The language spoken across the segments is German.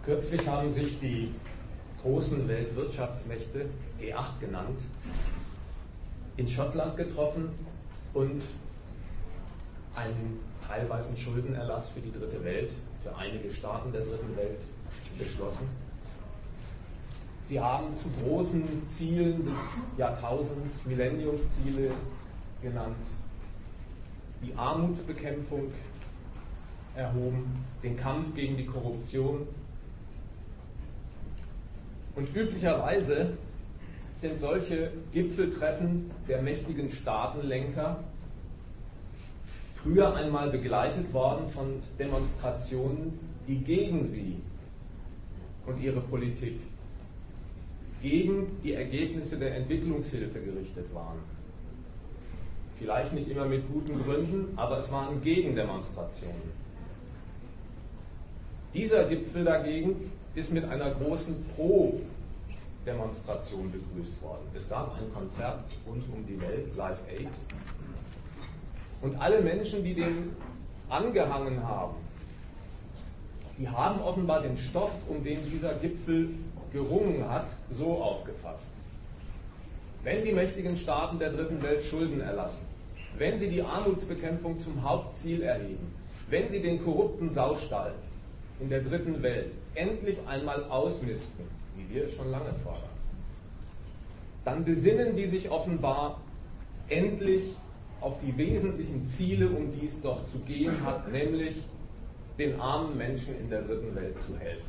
Kürzlich haben sich die großen Weltwirtschaftsmächte, G8 genannt, in Schottland getroffen und einen teilweisen Schuldenerlass für die dritte Welt, für einige Staaten der dritten Welt beschlossen. Sie haben zu großen Zielen des Jahrtausends Millenniumsziele genannt, die Armutsbekämpfung erhoben, den Kampf gegen die Korruption. Und üblicherweise sind solche Gipfeltreffen der mächtigen Staatenlenker früher einmal begleitet worden von Demonstrationen, die gegen sie und ihre Politik, gegen die Ergebnisse der Entwicklungshilfe gerichtet waren. Vielleicht nicht immer mit guten Gründen, aber es waren Gegendemonstrationen. Dieser Gipfel dagegen ist mit einer großen Pro-Demonstration begrüßt worden. Es gab ein Konzert rund um die Welt, Live Aid. Und alle Menschen, die dem angehangen haben, die haben offenbar den Stoff, um den dieser Gipfel gerungen hat, so aufgefasst. Wenn die mächtigen Staaten der dritten Welt Schulden erlassen, wenn sie die Armutsbekämpfung zum Hauptziel erheben, wenn sie den korrupten Saustall in der dritten Welt endlich einmal ausmisten, wie wir es schon lange fordern, dann besinnen die sich offenbar endlich auf die wesentlichen Ziele, um die es doch zu gehen hat, nämlich den armen Menschen in der dritten Welt zu helfen.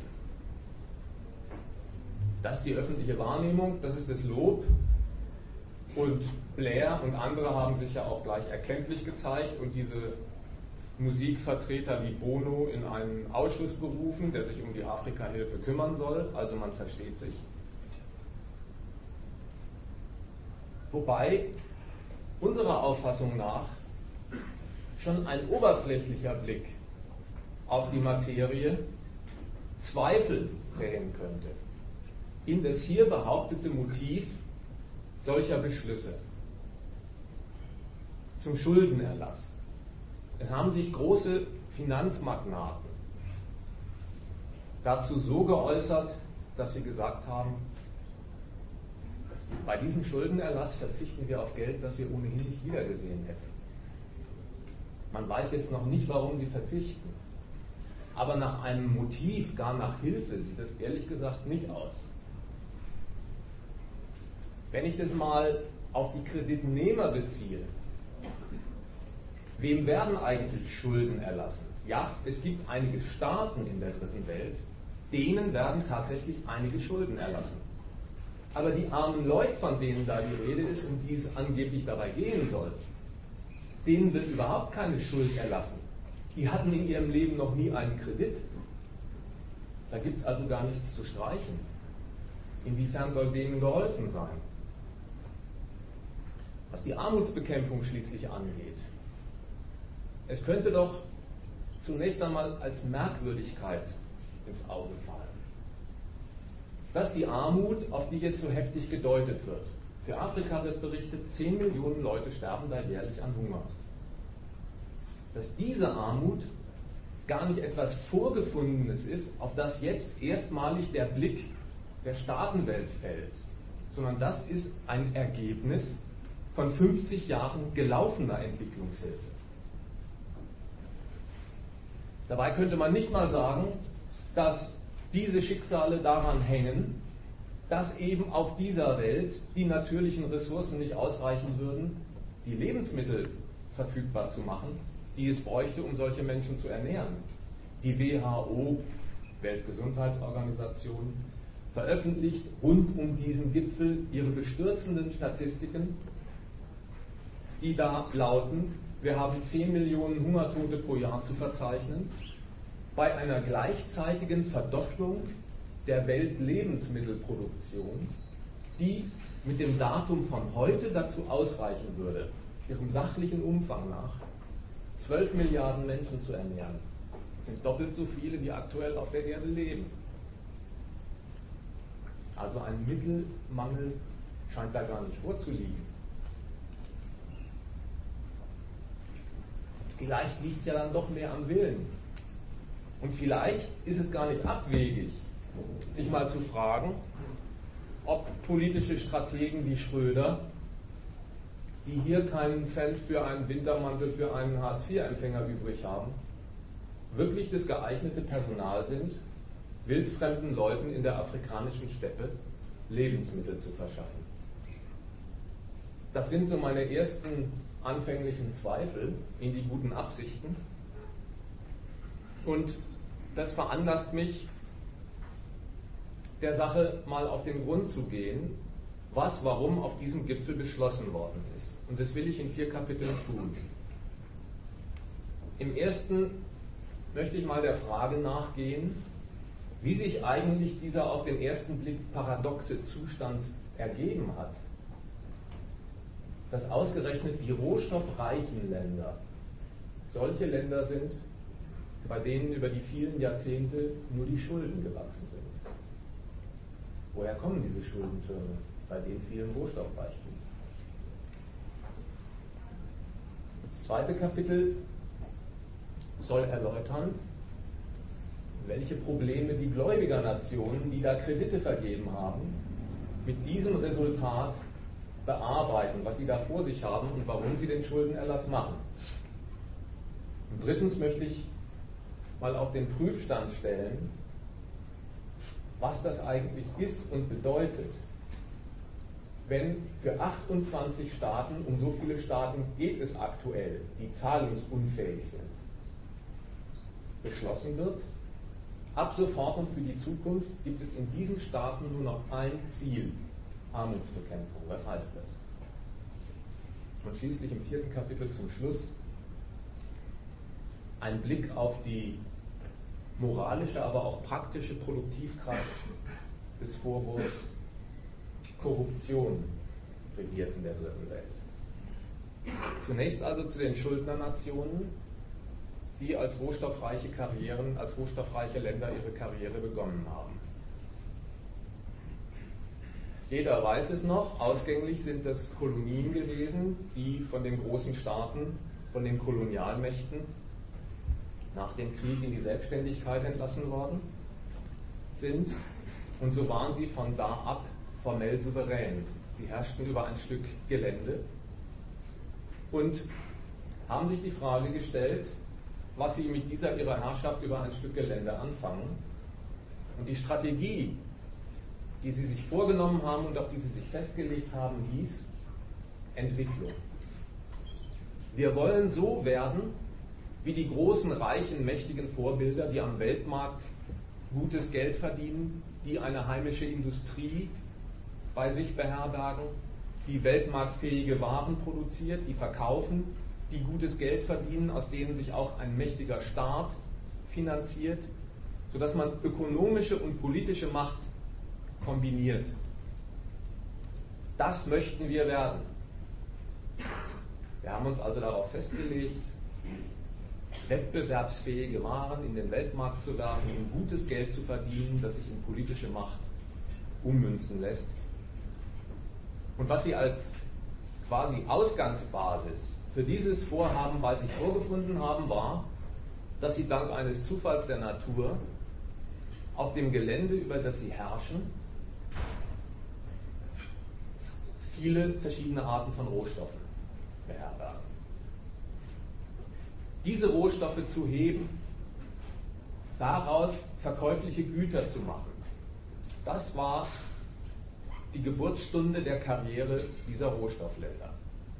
Das ist die öffentliche Wahrnehmung, das ist das Lob. Und Blair und andere haben sich ja auch gleich erkenntlich gezeigt und diese Musikvertreter wie Bono in einen Ausschuss berufen, der sich um die Afrika-Hilfe kümmern soll. Also man versteht sich. Wobei unserer Auffassung nach schon ein oberflächlicher Blick auf die Materie Zweifel säen könnte in das hier behauptete Motiv solcher Beschlüsse zum Schuldenerlass. Es haben sich große Finanzmagnaten dazu so geäußert, dass sie gesagt haben, bei diesem Schuldenerlass verzichten wir auf Geld, das wir ohnehin nicht wiedergesehen hätten. Man weiß jetzt noch nicht, warum sie verzichten. Aber nach einem Motiv, gar nach Hilfe, sieht das ehrlich gesagt nicht aus. Wenn ich das mal auf die Kreditnehmer beziehe, wem werden eigentlich Schulden erlassen? Ja, es gibt einige Staaten in der dritten Welt, denen werden tatsächlich einige Schulden erlassen. Aber die armen Leute, von denen da die Rede ist, um die es angeblich dabei gehen soll, denen wird überhaupt keine Schuld erlassen. Die hatten in ihrem Leben noch nie einen Kredit. Da gibt es also gar nichts zu streichen. Inwiefern soll denen geholfen sein? Was die Armutsbekämpfung schließlich angeht, es könnte doch zunächst einmal als Merkwürdigkeit ins Auge fallen, dass die Armut, auf die jetzt so heftig gedeutet wird, für Afrika wird berichtet, 10 Millionen Leute sterben da jährlich an Hunger. Dass diese Armut gar nicht etwas Vorgefundenes ist, auf das jetzt erstmalig der Blick der Staatenwelt fällt, sondern das ist ein Ergebnis von 50 Jahren gelaufener Entwicklungshilfe. Dabei könnte man nicht mal sagen, dass diese Schicksale daran hängen, dass eben auf dieser Welt die natürlichen Ressourcen nicht ausreichen würden, die Lebensmittel verfügbar zu machen, die es bräuchte, um solche Menschen zu ernähren. Die WHO, Weltgesundheitsorganisation, veröffentlicht rund um diesen Gipfel ihre bestürzenden Statistiken, die da lauten, wir haben 10 Millionen Hungertote pro Jahr zu verzeichnen, bei einer gleichzeitigen Verdopplung der Weltlebensmittelproduktion, die mit dem Datum von heute dazu ausreichen würde, ihrem sachlichen Umfang nach, 12 Milliarden Menschen zu ernähren. Das sind doppelt so viele, wie aktuell auf der Erde leben. Also ein Mittelmangel scheint da gar nicht vorzuliegen. Vielleicht liegt es ja dann doch mehr am Willen. Und vielleicht ist es gar nicht abwegig, sich mal zu fragen, ob politische Strategen wie Schröder, die hier keinen Cent für einen Wintermantel für einen Hartz-IV-Empfänger übrig haben, wirklich das geeignete Personal sind, wildfremden Leuten in der afrikanischen Steppe Lebensmittel zu verschaffen. Das sind so meine ersten anfänglichen Zweifel in die guten Absichten. Und das veranlasst mich, der Sache mal auf den Grund zu gehen, was, warum auf diesem Gipfel beschlossen worden ist. Und das will ich in 4 Kapiteln tun. Im ersten möchte ich mal der Frage nachgehen, wie sich eigentlich dieser auf den ersten Blick paradoxe Zustand ergeben hat, dass ausgerechnet die rohstoffreichen Länder solche Länder sind, bei denen über die vielen Jahrzehnte nur die Schulden gewachsen sind. Woher kommen diese Schuldentürme bei den vielen Rohstoffreichtümern? Das zweite Kapitel soll erläutern, welche Probleme die Gläubigernationen, die da Kredite vergeben haben, mit diesem Resultat bearbeiten, was sie da vor sich haben und warum sie den Schuldenerlass machen. Und drittens möchte ich mal auf den Prüfstand stellen, was das eigentlich ist und bedeutet, wenn für 28 Staaten, um so viele Staaten geht es aktuell, die zahlungsunfähig sind, beschlossen wird, ab sofort und für die Zukunft gibt es in diesen Staaten nur noch ein Ziel: Armutsbekämpfung. Was heißt das? Und schließlich im 4. Kapitel zum Schluss ein Blick auf die moralische, aber auch praktische Produktivkraft des Vorwurfs Korruption regiert in der dritten Welt. Zunächst also zu den Schuldnernationen, die als rohstoffreiche Länder ihre Karriere begonnen haben. Jeder weiß es noch, ausgänglich sind das Kolonien gewesen, die von den großen Staaten, von den Kolonialmächten nach dem Krieg in die Selbstständigkeit entlassen worden sind. Und so waren sie von da ab formell souverän. Sie herrschten über ein Stück Gelände und haben sich die Frage gestellt, was sie mit dieser ihrer Herrschaft über ein Stück Gelände anfangen. Und die Strategie, die sie sich vorgenommen haben und auf die sie sich festgelegt haben, hieß Entwicklung. Wir wollen so werden wie die großen, reichen, mächtigen Vorbilder, die am Weltmarkt gutes Geld verdienen, die eine heimische Industrie bei sich beherbergen, die weltmarktfähige Waren produziert, die verkaufen, die gutes Geld verdienen, aus denen sich auch ein mächtiger Staat finanziert, sodass man ökonomische und politische Macht kombiniert. Das möchten wir werden. Wir haben uns also darauf festgelegt, wettbewerbsfähige Waren in den Weltmarkt zu werfen, um gutes Geld zu verdienen, das sich in politische Macht ummünzen lässt. Und was sie als quasi Ausgangsbasis für dieses Vorhaben bei sich vorgefunden haben, war, dass sie dank eines Zufalls der Natur auf dem Gelände, über das sie herrschen, viele verschiedene Arten von Rohstoffen beherbergen. Diese Rohstoffe zu heben, daraus verkäufliche Güter zu machen, das war die Geburtsstunde der Karriere dieser Rohstoffländer.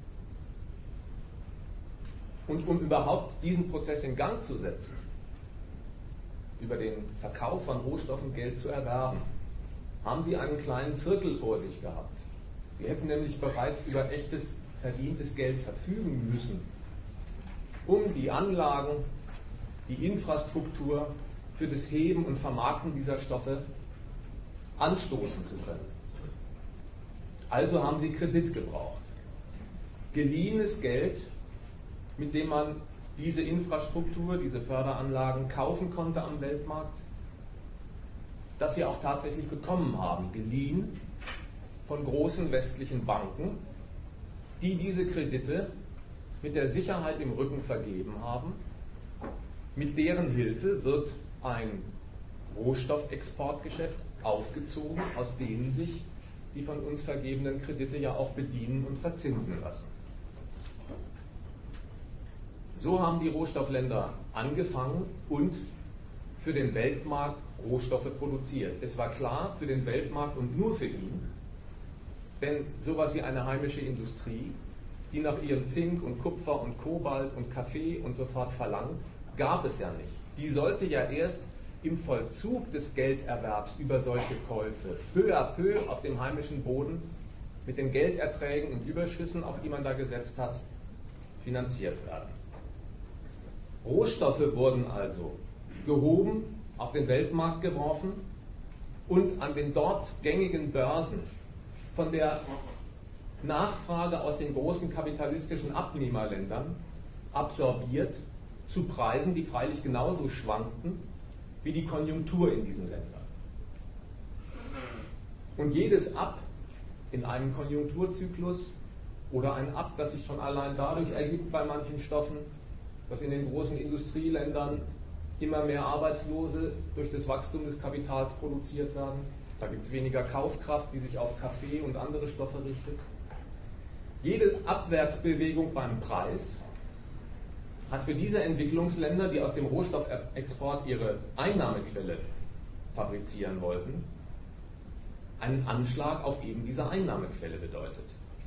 Und um überhaupt diesen Prozess in Gang zu setzen, über den Verkauf von Rohstoffen Geld zu erwerben, haben sie einen kleinen Zirkel vor sich gehabt. Sie hätten nämlich bereits über echtes, verdientes Geld verfügen müssen, um die Anlagen, die Infrastruktur für das Heben und Vermarkten dieser Stoffe anstoßen zu können. Also haben sie Kredit gebraucht. Geliehenes Geld, mit dem man diese Infrastruktur, diese Förderanlagen kaufen konnte am Weltmarkt, das sie auch tatsächlich bekommen haben, geliehen von großen westlichen Banken, die diese Kredite mit der Sicherheit im Rücken vergeben haben. Mit deren Hilfe wird ein Rohstoffexportgeschäft aufgezogen, aus denen sich die von uns vergebenen Kredite ja auch bedienen und verzinsen lassen. So haben die Rohstoffländer angefangen und für den Weltmarkt Rohstoffe produziert. Es war klar, für den Weltmarkt und nur für ihn, denn sowas wie eine heimische Industrie, die nach ihrem Zink und Kupfer und Kobalt und Kaffee und so fort verlangt, gab es ja nicht. Die sollte ja erst im Vollzug des Gelderwerbs über solche Käufe peu à peu auf dem heimischen Boden mit den Gelderträgen und Überschüssen, auf die man da gesetzt hat, finanziert werden. Rohstoffe wurden also gehoben, auf den Weltmarkt geworfen und an den dort gängigen Börsen von der Nachfrage aus den großen kapitalistischen Abnehmerländern absorbiert zu Preisen, die freilich genauso schwankten wie die Konjunktur in diesen Ländern. Und jedes Ab in einem Konjunkturzyklus oder ein Ab, das sich schon allein dadurch ergibt bei manchen Stoffen, dass in den großen Industrieländern immer mehr Arbeitslose durch das Wachstum des Kapitals produziert werden. Da gibt es weniger Kaufkraft, die sich auf Kaffee und andere Stoffe richtet. Jede Abwärtsbewegung beim Preis hat für diese Entwicklungsländer, die aus dem Rohstoffexport ihre Einnahmequelle fabrizieren wollten, einen Anschlag auf eben diese Einnahmequelle bedeutet.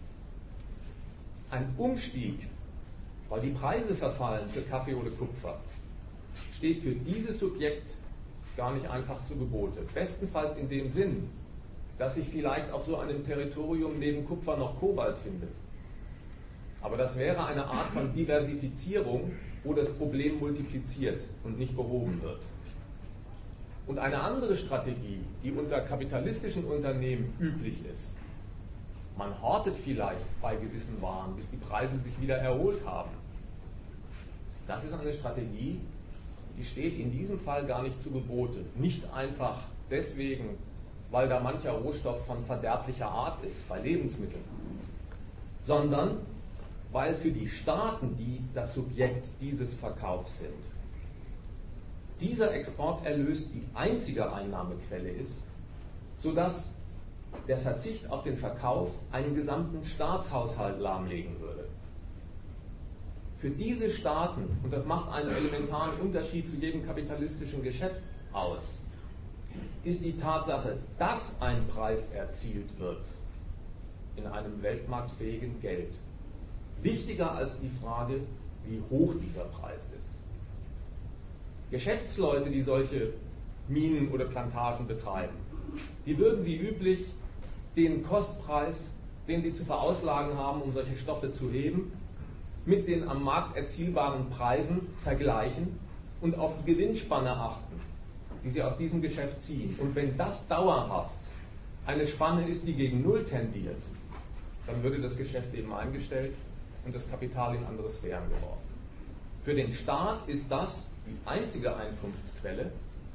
Ein Umstieg, weil die Preise verfallen für Kaffee oder Kupfer, steht für dieses Subjekt gar nicht einfach zu Gebote. Bestenfalls in dem Sinn, dass sich vielleicht auf so einem Territorium neben Kupfer noch Kobalt findet. Aber das wäre eine Art von Diversifizierung, wo das Problem multipliziert und nicht behoben wird. Und eine andere Strategie, die unter kapitalistischen Unternehmen üblich ist, man hortet vielleicht bei gewissen Waren, bis die Preise sich wieder erholt haben. Das ist eine Strategie, die steht in diesem Fall gar nicht zu Gebote. Nicht einfach deswegen, weil da mancher Rohstoff von verderblicher Art ist, bei Lebensmitteln, sondern weil für die Staaten, die das Subjekt dieses Verkaufs sind, dieser Exporterlös die einzige Einnahmequelle ist, sodass der Verzicht auf den Verkauf einen gesamten Staatshaushalt lahmlegen würde. Für diese Staaten, und das macht einen elementaren Unterschied zu jedem kapitalistischen Geschäft aus, ist die Tatsache, dass ein Preis erzielt wird in einem weltmarktfähigen Geld, wichtiger als die Frage, wie hoch dieser Preis ist. Geschäftsleute, die solche Minen oder Plantagen betreiben, die würden wie üblich den Kostpreis, den sie zu verauslagen haben, um solche Stoffe zu heben, mit den am Markt erzielbaren Preisen vergleichen und auf die Gewinnspanne achten, die sie aus diesem Geschäft ziehen. Und wenn das dauerhaft eine Spanne ist, die gegen Null tendiert, dann würde das Geschäft eben eingestellt und das Kapital in andere Sphären geworfen. Für den Staat ist das die einzige Einkunftsquelle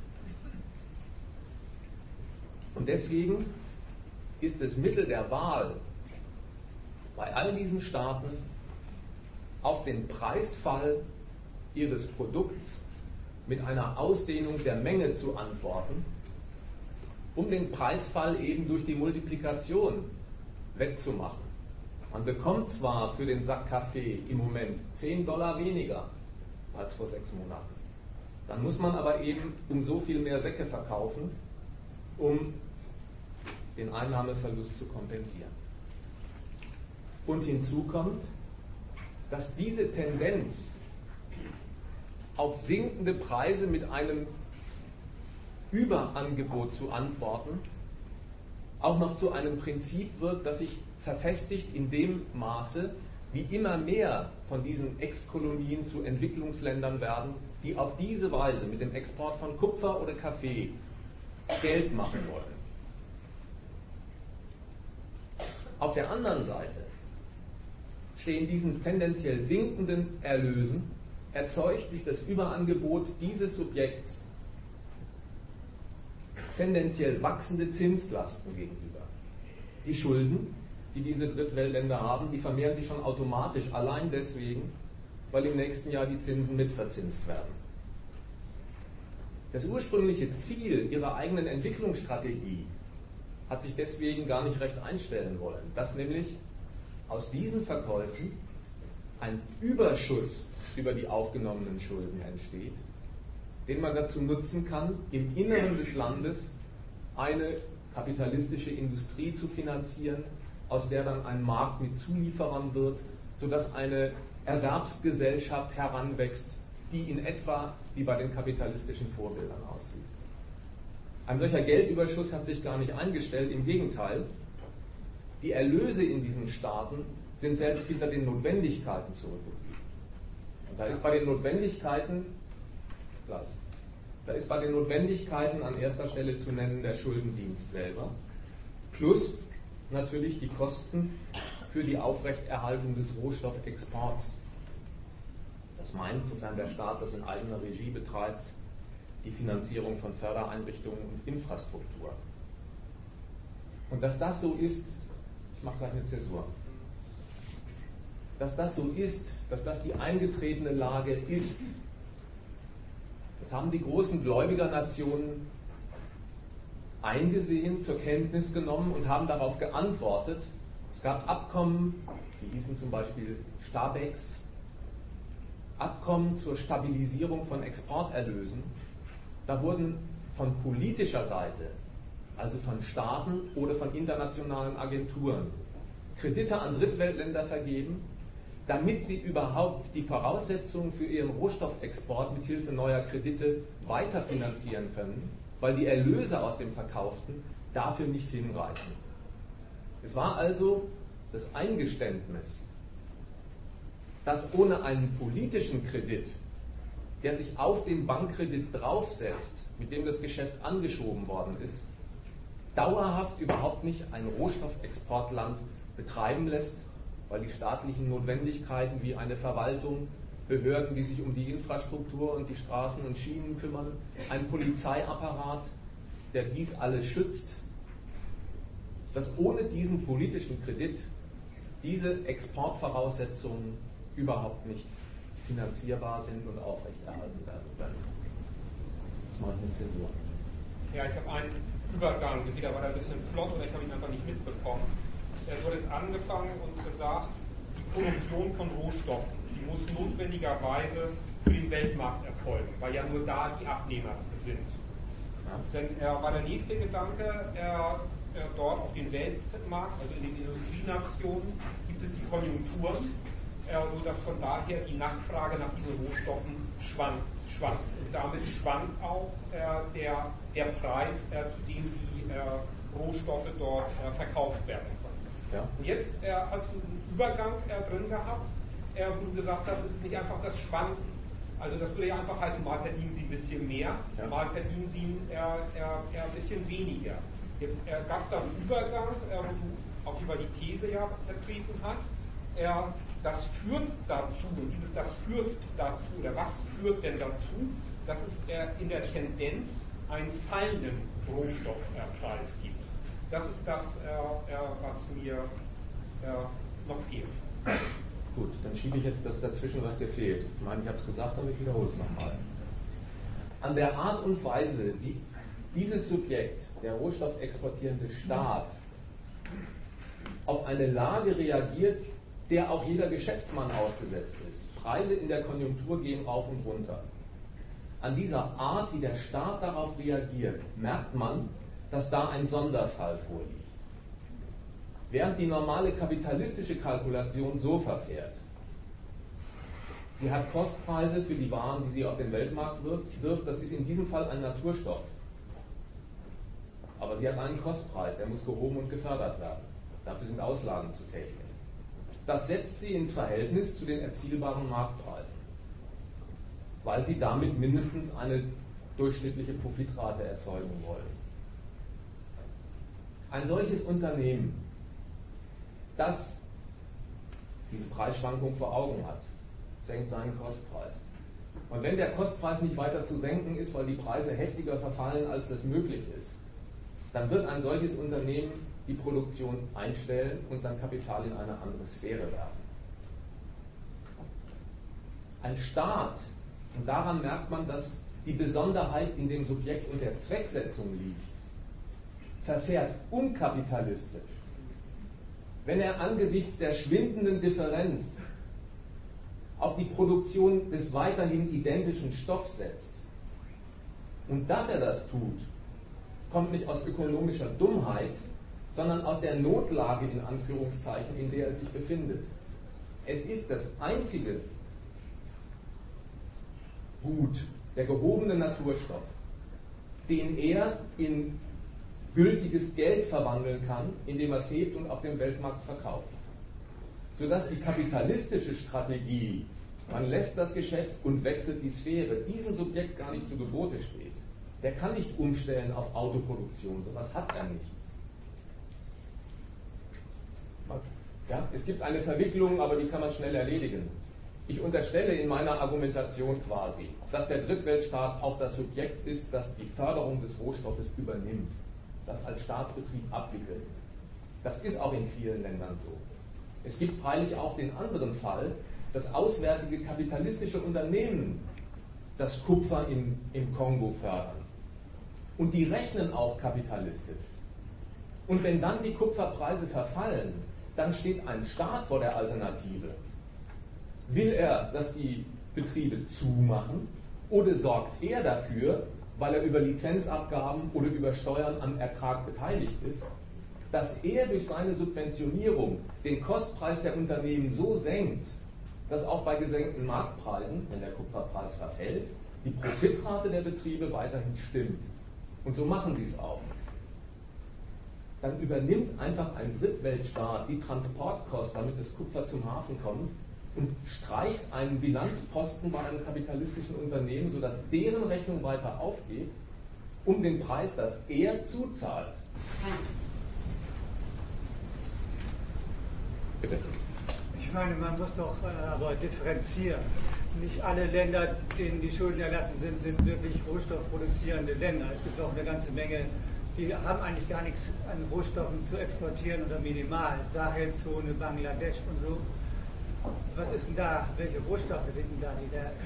und deswegen ist das Mittel der Wahl bei all diesen Staaten auf den Preisfall ihres Produkts mit einer Ausdehnung der Menge zu antworten, um den Preisfall eben durch die Multiplikation wettzumachen. Man bekommt zwar für den Sack Kaffee im Moment $10 weniger als vor 6 Monaten. Dann muss man aber eben um so viel mehr Säcke verkaufen, um den Einnahmeverlust zu kompensieren. Und hinzu kommt, dass diese Tendenz auf sinkende Preise mit einem Überangebot zu antworten auch noch zu einem Prinzip wird, das sich verfestigt in dem Maße, wie immer mehr von diesen Ex-Kolonien zu Entwicklungsländern werden, die auf diese Weise mit dem Export von Kupfer oder Kaffee Geld machen wollen. Auf der anderen Seite stehen diesen tendenziell sinkenden Erlösen, erzeugt durch das Überangebot dieses Subjekts, tendenziell wachsende Zinslasten gegenüber. Die Schulden, die diese Drittweltländer haben, die vermehren sich schon automatisch, allein deswegen, weil im nächsten Jahr die Zinsen mitverzinst werden. Das ursprüngliche Ziel ihrer eigenen Entwicklungsstrategie hat sich deswegen gar nicht recht einstellen wollen, dass nämlich aus diesen Verkäufen ein Überschuss über die aufgenommenen Schulden entsteht, den man dazu nutzen kann, im Inneren des Landes eine kapitalistische Industrie zu finanzieren, aus der dann ein Markt mit Zulieferern wird, sodass eine Erwerbsgesellschaft heranwächst, die in etwa wie bei den kapitalistischen Vorbildern aussieht. Ein solcher Geldüberschuss hat sich gar nicht eingestellt, im Gegenteil. Die Erlöse in diesen Staaten sind selbst hinter den Notwendigkeiten zurückgeblieben. Und da ist bei den Notwendigkeiten an erster Stelle zu nennen der Schuldendienst selber, plus natürlich die Kosten für die Aufrechterhaltung des Rohstoffexports. Das meint, sofern der Staat das in eigener Regie betreibt, die Finanzierung von Fördereinrichtungen und Infrastruktur. Und dass das so ist, ich mache gleich eine Zäsur, dass das so ist, dass das die eingetretene Lage ist, das haben die großen Gläubigernationen eingesehen, zur Kenntnis genommen und haben darauf geantwortet. Es gab Abkommen, die hießen zum Beispiel Stabex, Abkommen zur Stabilisierung von Exporterlösen. Da wurden von politischer Seite, also von Staaten oder von internationalen Agenturen, Kredite an Drittweltländer vergeben, damit sie überhaupt die Voraussetzungen für ihren Rohstoffexport mit Hilfe neuer Kredite weiterfinanzieren können, weil die Erlöse aus dem Verkauften dafür nicht hinreichen. Es war also das Eingeständnis, dass ohne einen politischen Kredit, der sich auf den Bankkredit draufsetzt, mit dem das Geschäft angeschoben worden ist, dauerhaft überhaupt nicht ein Rohstoffexportland betreiben lässt, weil die staatlichen Notwendigkeiten wie eine Verwaltung, Behörden, die sich um die Infrastruktur und die Straßen und Schienen kümmern, ein Polizeiapparat, der dies alles schützt, dass ohne diesen politischen Kredit diese Exportvoraussetzungen überhaupt nicht finanzierbar sind und aufrechterhalten werden können. Das mache ich eine Zäsur. Ja, ich habe einen Übergang, entweder war er ein bisschen flott oder ich habe ihn einfach nicht mitbekommen. Er wurde es angefangen und gesagt, die Produktion von Rohstoffen, die muss notwendigerweise für den Weltmarkt erfolgen, weil ja nur da die Abnehmer sind. Ja. Denn war der nächste Gedanke, dort auf den Weltmarkt, also in den Industrienationen, gibt es die Konjunkturen, sodass von daher die Nachfrage nach diesen Rohstoffen schwankt. Und damit schwankt auch der Preis, zu dem die Rohstoffe dort verkauft werden können. Ja. Und jetzt hast du einen Übergang drin gehabt, wo du gesagt hast, es ist nicht einfach das Schwanken. Also das würde ja einfach heißen, mal verdienen sie ein bisschen mehr, ja, mal verdienen sie ein bisschen weniger. Jetzt gab es da einen Übergang, wo du auch über die These ja vertreten hast, das führt dazu, und dieses das führt dazu, oder was führt denn dazu, dass es in der Tendenz einen fallenden Rohstoffpreis gibt. Das ist das, was mir noch fehlt. Gut, dann schiebe ich jetzt das dazwischen, was dir fehlt. Ich meine, ich habe es gesagt, aber ich wiederhole es nochmal. An der Art und Weise, wie dieses Subjekt, der rohstoffexportierende Staat, auf eine Lage reagiert, der auch jeder Geschäftsmann ausgesetzt ist. Preise in der Konjunktur gehen rauf und runter. An dieser Art, wie der Staat darauf reagiert, merkt man, dass da ein Sonderfall vorliegt. Während die normale kapitalistische Kalkulation so verfährt: Sie hat Kostpreise für die Waren, die sie auf den Weltmarkt wirft, das ist in diesem Fall ein Naturstoff. Aber sie hat einen Kostpreis, der muss gehoben und gefördert werden. Dafür sind Auslagen zu tätigen. Das setzt sie ins Verhältnis zu den erzielbaren Marktpreisen, weil sie damit mindestens eine durchschnittliche Profitrate erzeugen wollen. Ein solches Unternehmen, das diese Preisschwankung vor Augen hat, senkt seinen Kostpreis. Und wenn der Kostpreis nicht weiter zu senken ist, weil die Preise heftiger verfallen, als das möglich ist, dann wird ein solches Unternehmen die Produktion einstellen und sein Kapital in eine andere Sphäre werfen. Ein Staat, und daran merkt man, dass die Besonderheit in dem Subjekt und der Zwecksetzung liegt, verfährt unkapitalistisch, wenn er angesichts der schwindenden Differenz auf die Produktion des weiterhin identischen Stoffs setzt, und dass er das tut, kommt nicht aus ökonomischer Dummheit, sondern aus der Notlage in Anführungszeichen, in der er sich befindet. Es ist das einzige Gut, der gehobene Naturstoff, den er in gültiges Geld verwandeln kann, indem er es hebt und auf dem Weltmarkt verkauft. Sodass die kapitalistische Strategie, man lässt das Geschäft und wechselt die Sphäre, diesem Subjekt gar nicht zu Gebote steht. Der kann nicht umstellen auf Autoproduktion, sowas hat er nicht. Ja, es gibt eine Verwicklung, aber die kann man schnell erledigen. Ich unterstelle in meiner Argumentation quasi, dass der Drittweltstaat auch das Subjekt ist, das die Förderung des Rohstoffes übernimmt, das als Staatsbetrieb abwickelt. Das ist auch in vielen Ländern so. Es gibt freilich auch den anderen Fall, dass auswärtige kapitalistische Unternehmen das Kupfer im Kongo fördern. Und die rechnen auch kapitalistisch. Und wenn dann die Kupferpreise verfallen, dann steht ein Staat vor der Alternative. Will er, dass die Betriebe zumachen, oder sorgt er dafür, weil er über Lizenzabgaben oder über Steuern am Ertrag beteiligt ist, dass er durch seine Subventionierung den Kostpreis der Unternehmen so senkt, dass auch bei gesenkten Marktpreisen, wenn der Kupferpreis verfällt, die Profitrate der Betriebe weiterhin stimmt. Und so machen sie es auch. Dann übernimmt einfach ein Drittweltstaat die Transportkosten, damit das Kupfer zum Hafen kommt, und streicht einen Bilanzposten bei einem kapitalistischen Unternehmen, sodass deren Rechnung weiter aufgeht, um den Preis, das er zuzahlt. Bitte. Ich meine, man muss doch aber differenzieren. Nicht alle Länder, denen die Schulden erlassen sind, sind wirklich rohstoffproduzierende Länder. Es gibt auch eine ganze Menge, die haben eigentlich gar nichts an Rohstoffen zu exportieren oder minimal. Sahelzone, Bangladesch und so. Was ist denn da? Welche Rohstoffe sind denn da, die da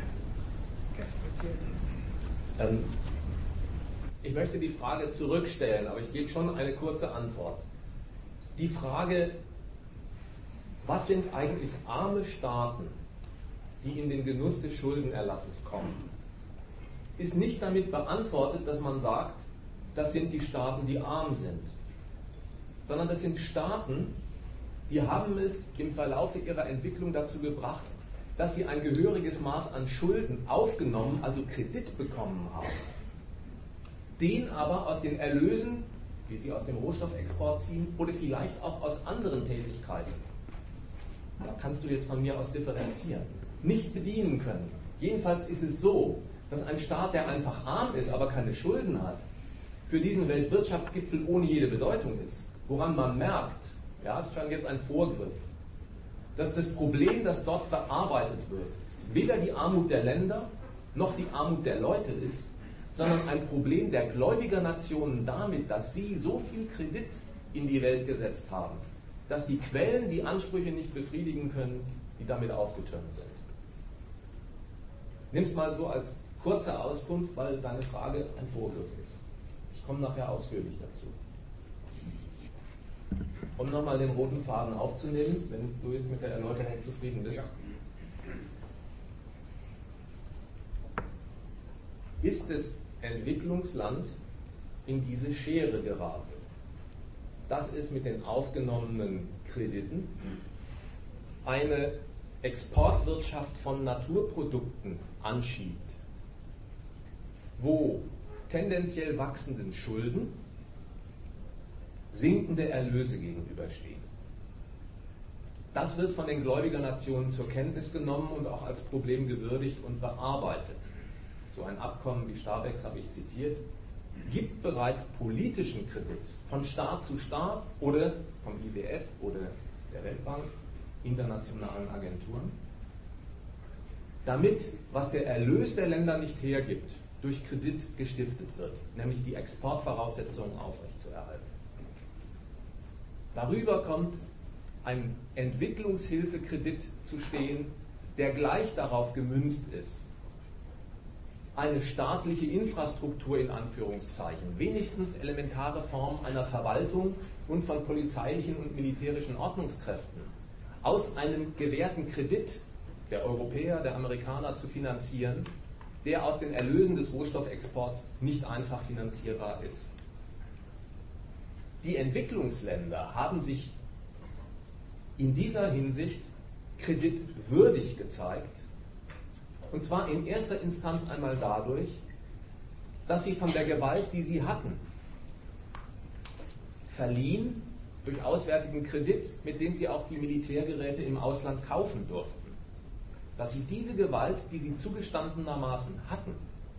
exportiert sind? Ich möchte die Frage zurückstellen, aber ich gebe schon eine kurze Antwort. Die Frage, was sind eigentlich arme Staaten, die in den Genuss des Schuldenerlasses kommen, ist nicht damit beantwortet, dass man sagt, das sind die Staaten, die arm sind, sondern das sind Staaten, die haben es im Verlauf ihrer Entwicklung dazu gebracht, dass sie ein gehöriges Maß an Schulden aufgenommen, also Kredit bekommen haben, den aber aus den Erlösen, die sie aus dem Rohstoffexport ziehen, oder vielleicht auch aus anderen Tätigkeiten, da kannst du jetzt von mir aus differenzieren, nicht bedienen können. Jedenfalls ist es so, dass ein Staat, der einfach arm ist, aber keine Schulden hat, für diesen Weltwirtschaftsgipfel ohne jede Bedeutung ist. Woran man merkt, ja, es ist schon jetzt ein Vorgriff, dass das Problem, das dort bearbeitet wird, weder die Armut der Länder noch die Armut der Leute ist, sondern ein Problem der Gläubigernationen damit, dass sie so viel Kredit in die Welt gesetzt haben, dass die Quellen die Ansprüche nicht befriedigen können, die damit aufgetürmt sind. Nimm es mal so als kurze Auskunft, weil deine Frage ein Vorgriff ist. Ich komme nachher ausführlich dazu. Um nochmal den roten Faden aufzunehmen, wenn du jetzt mit der Erläuterung zufrieden bist. Ja. Ist das Entwicklungsland in diese Schere geraten, dass es mit den aufgenommenen Krediten eine Exportwirtschaft von Naturprodukten anschiebt, wo tendenziell wachsenden Schulden sinkende Erlöse gegenüberstehen. Das wird von den Gläubigernationen zur Kenntnis genommen und auch als Problem gewürdigt und bearbeitet. So ein Abkommen wie Starbex, habe ich zitiert, gibt bereits politischen Kredit von Staat zu Staat oder vom IWF oder der Weltbank, internationalen Agenturen, damit, was der Erlös der Länder nicht hergibt, durch Kredit gestiftet wird, nämlich die Exportvoraussetzungen aufrechtzuerhalten. Darüber kommt ein Entwicklungshilfekredit zu stehen, der gleich darauf gemünzt ist, eine staatliche Infrastruktur in Anführungszeichen, wenigstens elementare Form einer Verwaltung und von polizeilichen und militärischen Ordnungskräften aus einem gewährten Kredit der Europäer, der Amerikaner zu finanzieren, der aus den Erlösen des Rohstoffexports nicht einfach finanzierbar ist. Die Entwicklungsländer haben sich in dieser Hinsicht kreditwürdig gezeigt, und zwar in erster Instanz einmal dadurch, dass sie von der Gewalt, die sie hatten, verliehen durch auswärtigen Kredit, mit dem sie auch die Militärgeräte im Ausland kaufen durften, dass sie diese Gewalt, die sie zugestandenermaßen hatten,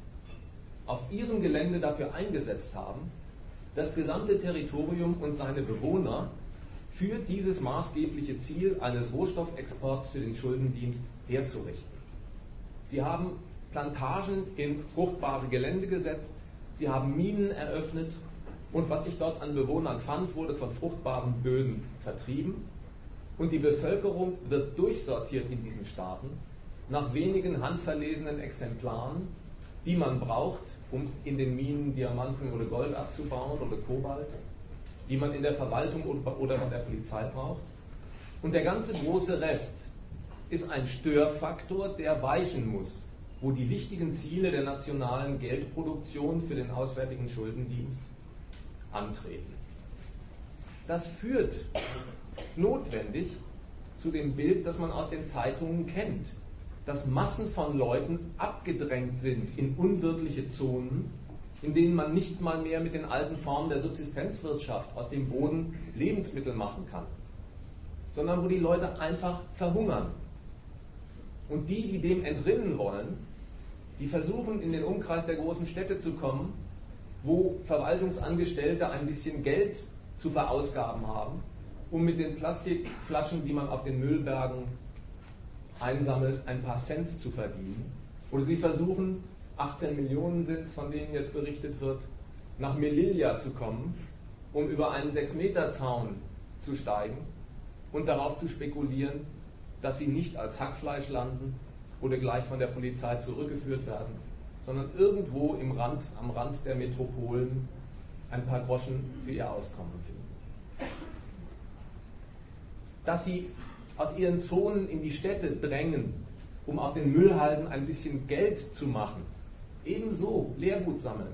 auf ihrem Gelände dafür eingesetzt haben, das gesamte Territorium und seine Bewohner für dieses maßgebliche Ziel eines Rohstoffexports für den Schuldendienst herzurichten. Sie haben Plantagen in fruchtbare Gelände gesetzt, sie haben Minen eröffnet und was sich dort an Bewohnern fand, wurde von fruchtbaren Böden vertrieben und die Bevölkerung wird durchsortiert in diesen Staaten nach wenigen handverlesenen Exemplaren, die man braucht, um in den Minen Diamanten oder Gold abzubauen oder Kobalt, die man in der Verwaltung oder bei der Polizei braucht. Und der ganze große Rest ist ein Störfaktor, der weichen muss, wo die wichtigen Ziele der nationalen Geldproduktion für den Auswärtigen Schuldendienst antreten. Das führt notwendig zu dem Bild, das man aus den Zeitungen kennt, dass Massen von Leuten abgedrängt sind in unwirtliche Zonen, in denen man nicht mal mehr mit den alten Formen der Subsistenzwirtschaft aus dem Boden Lebensmittel machen kann, sondern wo die Leute einfach verhungern. Und die, die dem entrinnen wollen, die versuchen in den Umkreis der großen Städte zu kommen, wo Verwaltungsangestellte ein bisschen Geld zu verausgaben haben, um mit den Plastikflaschen, die man auf den Müllbergen einsammelt, ein paar Cents zu verdienen. Oder sie versuchen, 18 Millionen sind es, von denen jetzt berichtet wird, nach Melilla zu kommen, um über einen 6-Meter-Zaun zu steigen und darauf zu spekulieren, dass sie nicht als Hackfleisch landen oder gleich von der Polizei zurückgeführt werden, sondern irgendwo am Rand der Metropolen ein paar Groschen für ihr Auskommen finden. Dass sie aus ihren Zonen in die Städte drängen, um auf den Müllhalden ein bisschen Geld zu machen. Ebenso Leergut sammeln.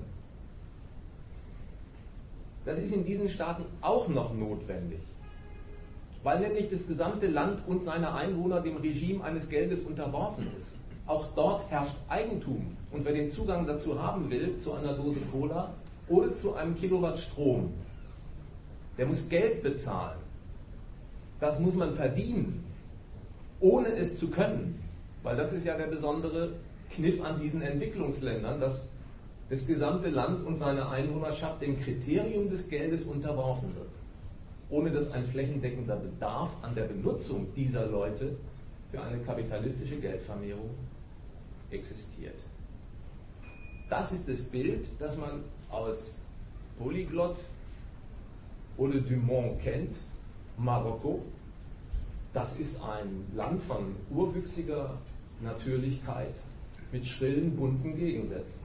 Das ist in diesen Staaten auch noch notwendig, weil nämlich das gesamte Land und seine Einwohner dem Regime eines Geldes unterworfen ist. Auch dort herrscht Eigentum. Und wer den Zugang dazu haben will, zu einer Dose Cola oder zu einem Kilowatt Strom, der muss Geld bezahlen. Das muss man verdienen, ohne es zu können. Weil das ist ja der besondere Kniff an diesen Entwicklungsländern, dass das gesamte Land und seine Einwohnerschaft dem Kriterium des Geldes unterworfen wird, ohne dass ein flächendeckender Bedarf an der Benutzung dieser Leute für eine kapitalistische Geldvermehrung existiert. Das ist das Bild, das man aus Polyglot oder Dumont kennt. Marokko, das ist ein Land von urwüchsiger Natürlichkeit mit schrillen, bunten Gegensätzen.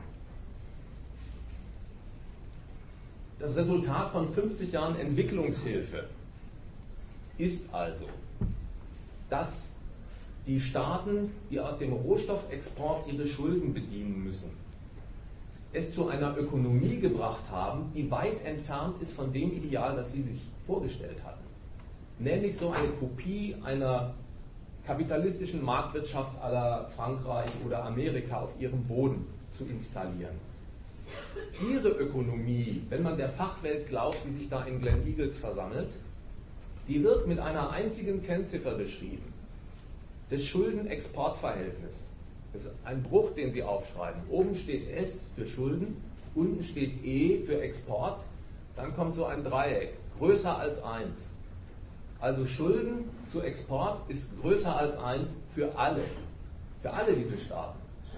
Das Resultat von 50 Jahren Entwicklungshilfe ist also, dass die Staaten, die aus dem Rohstoffexport ihre Schulden bedienen müssen, es zu einer Ökonomie gebracht haben, die weit entfernt ist von dem Ideal, das sie sich vorgestellt hatten. Nämlich so eine Kopie einer kapitalistischen Marktwirtschaft à la Frankreich oder Amerika auf ihrem Boden zu installieren. Ihre Ökonomie, wenn man der Fachwelt glaubt, die sich da in Glen Eagles versammelt, die wird mit einer einzigen Kennziffer beschrieben. Das Schulden-Export-Verhältnis. Das ist ein Bruch, den Sie aufschreiben. Oben steht S für Schulden, unten steht E für Export, dann kommt so ein Dreieck, größer als 1. Also Schulden zu Export ist größer als 1 für alle diese Staaten.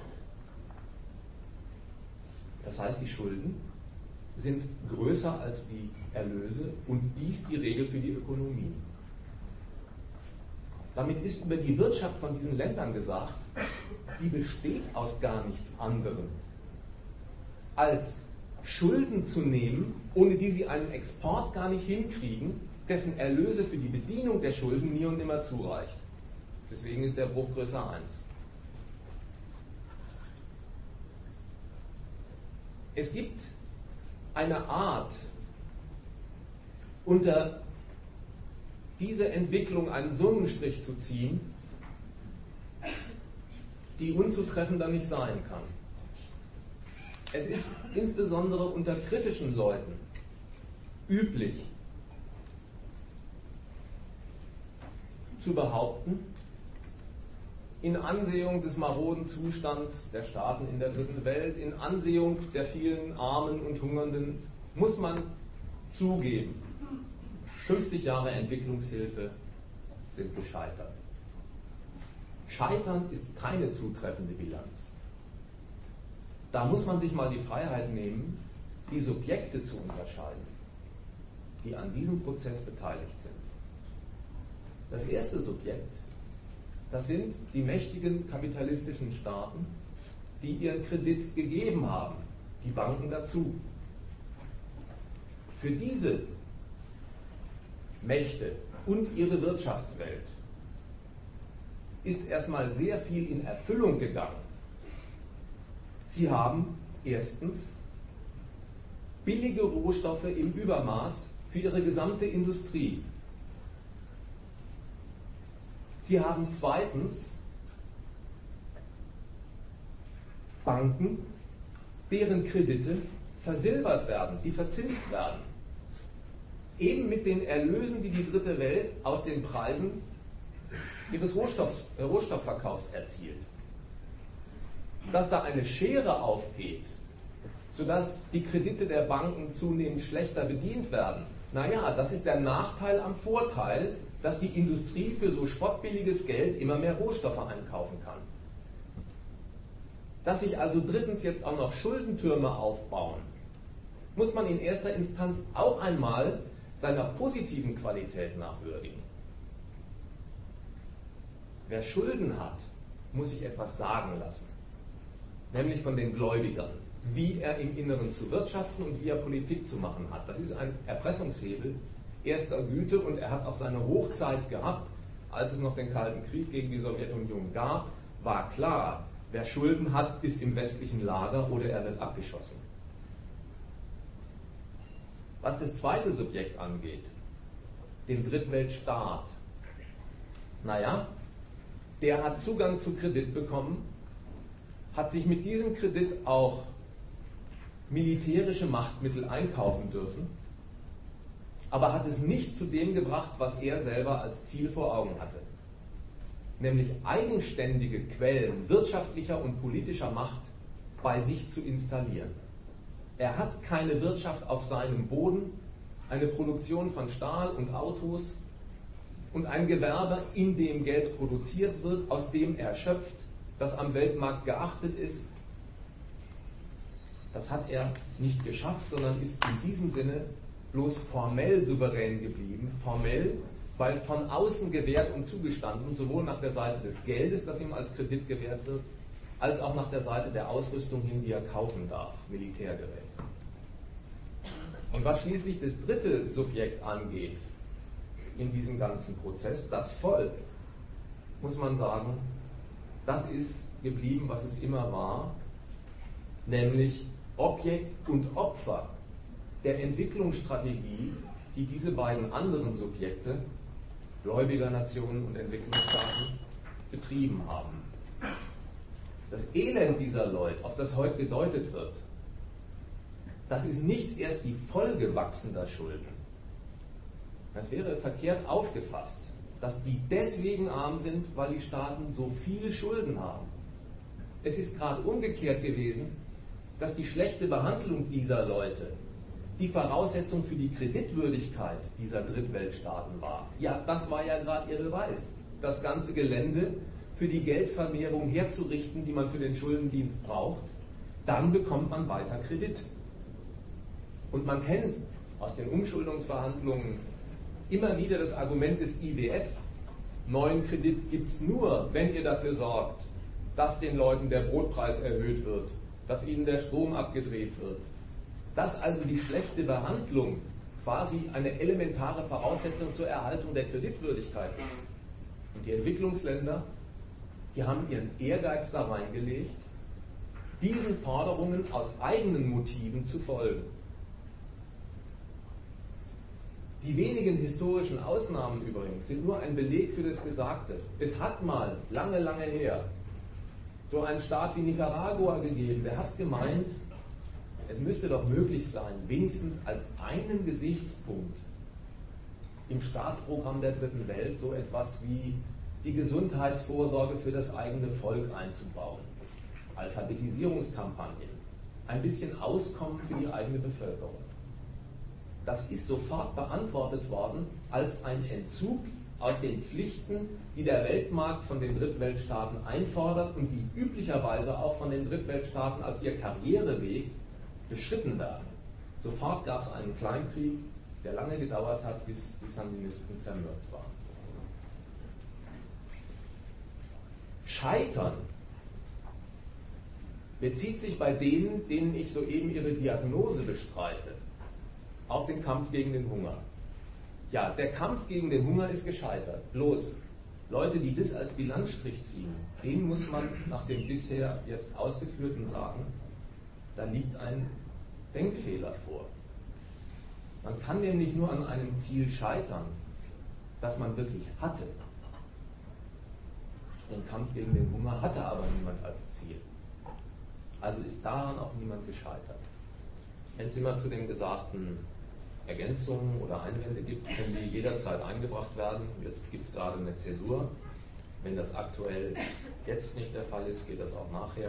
Das heißt, die Schulden sind größer als die Erlöse und dies die Regel für die Ökonomie. Damit ist über die Wirtschaft von diesen Ländern gesagt, die besteht aus gar nichts anderem, als Schulden zu nehmen, ohne die sie einen Export gar nicht hinkriegen, dessen Erlöse für die Bedienung der Schulden nie und nimmer zureicht. Deswegen ist der Bruch größer 1. Es gibt eine Art, unter diese Entwicklung einen Summenstrich zu ziehen, die unzutreffender nicht sein kann. Es ist insbesondere unter kritischen Leuten üblich, zu behaupten, in Ansehung des maroden Zustands der Staaten in der dritten Welt, in Ansehung der vielen Armen und Hungernden, muss man zugeben, 50 Jahre Entwicklungshilfe sind gescheitert. Scheitern ist keine zutreffende Bilanz. Da muss man sich mal die Freiheit nehmen, die Subjekte zu unterscheiden, die an diesem Prozess beteiligt sind. Das erste Subjekt, das sind die mächtigen kapitalistischen Staaten, die ihren Kredit gegeben haben, die Banken dazu. Für diese Mächte und ihre Wirtschaftswelt ist erstmal sehr viel in Erfüllung gegangen. Sie haben erstens billige Rohstoffe im Übermaß für ihre gesamte Industrie. Sie haben zweitens Banken, deren Kredite versilbert werden, die verzinst werden. Eben mit den Erlösen, die die dritte Welt aus den Preisen ihres Rohstoffverkaufs erzielt. Dass da eine Schere aufgeht, sodass die Kredite der Banken zunehmend schlechter bedient werden, naja, das ist der Nachteil am Vorteil, dass die Industrie für so spottbilliges Geld immer mehr Rohstoffe einkaufen kann. Dass sich also drittens jetzt auch noch Schuldentürme aufbauen, muss man in erster Instanz auch einmal seiner positiven Qualität nachwürdigen. Wer Schulden hat, muss sich etwas sagen lassen, nämlich von den Gläubigern, wie er im Inneren zu wirtschaften und wie er Politik zu machen hat. Das ist ein Erpressungshebel erster Güte und er hat auch seine Hochzeit gehabt, als es noch den Kalten Krieg gegen die Sowjetunion gab, war klar, wer Schulden hat, ist im westlichen Lager oder er wird abgeschossen. Was das zweite Subjekt angeht, den Drittweltstaat, naja, der hat Zugang zu Kredit bekommen, hat sich mit diesem Kredit auch militärische Machtmittel einkaufen dürfen, aber hat es nicht zu dem gebracht, was er selber als Ziel vor Augen hatte. Nämlich eigenständige Quellen wirtschaftlicher und politischer Macht bei sich zu installieren. Er hat keine Wirtschaft auf seinem Boden, eine Produktion von Stahl und Autos und ein Gewerbe, in dem Geld produziert wird, aus dem er schöpft, das am Weltmarkt geachtet ist. Das hat er nicht geschafft, sondern ist in diesem Sinne bloß formell souverän geblieben. Formell, weil von außen gewährt und zugestanden, sowohl nach der Seite des Geldes, das ihm als Kredit gewährt wird, als auch nach der Seite der Ausrüstung hin, die er kaufen darf, Militärgerät. Und was schließlich das dritte Subjekt angeht in diesem ganzen Prozess, das Volk, muss man sagen, das ist geblieben, was es immer war, nämlich Objekt und Opfer der Entwicklungsstrategie, die diese beiden anderen Subjekte, Gläubigernationen und Entwicklungsstaaten, betrieben haben. Das Elend dieser Leute, auf das heute gedeutet wird, das ist nicht erst die Folge wachsender Schulden. Das wäre verkehrt aufgefasst, dass die deswegen arm sind, weil die Staaten so viel Schulden haben. Es ist gerade umgekehrt gewesen, dass die schlechte Behandlung dieser Leute die Voraussetzung für die Kreditwürdigkeit dieser Drittweltstaaten war. Ja, das war ja gerade ihr Beweis. Das ganze Gelände für die Geldvermehrung herzurichten, die man für den Schuldendienst braucht, dann bekommt man weiter Kredit. Und man kennt aus den Umschuldungsverhandlungen immer wieder das Argument des IWF, neuen Kredit gibt es nur, wenn ihr dafür sorgt, dass den Leuten der Brotpreis erhöht wird, dass ihnen der Strom abgedreht wird, dass also die schlechte Behandlung quasi eine elementare Voraussetzung zur Erhaltung der Kreditwürdigkeit ist. Und die Entwicklungsländer, die haben ihren Ehrgeiz da reingelegt, diesen Forderungen aus eigenen Motiven zu folgen. Die wenigen historischen Ausnahmen übrigens sind nur ein Beleg für das Gesagte. Es hat mal, lange, lange her, so einen Staat wie Nicaragua gegeben, der hat gemeint, es müsste doch möglich sein, wenigstens als einen Gesichtspunkt im Staatsprogramm der Dritten Welt so etwas wie die Gesundheitsvorsorge für das eigene Volk einzubauen. Alphabetisierungskampagnen, ein bisschen Auskommen für die eigene Bevölkerung. Das ist sofort beantwortet worden als ein Entzug aus den Pflichten, die der Weltmarkt von den Drittweltstaaten einfordert und die üblicherweise auch von den Drittweltstaaten als ihr Karriereweg beschritten werden. Sofort gab es einen Kleinkrieg, der lange gedauert hat, bis die Sandinisten zermürbt waren. Scheitern bezieht sich bei denen, denen ich soeben ihre Diagnose bestreite, auf den Kampf gegen den Hunger. Ja, der Kampf gegen den Hunger ist gescheitert. Bloß, Leute, die das als Bilanzstrich ziehen, denen muss man nach dem bisher jetzt Ausgeführten sagen, da liegt ein Denkfehler vor. Man kann nämlich nur an einem Ziel scheitern, das man wirklich hatte. Den Kampf gegen den Hunger hatte aber niemand als Ziel. Also ist daran auch niemand gescheitert. Wenn es immer zu den gesagten Ergänzungen oder Einwände gibt, können die jederzeit eingebracht werden. Jetzt gibt es gerade eine Zäsur. Wenn das aktuell jetzt nicht der Fall ist, geht das auch nachher.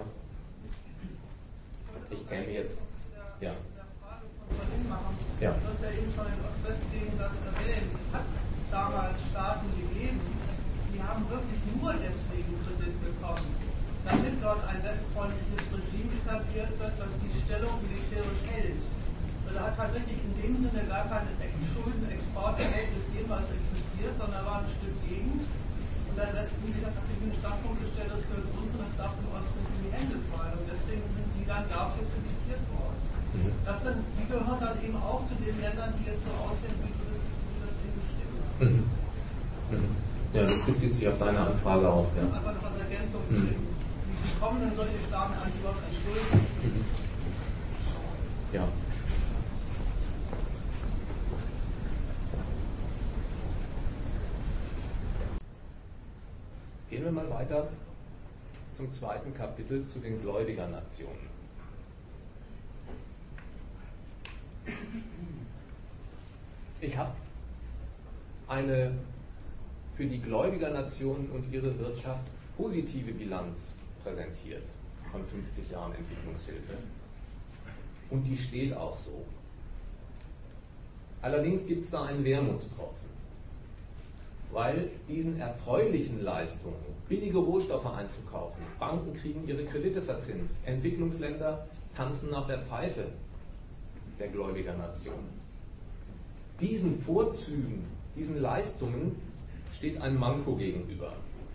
Ich käme jetzt. Ja. Ja. Du hast ja eben schon den Ost-West-Gegensatz erwähnt. Es hat damals Staaten gegeben, die haben wirklich nur deswegen Kredit bekommen, damit dort ein westfreundliches Regime etabliert wird, das die Stellung militärisch hält. Also da hat tatsächlich in dem Sinne gar kein Schulden-Export-Verhältnis jemals existiert, sondern da war ein Stück Gegend. Und der Westen, wie gesagt, hat sich in den Standpunkt gestellt, das gehört uns und das darf dem Osten nicht in die Hände fallen. Und deswegen sind die dann dafür kreditiert worden. Die gehören dann eben auch zu den Ländern, die jetzt so aussehen, wie du das eben bestimmt hast. Ja, das bezieht sich auf deine Anfrage auch. Ja. Das ist einfach noch als Ergänzung zu dem. Wie kommen denn solche Staaten an, die überhaupt ein Schulden? Ja. Gehen wir mal weiter zum zweiten Kapitel, zu den Gläubigernationen. Ich habe eine für die Gläubigernationen und ihre Wirtschaft positive Bilanz präsentiert von 50 Jahren Entwicklungshilfe. Und die steht auch so. Allerdings gibt es da einen Wermutstropfen, weil diesen erfreulichen Leistungen, billige Rohstoffe einzukaufen, Banken kriegen ihre Kredite verzinst, Entwicklungsländer tanzen nach der Pfeife der Gläubigernationen. Diesen Vorzügen, diesen Leistungen steht ein Manko gegenüber.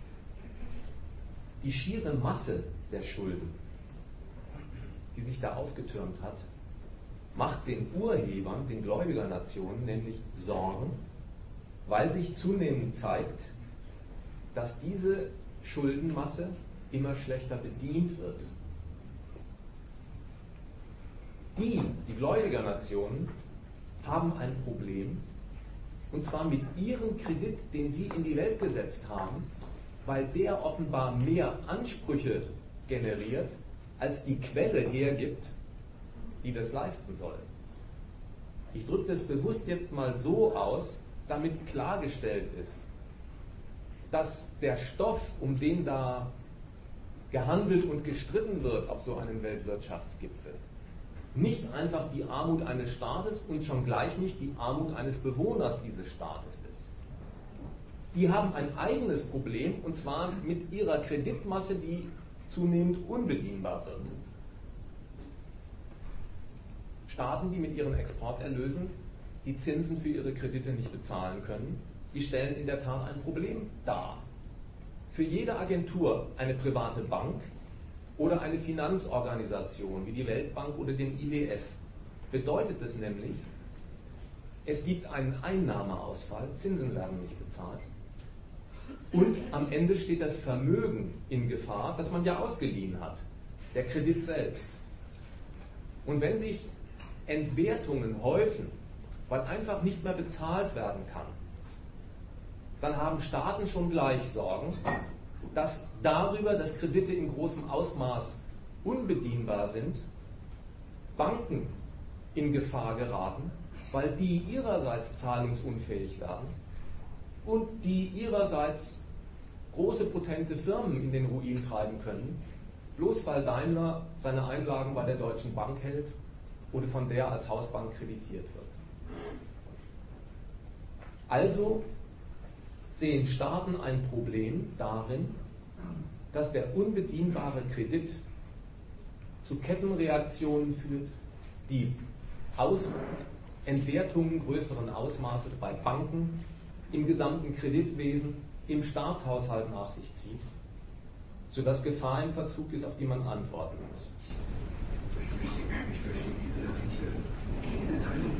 Die schiere Masse der Schulden, die sich da aufgetürmt hat, macht den Urhebern, den Gläubigernationen, nämlich Sorgen, weil sich zunehmend zeigt, dass diese Schuldenmasse immer schlechter bedient wird. Die Gläubigernationen, haben ein Problem, und zwar mit ihrem Kredit, den sie in die Welt gesetzt haben, weil der offenbar mehr Ansprüche generiert, als die Quelle hergibt, die das leisten soll. Ich drücke das bewusst jetzt mal so aus, damit klargestellt ist, dass der Stoff, um den da gehandelt und gestritten wird auf so einem Weltwirtschaftsgipfel, nicht einfach die Armut eines Staates und schon gleich nicht die Armut eines Bewohners dieses Staates ist. Die haben ein eigenes Problem, und zwar mit ihrer Kreditmasse, die zunehmend unbedienbar wird. Staaten, die mit ihren Exporterlösen die Zinsen für ihre Kredite nicht bezahlen können, die stellen in der Tat ein Problem dar. für jede Agentur eine private Bank oder eine Finanzorganisation wie die Weltbank oder den IWF bedeutet es nämlich, es gibt einen Einnahmeausfall, Zinsen werden nicht bezahlt und am Ende steht das Vermögen in Gefahr, das man ja ausgeliehen hat, der Kredit selbst. Und wenn sich Entwertungen häufen, weil einfach nicht mehr bezahlt werden kann, dann haben Staaten schon gleich Sorgen, dass darüber, dass Kredite in großem Ausmaß unbedienbar sind, Banken in Gefahr geraten, weil die ihrerseits zahlungsunfähig werden und die ihrerseits große potente Firmen in den Ruin treiben können, bloß weil Daimler seine Einlagen bei der Deutschen Bank hält oder von der als Hausbank kreditiert wird. Also sehen Staaten ein Problem darin, dass der unbedienbare Kredit zu Kettenreaktionen führt, die Entwertungen größeren Ausmaßes bei Banken, im gesamten Kreditwesen, im Staatshaushalt nach sich zieht, sodass Gefahr im Verzug ist, auf die man antworten muss. Ich verstehe diese Trennung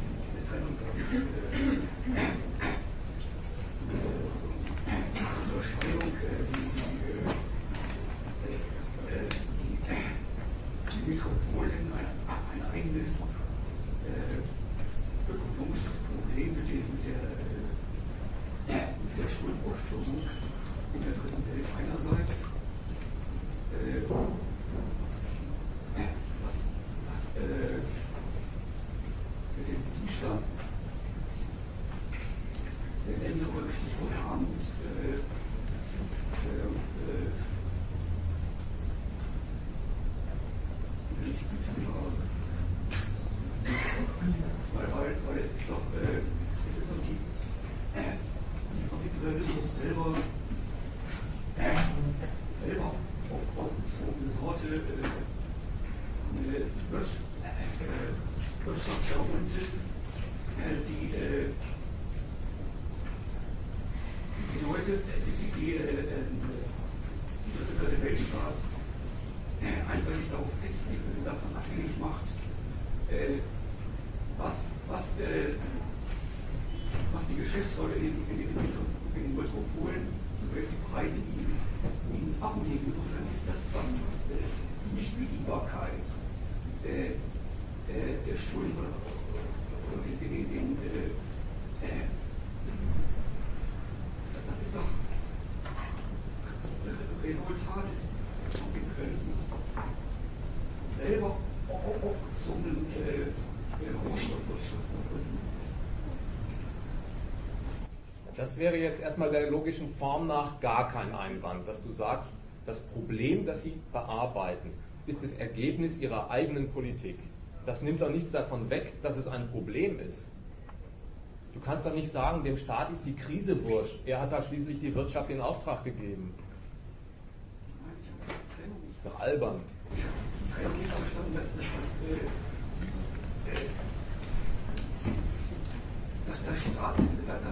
Unterscheidung, die Metropolen ein eigenes ökonomisches Problem mit der Schuldaufführung in der dritten Welt einerseits, was mit dem Zustand der Länder oder Stichwort Armut nichts zu tun haben. Weil es ist doch die Fabrikrealismus selber aufgezogene Sorte Wirtschaftsverbunde, die Leute, die dritte Weltstaat einseitig darauf festlegt und davon abhängig macht, was die Geschäftsleute in den Metropolen, zu welchen Preisen ihnen ablegen. Insofern ist das die Nichtbedienbarkeit der Schulden oder das ist doch das Resultat des Kapitalismus selber aufgezogenen Rohstoffwirtschaft. Das wäre jetzt erstmal der logischen Form nach gar kein Einwand, dass du sagst, das Problem, das sie bearbeiten, ist das Ergebnis ihrer eigenen Politik. Das nimmt doch nichts davon weg, dass es ein Problem ist. Du kannst doch nicht sagen, dem Staat ist die Krise wurscht. Er hat da schließlich die Wirtschaft in Auftrag gegeben. Das ist doch albern. Ich habe nicht verstanden, dass die Staaten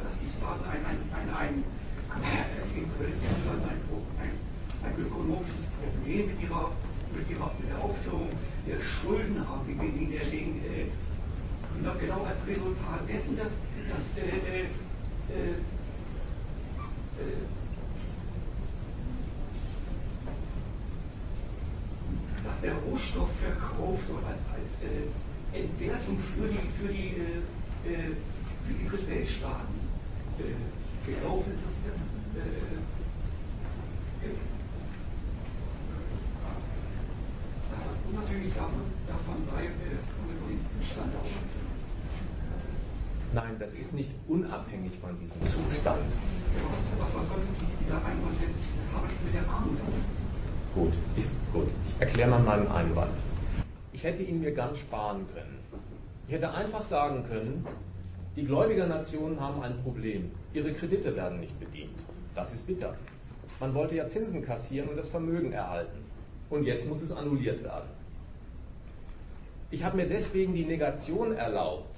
ein ökonomisches Problem mit ihrer Aufführung der Schulden haben, genau als Resultat dessen, dass der Rohstoff verkauft wird als Entwertung für die Drittweltstaaten gelaufen ist. Das ist unabhängig davon sei, von dem Zustand der Aufwertung. Nein, das ist nicht unabhängig von diesem Zustand. Was sollten die da einwandten? Das habe ich mit der Armut aufgesetzt. Gut. Ich erkläre mal meinen Einwand. Ich hätte ihn mir ganz sparen können. Ich hätte einfach sagen können, die Gläubigernationen haben ein Problem. Ihre Kredite werden nicht bedient. Das ist bitter. Man wollte ja Zinsen kassieren und das Vermögen erhalten. Und jetzt muss es annulliert werden. Ich habe mir deswegen die Negation erlaubt,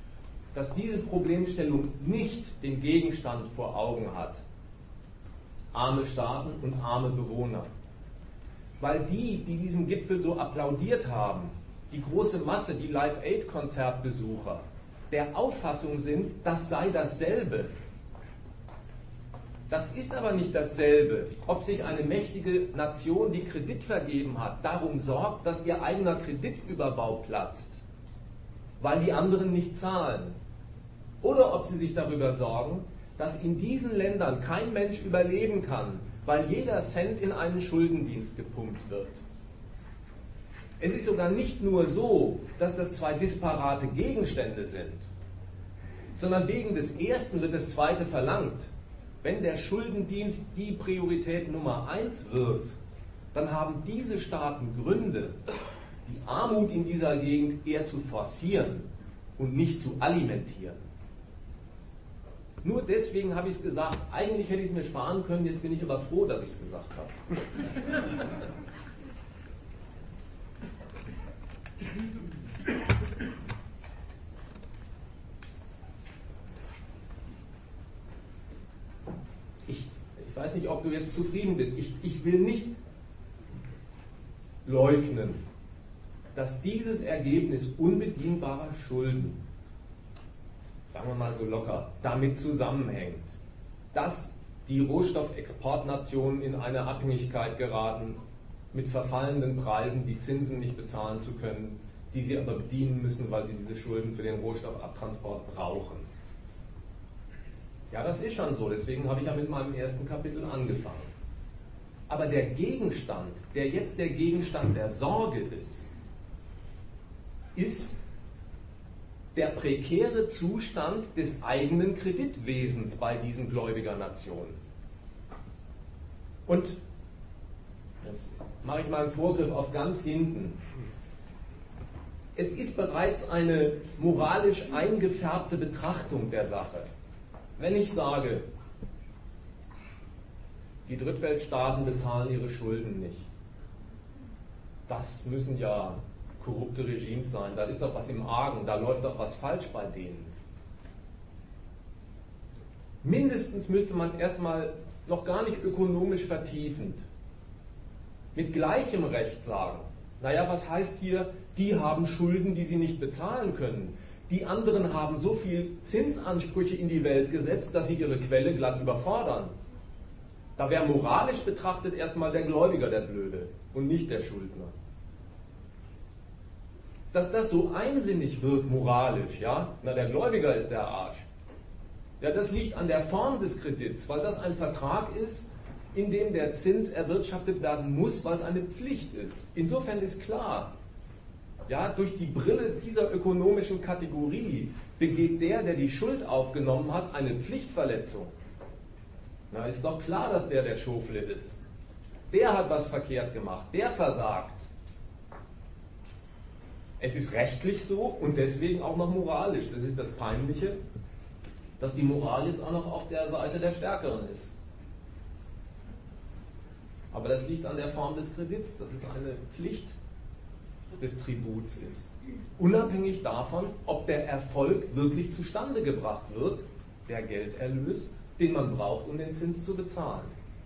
dass diese Problemstellung nicht den Gegenstand vor Augen hat. arme Staaten und arme Bewohner. Weil die diesem Gipfel so applaudiert haben, die große Masse, die Live-Aid-Konzertbesucher, der Auffassung sind, das sei dasselbe. Das ist aber nicht dasselbe, ob sich eine mächtige Nation, die Kredit vergeben hat, darum sorgt, dass ihr eigener Kreditüberbau platzt, weil die anderen nicht zahlen. Oder ob sie sich darüber sorgen, dass in diesen Ländern kein Mensch überleben kann, weil jeder Cent in einen Schuldendienst gepumpt wird. Es ist sogar nicht nur so, dass das zwei disparate Gegenstände sind, sondern wegen des ersten wird das zweite verlangt. Wenn der Schuldendienst die Priorität Nummer 1 wird, dann haben diese Staaten Gründe, die Armut in dieser Gegend eher zu forcieren und nicht zu alimentieren. Nur deswegen habe ich es gesagt. Eigentlich hätte ich es mir sparen können, jetzt bin ich aber froh, dass ich es gesagt habe. Ich weiß nicht, ob du jetzt zufrieden bist. Ich will nicht leugnen, dass dieses Ergebnis unbedienbarer Schulden, sagen wir mal so locker, damit zusammenhängt, dass die Rohstoffexportnationen in eine Abhängigkeit geraten, mit verfallenden Preisen die Zinsen nicht bezahlen zu können, die sie aber bedienen müssen, weil sie diese Schulden für den Rohstoffabtransport brauchen. Ja, das ist schon so, deswegen habe ich ja mit meinem ersten Kapitel angefangen. Aber der Gegenstand, der jetzt der Gegenstand der Sorge ist der prekäre Zustand des eigenen Kreditwesens bei diesen Gläubigernationen. Und jetzt mache ich mal einen Vorgriff auf ganz hinten. Es ist bereits eine moralisch eingefärbte Betrachtung der Sache. Wenn ich sage, die Drittweltstaaten bezahlen ihre Schulden nicht, das müssen ja korrupte Regimes sein, da ist doch was im Argen, da läuft doch was falsch bei denen. Mindestens müsste man erstmal noch gar nicht ökonomisch vertiefend mit gleichem Recht sagen, naja, was heißt hier, die haben Schulden, die sie nicht bezahlen können. Die anderen haben so viel Zinsansprüche in die Welt gesetzt, dass sie ihre Quelle glatt überfordern. Da wäre moralisch betrachtet erstmal der Gläubiger der Blöde und nicht der Schuldner. Dass das so einsinnig wird moralisch, ja, na der Gläubiger ist der Arsch. Ja, das liegt an der Form des Kredits, weil das ein Vertrag ist, in dem der Zins erwirtschaftet werden muss, weil es eine Pflicht ist. Insofern ist klar, ja, durch die Brille dieser ökonomischen Kategorie begeht der die Schuld aufgenommen hat, eine Pflichtverletzung. Na, ist doch klar, dass der Schofle ist. Der hat was verkehrt gemacht, der versagt. Es ist rechtlich so und deswegen auch noch moralisch. Das ist das Peinliche, dass die Moral jetzt auch noch auf der Seite der Stärkeren ist. Aber das liegt an der Form des Kredits, dass es eine Pflicht des Tributs ist. Unabhängig davon, ob der Erfolg wirklich zustande gebracht wird, der Gelderlös, den man braucht, um den Zins zu bezahlen.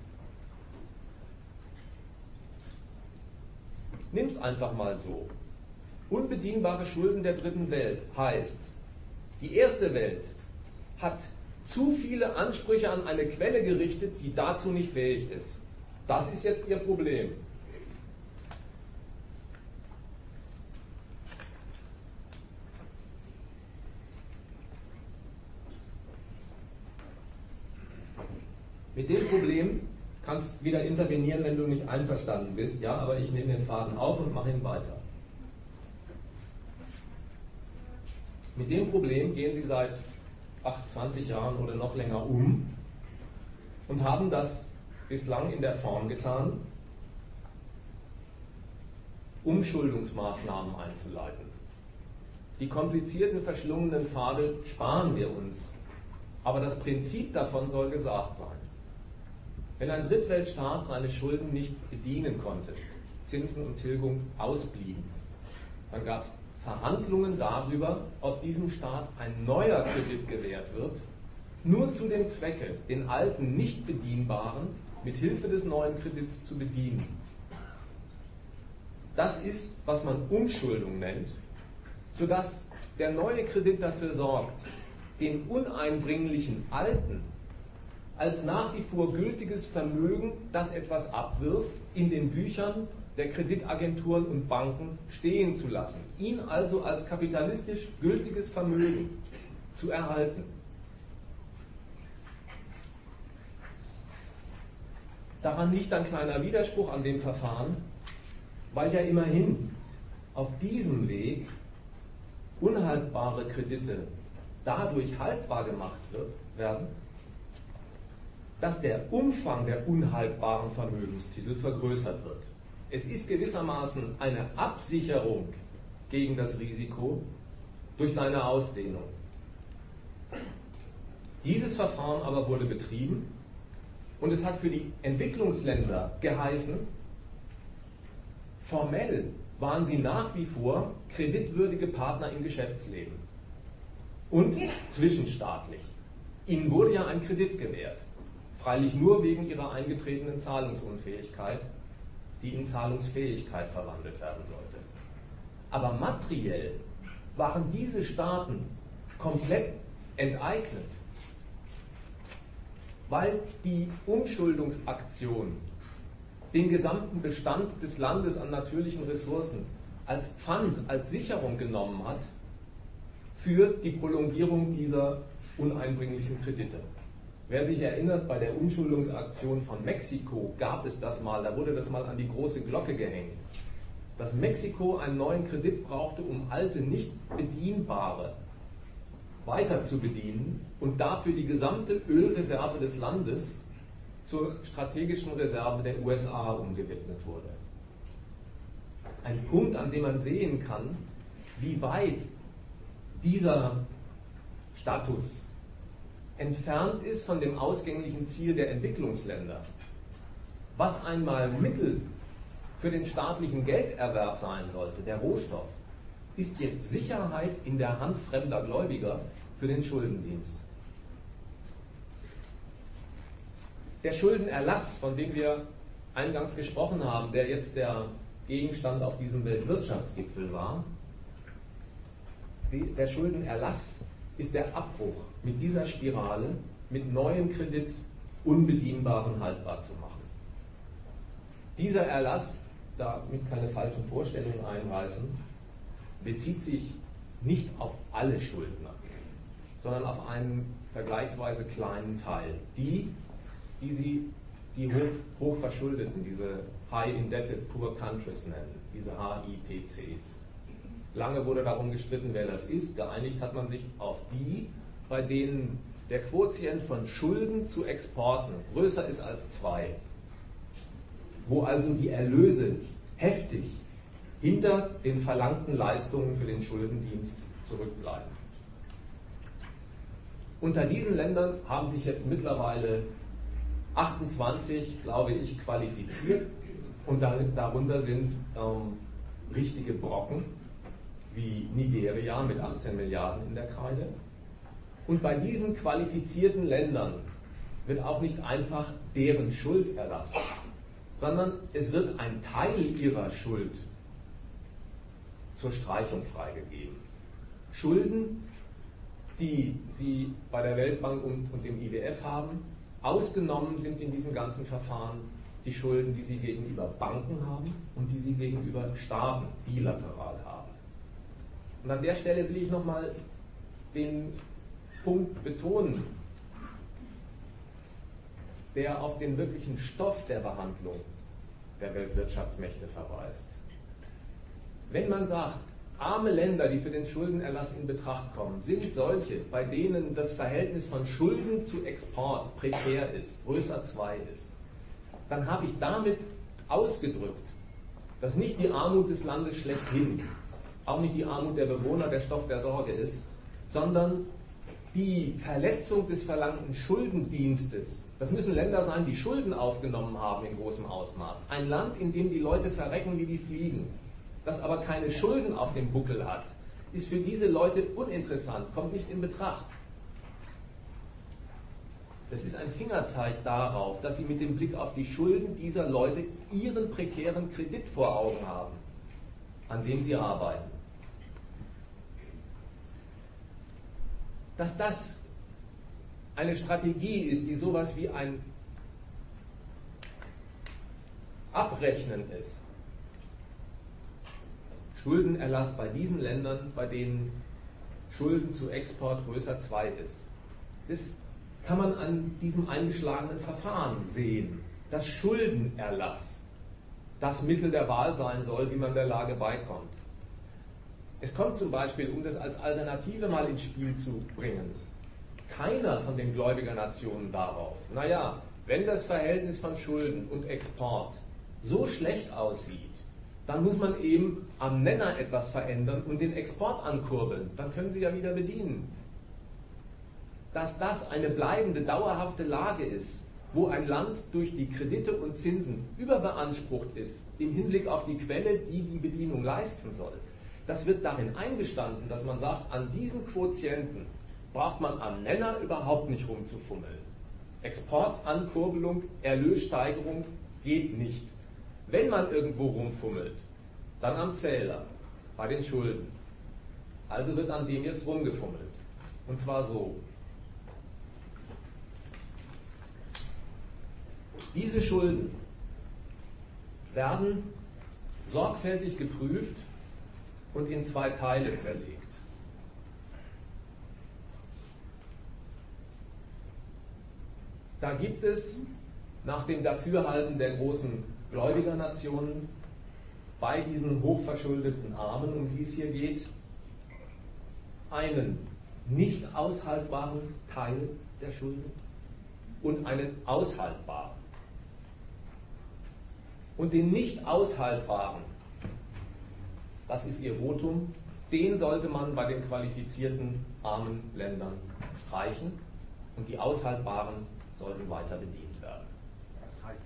Nimm es einfach mal so. Unbedienbare Schulden der dritten Welt heißt, die erste Welt hat zu viele Ansprüche an eine Quelle gerichtet, die dazu nicht fähig ist. Das ist jetzt ihr Problem. Mit dem Problem kannst du wieder intervenieren, wenn du nicht einverstanden bist, ja, aber ich nehme den Faden auf und mache ihn weiter. Mit dem Problem gehen sie seit 20 Jahren oder noch länger um und haben das bislang in der Form getan, Umschuldungsmaßnahmen einzuleiten. Die komplizierten, verschlungenen Pfade sparen wir uns, aber das Prinzip davon soll gesagt sein. Wenn ein Drittweltstaat seine Schulden nicht bedienen konnte, Zinsen und Tilgung ausblieben, dann gab es Verhandlungen darüber, ob diesem Staat ein neuer Kredit gewährt wird, nur zu dem Zwecke, den alten, nicht bedienbaren mit Hilfe des neuen Kredits zu bedienen. Das ist, was man Umschuldung nennt, sodass der neue Kredit dafür sorgt, den uneinbringlichen alten als nach wie vor gültiges Vermögen, das etwas abwirft, in den Büchern der Kreditagenturen und Banken stehen zu lassen. Ihn also als kapitalistisch gültiges Vermögen zu erhalten. Daran liegt ein kleiner Widerspruch an dem Verfahren, weil ja immerhin auf diesem Weg unhaltbare Kredite dadurch haltbar gemacht werden, dass der Umfang der unhaltbaren Vermögenstitel vergrößert wird. Es ist gewissermaßen eine Absicherung gegen das Risiko durch seine Ausdehnung. Dieses Verfahren aber wurde betrieben und es hat für die Entwicklungsländer geheißen, formell waren sie nach wie vor kreditwürdige Partner im Geschäftsleben und zwischenstaatlich. Ihnen wurde ja ein Kredit gewährt, freilich nur wegen ihrer eingetretenen Zahlungsunfähigkeit, die in Zahlungsfähigkeit verwandelt werden sollte. Aber materiell waren diese Staaten komplett enteignet, weil die Umschuldungsaktion den gesamten Bestand des Landes an natürlichen Ressourcen als Pfand, als Sicherung genommen hat für die Prolongierung dieser uneinbringlichen Kredite. Wer sich erinnert, bei der Umschuldungsaktion von Mexiko gab es das mal, da wurde das mal an die große Glocke gehängt, dass Mexiko einen neuen Kredit brauchte, um alte, nicht bedienbare weiter zu bedienen und dafür die gesamte Ölreserve des Landes zur strategischen Reserve der USA umgewidmet wurde. Ein Punkt, an dem man sehen kann, wie weit dieser Status entfernt ist von dem ausgänglichen Ziel der Entwicklungsländer. Was einmal Mittel für den staatlichen Gelderwerb sein sollte, der Rohstoff, ist jetzt Sicherheit in der Hand fremder Gläubiger für den Schuldendienst. Der Schuldenerlass, von dem wir eingangs gesprochen haben, der jetzt der Gegenstand auf diesem Weltwirtschaftsgipfel war, der Schuldenerlass ist der Abbruch mit dieser Spirale, mit neuem Kredit Unbedienbaren haltbar zu machen. Dieser Erlass, damit keine falschen Vorstellungen einreißen, bezieht sich nicht auf alle Schuldner, sondern auf einen vergleichsweise kleinen Teil. Die Hochverschuldeten, diese High Indebted Poor Countries nennen, diese HIPCs. Lange wurde darum gestritten, wer das ist. Geeinigt hat man sich auf die, bei denen der Quotient von Schulden zu Exporten größer ist als 2. Wo also die Erlöse heftig hinter den verlangten Leistungen für den Schuldendienst zurückbleiben. Unter diesen Ländern haben sich jetzt mittlerweile 28, glaube ich, qualifiziert und darunter sind richtige Brocken wie Nigeria mit 18 Milliarden in der Kreide. Und bei diesen qualifizierten Ländern wird auch nicht einfach deren Schuld erlassen, sondern es wird ein Teil ihrer Schuld zur Streichung freigegeben. Schulden, die sie bei der Weltbank und dem IWF haben, ausgenommen sind in diesem ganzen Verfahren die Schulden, die sie gegenüber Banken haben und die sie gegenüber Staaten bilateral haben. Und an der Stelle will ich nochmal den Punkt betonen, der auf den wirklichen Stoff der Behandlung der Weltwirtschaftsmächte verweist. Wenn man sagt, arme Länder, die für den Schuldenerlass in Betracht kommen, sind solche, bei denen das Verhältnis von Schulden zu Export prekär ist, größer 2 ist, dann habe ich damit ausgedrückt, dass nicht die Armut des Landes schlechthin, auch nicht die Armut der Bewohner der Stoff der Sorge ist, sondern die Verletzung des verlangten Schuldendienstes. Das müssen Länder sein, die Schulden aufgenommen haben in großem Ausmaß. Ein Land, in dem die Leute verrecken wie die Fliegen, das aber keine Schulden auf dem Buckel hat, ist für diese Leute uninteressant, kommt nicht in Betracht. Das ist ein Fingerzeig darauf, dass sie mit dem Blick auf die Schulden dieser Leute ihren prekären Kredit vor Augen haben, an dem sie arbeiten. Dass das eine Strategie ist, die sowas wie ein Abrechnen ist, Schuldenerlass bei diesen Ländern, bei denen Schulden zu Export größer 2 ist. Das kann man an diesem eingeschlagenen Verfahren sehen, dass Schuldenerlass das Mittel der Wahl sein soll, wie man der Lage beikommt. Es kommt zum Beispiel, um das als Alternative mal ins Spiel zu bringen, keiner von den Gläubigernationen darauf, naja, wenn das Verhältnis von Schulden und Export so schlecht aussieht, dann muss man eben am Nenner etwas verändern und den Export ankurbeln. Dann können Sie ja wieder bedienen. Dass das eine bleibende, dauerhafte Lage ist, wo ein Land durch die Kredite und Zinsen überbeansprucht ist, im Hinblick auf die Quelle, die die Bedienung leisten soll, das wird darin eingestanden, dass man sagt, an diesen Quotienten braucht man am Nenner überhaupt nicht rumzufummeln. Exportankurbelung, Erlössteigerung geht nicht. Wenn man irgendwo rumfummelt, dann am Zähler, bei den Schulden. Also wird an dem jetzt rumgefummelt. Und zwar so. Diese Schulden werden sorgfältig geprüft und in 2 Teile zerlegt. Da gibt es nach dem Dafürhalten der großen Gläubigernationen bei diesen hochverschuldeten Armen, um die es hier geht, einen nicht aushaltbaren Teil der Schulden und einen aushaltbaren. Und den nicht aushaltbaren, das ist ihr Votum, den sollte man bei den qualifizierten armen Ländern streichen und die aushaltbaren sollten weiter bedient werden. Was heißt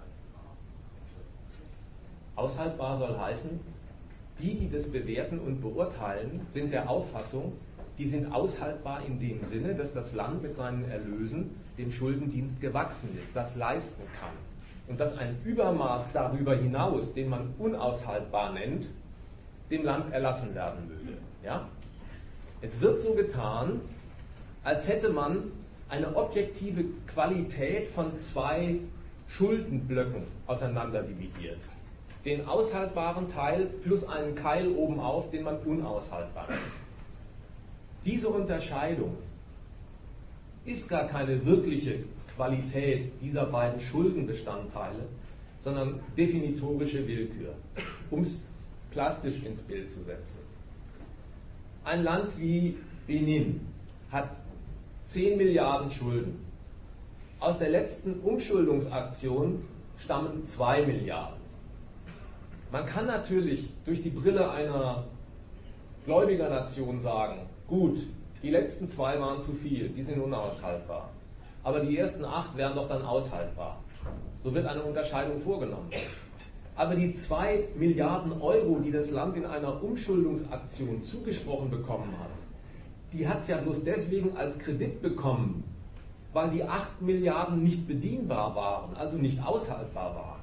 aushaltbar? Aushaltbar soll heißen, die das bewerten und beurteilen, sind der Auffassung, die sind aushaltbar in dem Sinne, dass das Land mit seinen Erlösen dem Schuldendienst gewachsen ist, das leisten kann. Und dass ein Übermaß darüber hinaus, den man unaushaltbar nennt, dem Land erlassen werden möge. Ja? Jetzt wird so getan, als hätte man eine objektive Qualität von 2 Schuldenblöcken auseinanderdividiert. Den aushaltbaren Teil plus einen Keil obenauf, den man unaushaltbar nennt. Diese Unterscheidung ist gar keine wirkliche Qualität dieser beiden Schuldenbestandteile, sondern definitorische Willkür, um es plastisch ins Bild zu setzen. Ein Land wie Benin hat 10 Milliarden Schulden. Aus der letzten Umschuldungsaktion stammen 2 Milliarden. Man kann natürlich durch die Brille einer Gläubigernation sagen, gut, die letzten 2 waren zu viel, die sind unaushaltbar. Aber die ersten 8 wären doch dann aushaltbar. So wird eine Unterscheidung vorgenommen. Aber die 2 Milliarden Euro, die das Land in einer Umschuldungsaktion zugesprochen bekommen hat, die hat es ja bloß deswegen als Kredit bekommen, weil die 8 Milliarden nicht bedienbar waren, also nicht aushaltbar waren.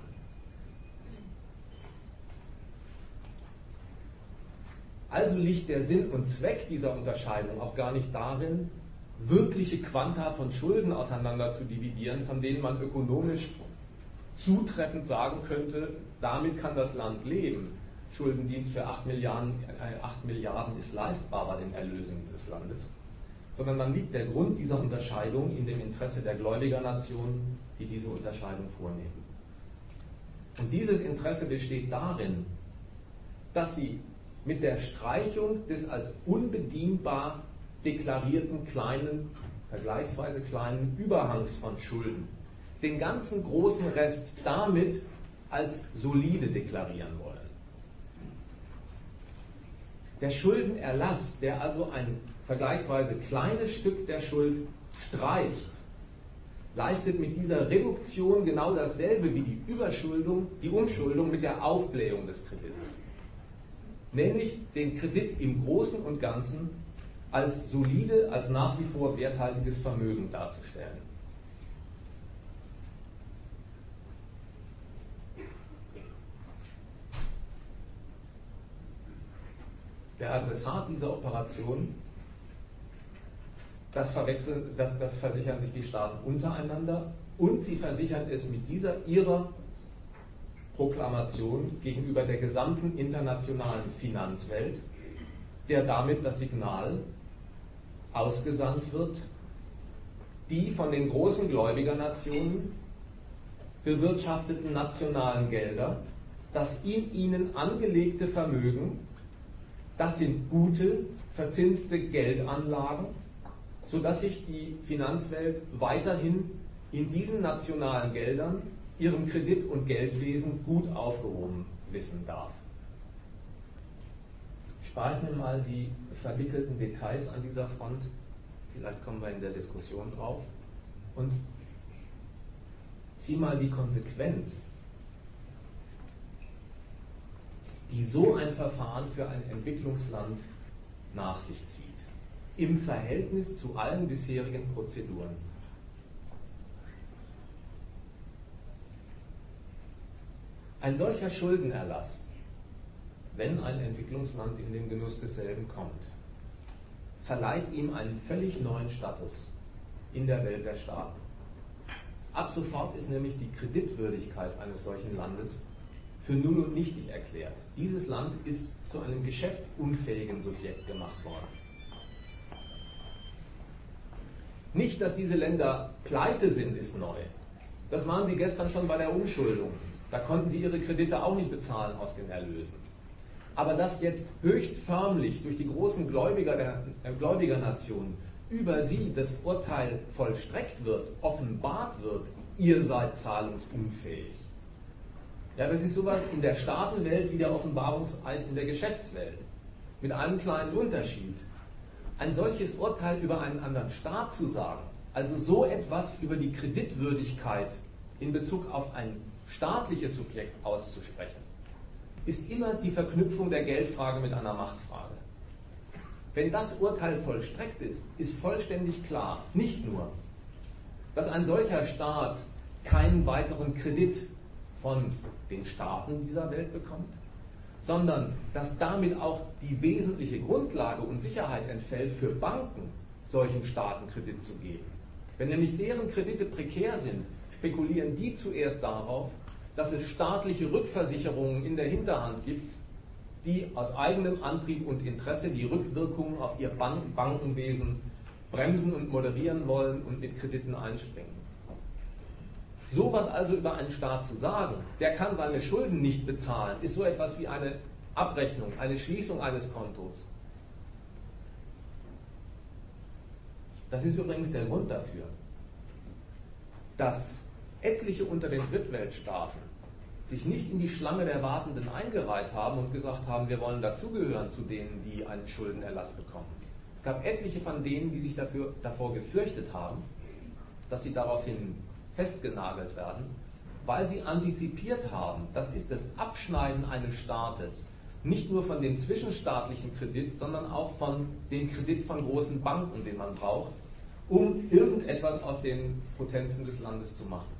Also liegt der Sinn und Zweck dieser Unterscheidung auch gar nicht darin, wirkliche Quanta von Schulden auseinander zu dividieren, von denen man ökonomisch zutreffend sagen könnte, damit kann das Land leben. Schuldendienst für 8 Milliarden ist leistbar bei den Erlösen dieses Landes. Sondern dann liegt der Grund dieser Unterscheidung in dem Interesse der Gläubigernationen, die diese Unterscheidung vornehmen. Und dieses Interesse besteht darin, dass sie mit der Streichung des als unbedienbar deklarierten kleinen, vergleichsweise kleinen Überhangs von Schulden den ganzen großen Rest damit als solide deklarieren wollen. Der Schuldenerlass, der also ein vergleichsweise kleines Stück der Schuld streicht, leistet mit dieser Reduktion genau dasselbe wie die Überschuldung, die Umschuldung mit der Aufblähung des Kredits. Nämlich den Kredit im Großen und Ganzen als solide, als nach wie vor werthaltiges Vermögen darzustellen. der Adressat dieser Operation, das versichern sich die Staaten untereinander und sie versichern es mit ihrer Proklamation gegenüber der gesamten internationalen Finanzwelt, der damit das Signal ausgesandt wird, die von den großen Gläubigernationen bewirtschafteten nationalen Gelder, das in ihnen angelegte Vermögen, das sind gute, verzinste Geldanlagen, sodass sich die Finanzwelt weiterhin in diesen nationalen Geldern ihrem Kredit- und Geldwesen gut aufgehoben wissen darf. Ich spare mir mal die verwickelten Details an dieser Front, vielleicht kommen wir in der Diskussion drauf, und zieh mal die Konsequenz, die so ein Verfahren für ein Entwicklungsland nach sich zieht, im Verhältnis zu allen bisherigen Prozeduren. Ein solcher Schuldenerlass, wenn ein Entwicklungsland in den Genuss desselben kommt, verleiht ihm einen völlig neuen Status in der Welt der Staaten. Ab sofort ist nämlich die Kreditwürdigkeit eines solchen Landes für null und nichtig erklärt. Dieses Land ist zu einem geschäftsunfähigen Subjekt gemacht worden. Nicht, dass diese Länder pleite sind, ist neu. Das waren sie gestern schon bei der Umschuldung. Da konnten sie ihre Kredite auch nicht bezahlen aus den Erlösen. Aber dass jetzt höchst förmlich durch die großen Gläubigernationen über sie das Urteil vollstreckt wird, offenbart wird, ihr seid zahlungsunfähig. Ja, das ist sowas in der Staatenwelt wie der Offenbarungseid in der Geschäftswelt. Mit einem kleinen Unterschied. Ein solches Urteil über einen anderen Staat zu sagen, also so etwas über die Kreditwürdigkeit in Bezug auf ein staatliches Subjekt auszusprechen, ist immer die Verknüpfung der Geldfrage mit einer Machtfrage. Wenn das Urteil vollstreckt ist, ist vollständig klar, nicht nur, dass ein solcher Staat keinen weiteren Kredit von den Staaten dieser Welt bekommt, sondern dass damit auch die wesentliche Grundlage und Sicherheit entfällt, für Banken solchen Staaten Kredit zu geben. Wenn nämlich deren Kredite prekär sind, spekulieren die zuerst darauf, dass es staatliche Rückversicherungen in der Hinterhand gibt, die aus eigenem Antrieb und Interesse die Rückwirkungen auf ihr Bankenwesen bremsen und moderieren wollen und mit Krediten einspringen. Sowas also über einen Staat zu sagen, der kann seine Schulden nicht bezahlen, ist so etwas wie eine Abrechnung, eine Schließung eines Kontos. Das ist übrigens der Grund dafür, dass etliche unter den Drittweltstaaten sich nicht in die Schlange der Wartenden eingereiht haben und gesagt haben, wir wollen dazugehören zu denen, die einen Schuldenerlass bekommen. Es gab etliche von denen, die sich davor gefürchtet haben, dass sie daraufhin festgenagelt werden, weil sie antizipiert haben, das ist das Abschneiden eines Staates, nicht nur von dem zwischenstaatlichen Kredit, sondern auch von dem Kredit von großen Banken, den man braucht, um irgendetwas aus den Potenzen des Landes zu machen.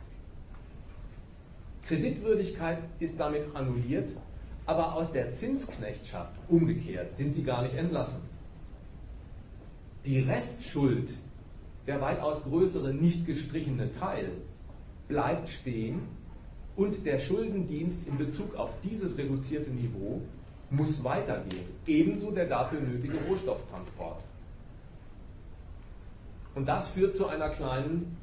Kreditwürdigkeit ist damit annulliert, aber aus der Zinsknechtschaft umgekehrt sind sie gar nicht entlassen. Die Restschuld, der weitaus größere nicht gestrichene Teil, bleibt stehen und der Schuldendienst in Bezug auf dieses reduzierte Niveau muss weitergehen. Ebenso der dafür nötige Rohstofftransport. Und das führt zu einer kleinen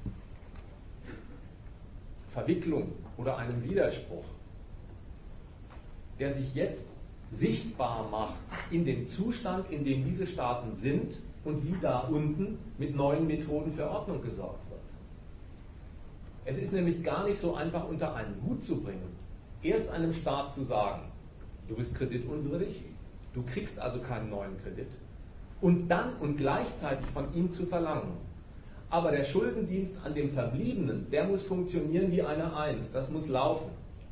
Verwicklung oder einem Widerspruch, der sich jetzt sichtbar macht in dem Zustand, in dem diese Staaten sind und wie da unten mit neuen Methoden für Ordnung gesorgt wird. Es ist nämlich gar nicht so einfach unter einen Hut zu bringen, erst einem Staat zu sagen, du bist kreditunwürdig, du kriegst also keinen neuen Kredit, und dann und gleichzeitig von ihm zu verlangen. Aber der Schuldendienst an dem Verbliebenen, der muss funktionieren wie eine Eins, das muss laufen.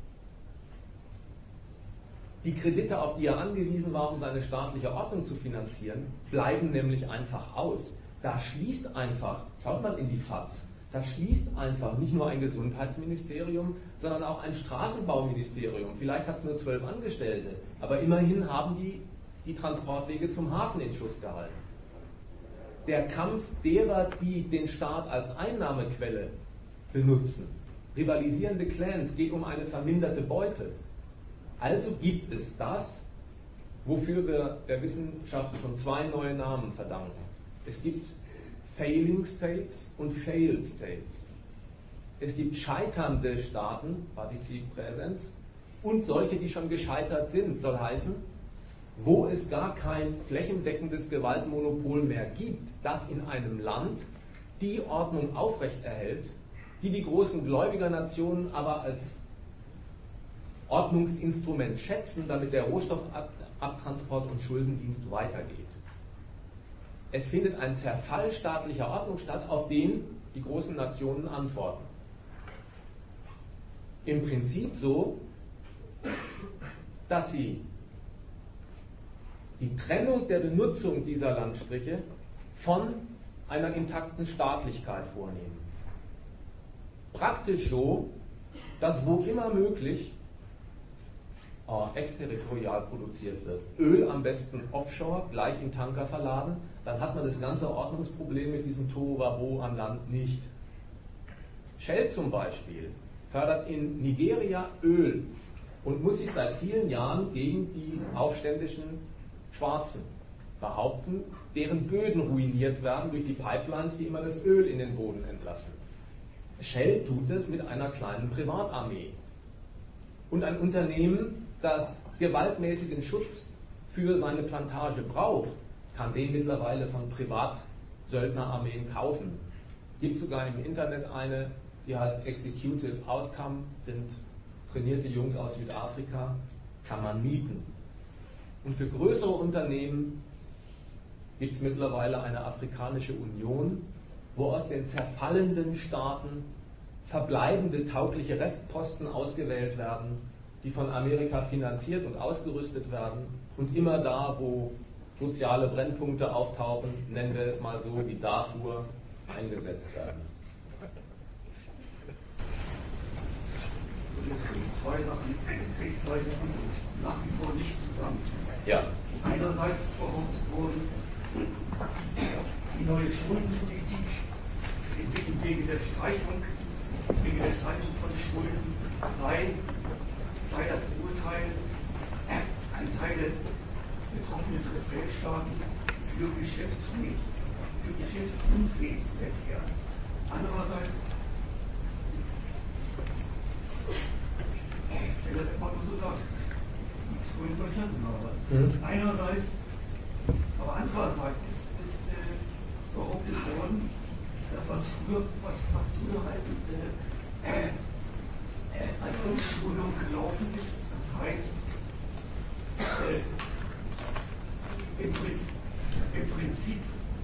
Die Kredite, auf die er angewiesen war, um seine staatliche Ordnung zu finanzieren, bleiben nämlich einfach aus. Da schließt einfach, schaut mal in die FAZ, da schließt einfach nicht nur ein Gesundheitsministerium, sondern auch ein Straßenbauministerium. Vielleicht hat es nur 12 Angestellte, aber immerhin haben die die Transportwege zum Hafen in Schuss gehalten. Der Kampf derer, die den Staat als Einnahmequelle benutzen, rivalisierende Clans, geht um eine verminderte Beute. Also gibt es das, wofür wir der Wissenschaft schon 2 neue Namen verdanken. Es gibt Failing States und Failed States. Es gibt scheiternde Staaten, Partizip Präsens, und solche, die schon gescheitert sind, soll heißen, wo es gar kein flächendeckendes Gewaltmonopol mehr gibt, das in einem Land die Ordnung aufrechterhält, die die großen Gläubigernationen aber als Ordnungsinstrument schätzen, damit der Rohstoffabtransport und Schuldendienst weitergeht. Es findet ein Zerfall staatlicher Ordnung statt, auf den die großen Nationen antworten. Im Prinzip so, dass sie die Trennung der Benutzung dieser Landstriche von einer intakten Staatlichkeit vornehmen. Praktisch so, dass wo immer möglich exterritorial produziert wird. Öl am besten offshore, gleich in Tanker verladen, dann hat man das ganze Ordnungsproblem mit diesem Tohuwabohu an Land nicht. Shell zum Beispiel fördert in Nigeria Öl und muss sich seit vielen Jahren gegen die aufständischen Schwarzen behaupten, deren Böden ruiniert werden durch die Pipelines, die immer das Öl in den Boden entlassen. Shell tut es mit einer kleinen Privatarmee. Und ein Unternehmen, das gewaltmäßigen Schutz für seine Plantage braucht, kann den mittlerweile von Privatsöldnerarmeen kaufen. Gibt sogar im Internet eine, die heißt Executive Outcome, sind trainierte Jungs aus Südafrika, kann man mieten. Und für größere Unternehmen gibt es mittlerweile eine Afrikanische Union, wo aus den zerfallenden Staaten verbleibende taugliche Restposten ausgewählt werden, die von Amerika finanziert und ausgerüstet werden und immer da, wo soziale Brennpunkte auftauchen, nennen wir es mal so, wie Darfur, eingesetzt werden. Jetzt kriege ich zwei Sachen nach wie vor nicht zusammen. Ja. Einerseits ist behauptet worden, die neue Schuldenpolitik entwickelt wegen der Streichung von Schulden sei das Urteil ein Teil der betroffenen Drittweltstaaten für geschäftsunfähig zu erklären. Andererseits ich stelle das mal so dar, das ist vorhin verstanden habe. Andererseits ist behauptet worden, dass was früher als Umschulung gelaufen ist, das heißt im Prinzip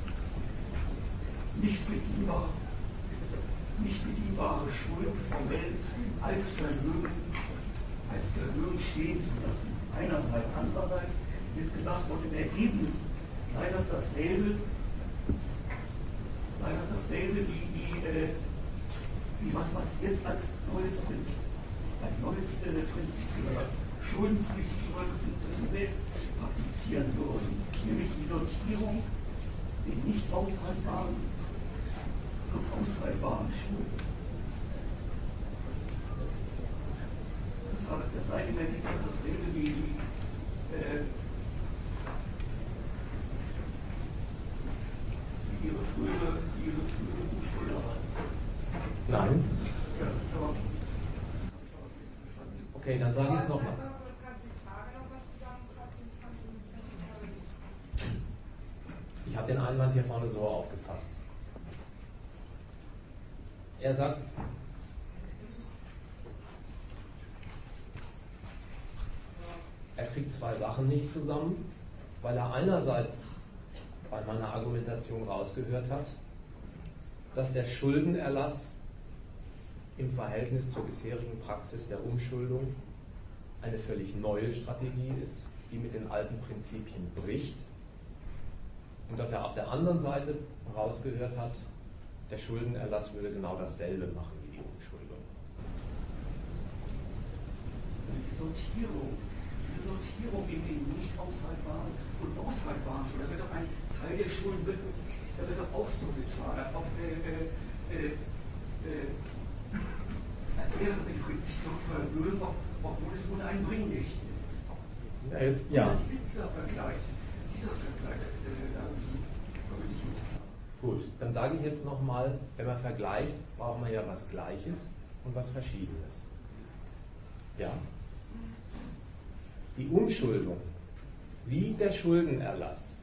nicht bedienbare Schulden formell als Vermögen stehen zu lassen. Einerseits, andererseits ist gesagt worden, im Ergebnis sei das dasselbe wie was jetzt als neues Prinzip oder Schuldenpolitik über die Welt praktizieren würden, nämlich die Sortierung in nicht aushaltbaren Schulden. Das sei im Ergebnis dasselbe wie ihre frühere Umschulderei. Nein. Okay, dann sage ich es nochmal. Ich habe den Einwand hier vorne so aufgefasst. Er sagt, er kriegt zwei Sachen nicht zusammen, weil er einerseits bei meiner Argumentation rausgehört hat, dass der Schuldenerlass im Verhältnis zur bisherigen Praxis der Umschuldung eine völlig neue Strategie ist, die mit den alten Prinzipien bricht. Und dass er auf der anderen Seite rausgehört hat, der Schuldenerlass würde genau dasselbe machen wie die Umschuldung. Die Sortierung diese Sortierung in den nicht aushaltbaren und aushaltbaren Schulden, da wird doch ein Teil der Schulden da wird doch auch so getan, als ob als wäre das ein Prinzip von Vermögen, obwohl es uneinbringlich ist. Ja, jetzt, ja. Dieser Vergleich, Gut, dann sage ich jetzt nochmal, wenn man vergleicht, braucht man ja was Gleiches und was Verschiedenes. Ja? Die Umschuldung wie der Schuldenerlass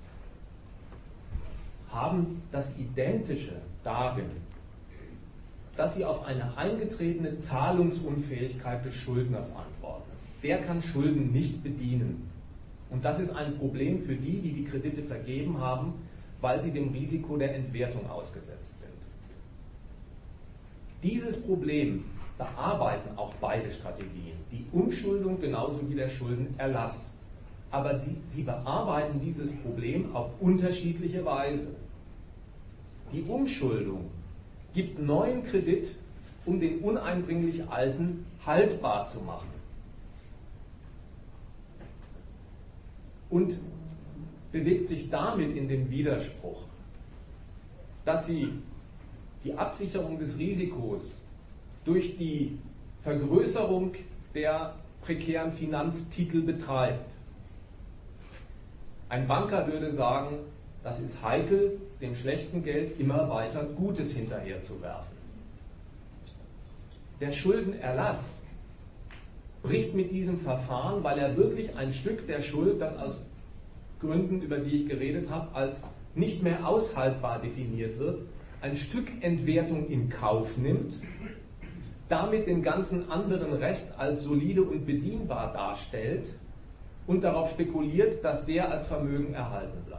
haben das Identische darin, dass sie auf eine eingetretene Zahlungsunfähigkeit des Schuldners antworten. Der kann Schulden nicht bedienen. Und das ist ein Problem für die, die die Kredite vergeben haben, weil sie dem Risiko der Entwertung ausgesetzt sind. Dieses Problem bearbeiten auch beide Strategien, die Umschuldung genauso wie der Schuldenerlass. Aber sie bearbeiten dieses Problem auf unterschiedliche Weise. Die Umschuldung gibt neuen Kredit, um den uneinbringlich alten haltbar zu machen. Und bewegt sich damit in den Widerspruch, dass sie die Absicherung des Risikos durch die Vergrößerung der prekären Finanztitel betreibt. Ein Banker würde sagen, das ist heikel, dem schlechten Geld immer weiter Gutes hinterherzuwerfen. Der Schuldenerlass bricht mit diesem Verfahren, weil er wirklich ein Stück der Schuld, das aus Gründen, über die ich geredet habe, als nicht mehr aushaltbar definiert wird, ein Stück Entwertung in Kauf nimmt, damit den ganzen anderen Rest als solide und bedienbar darstellt und darauf spekuliert, dass der als Vermögen erhalten bleibt.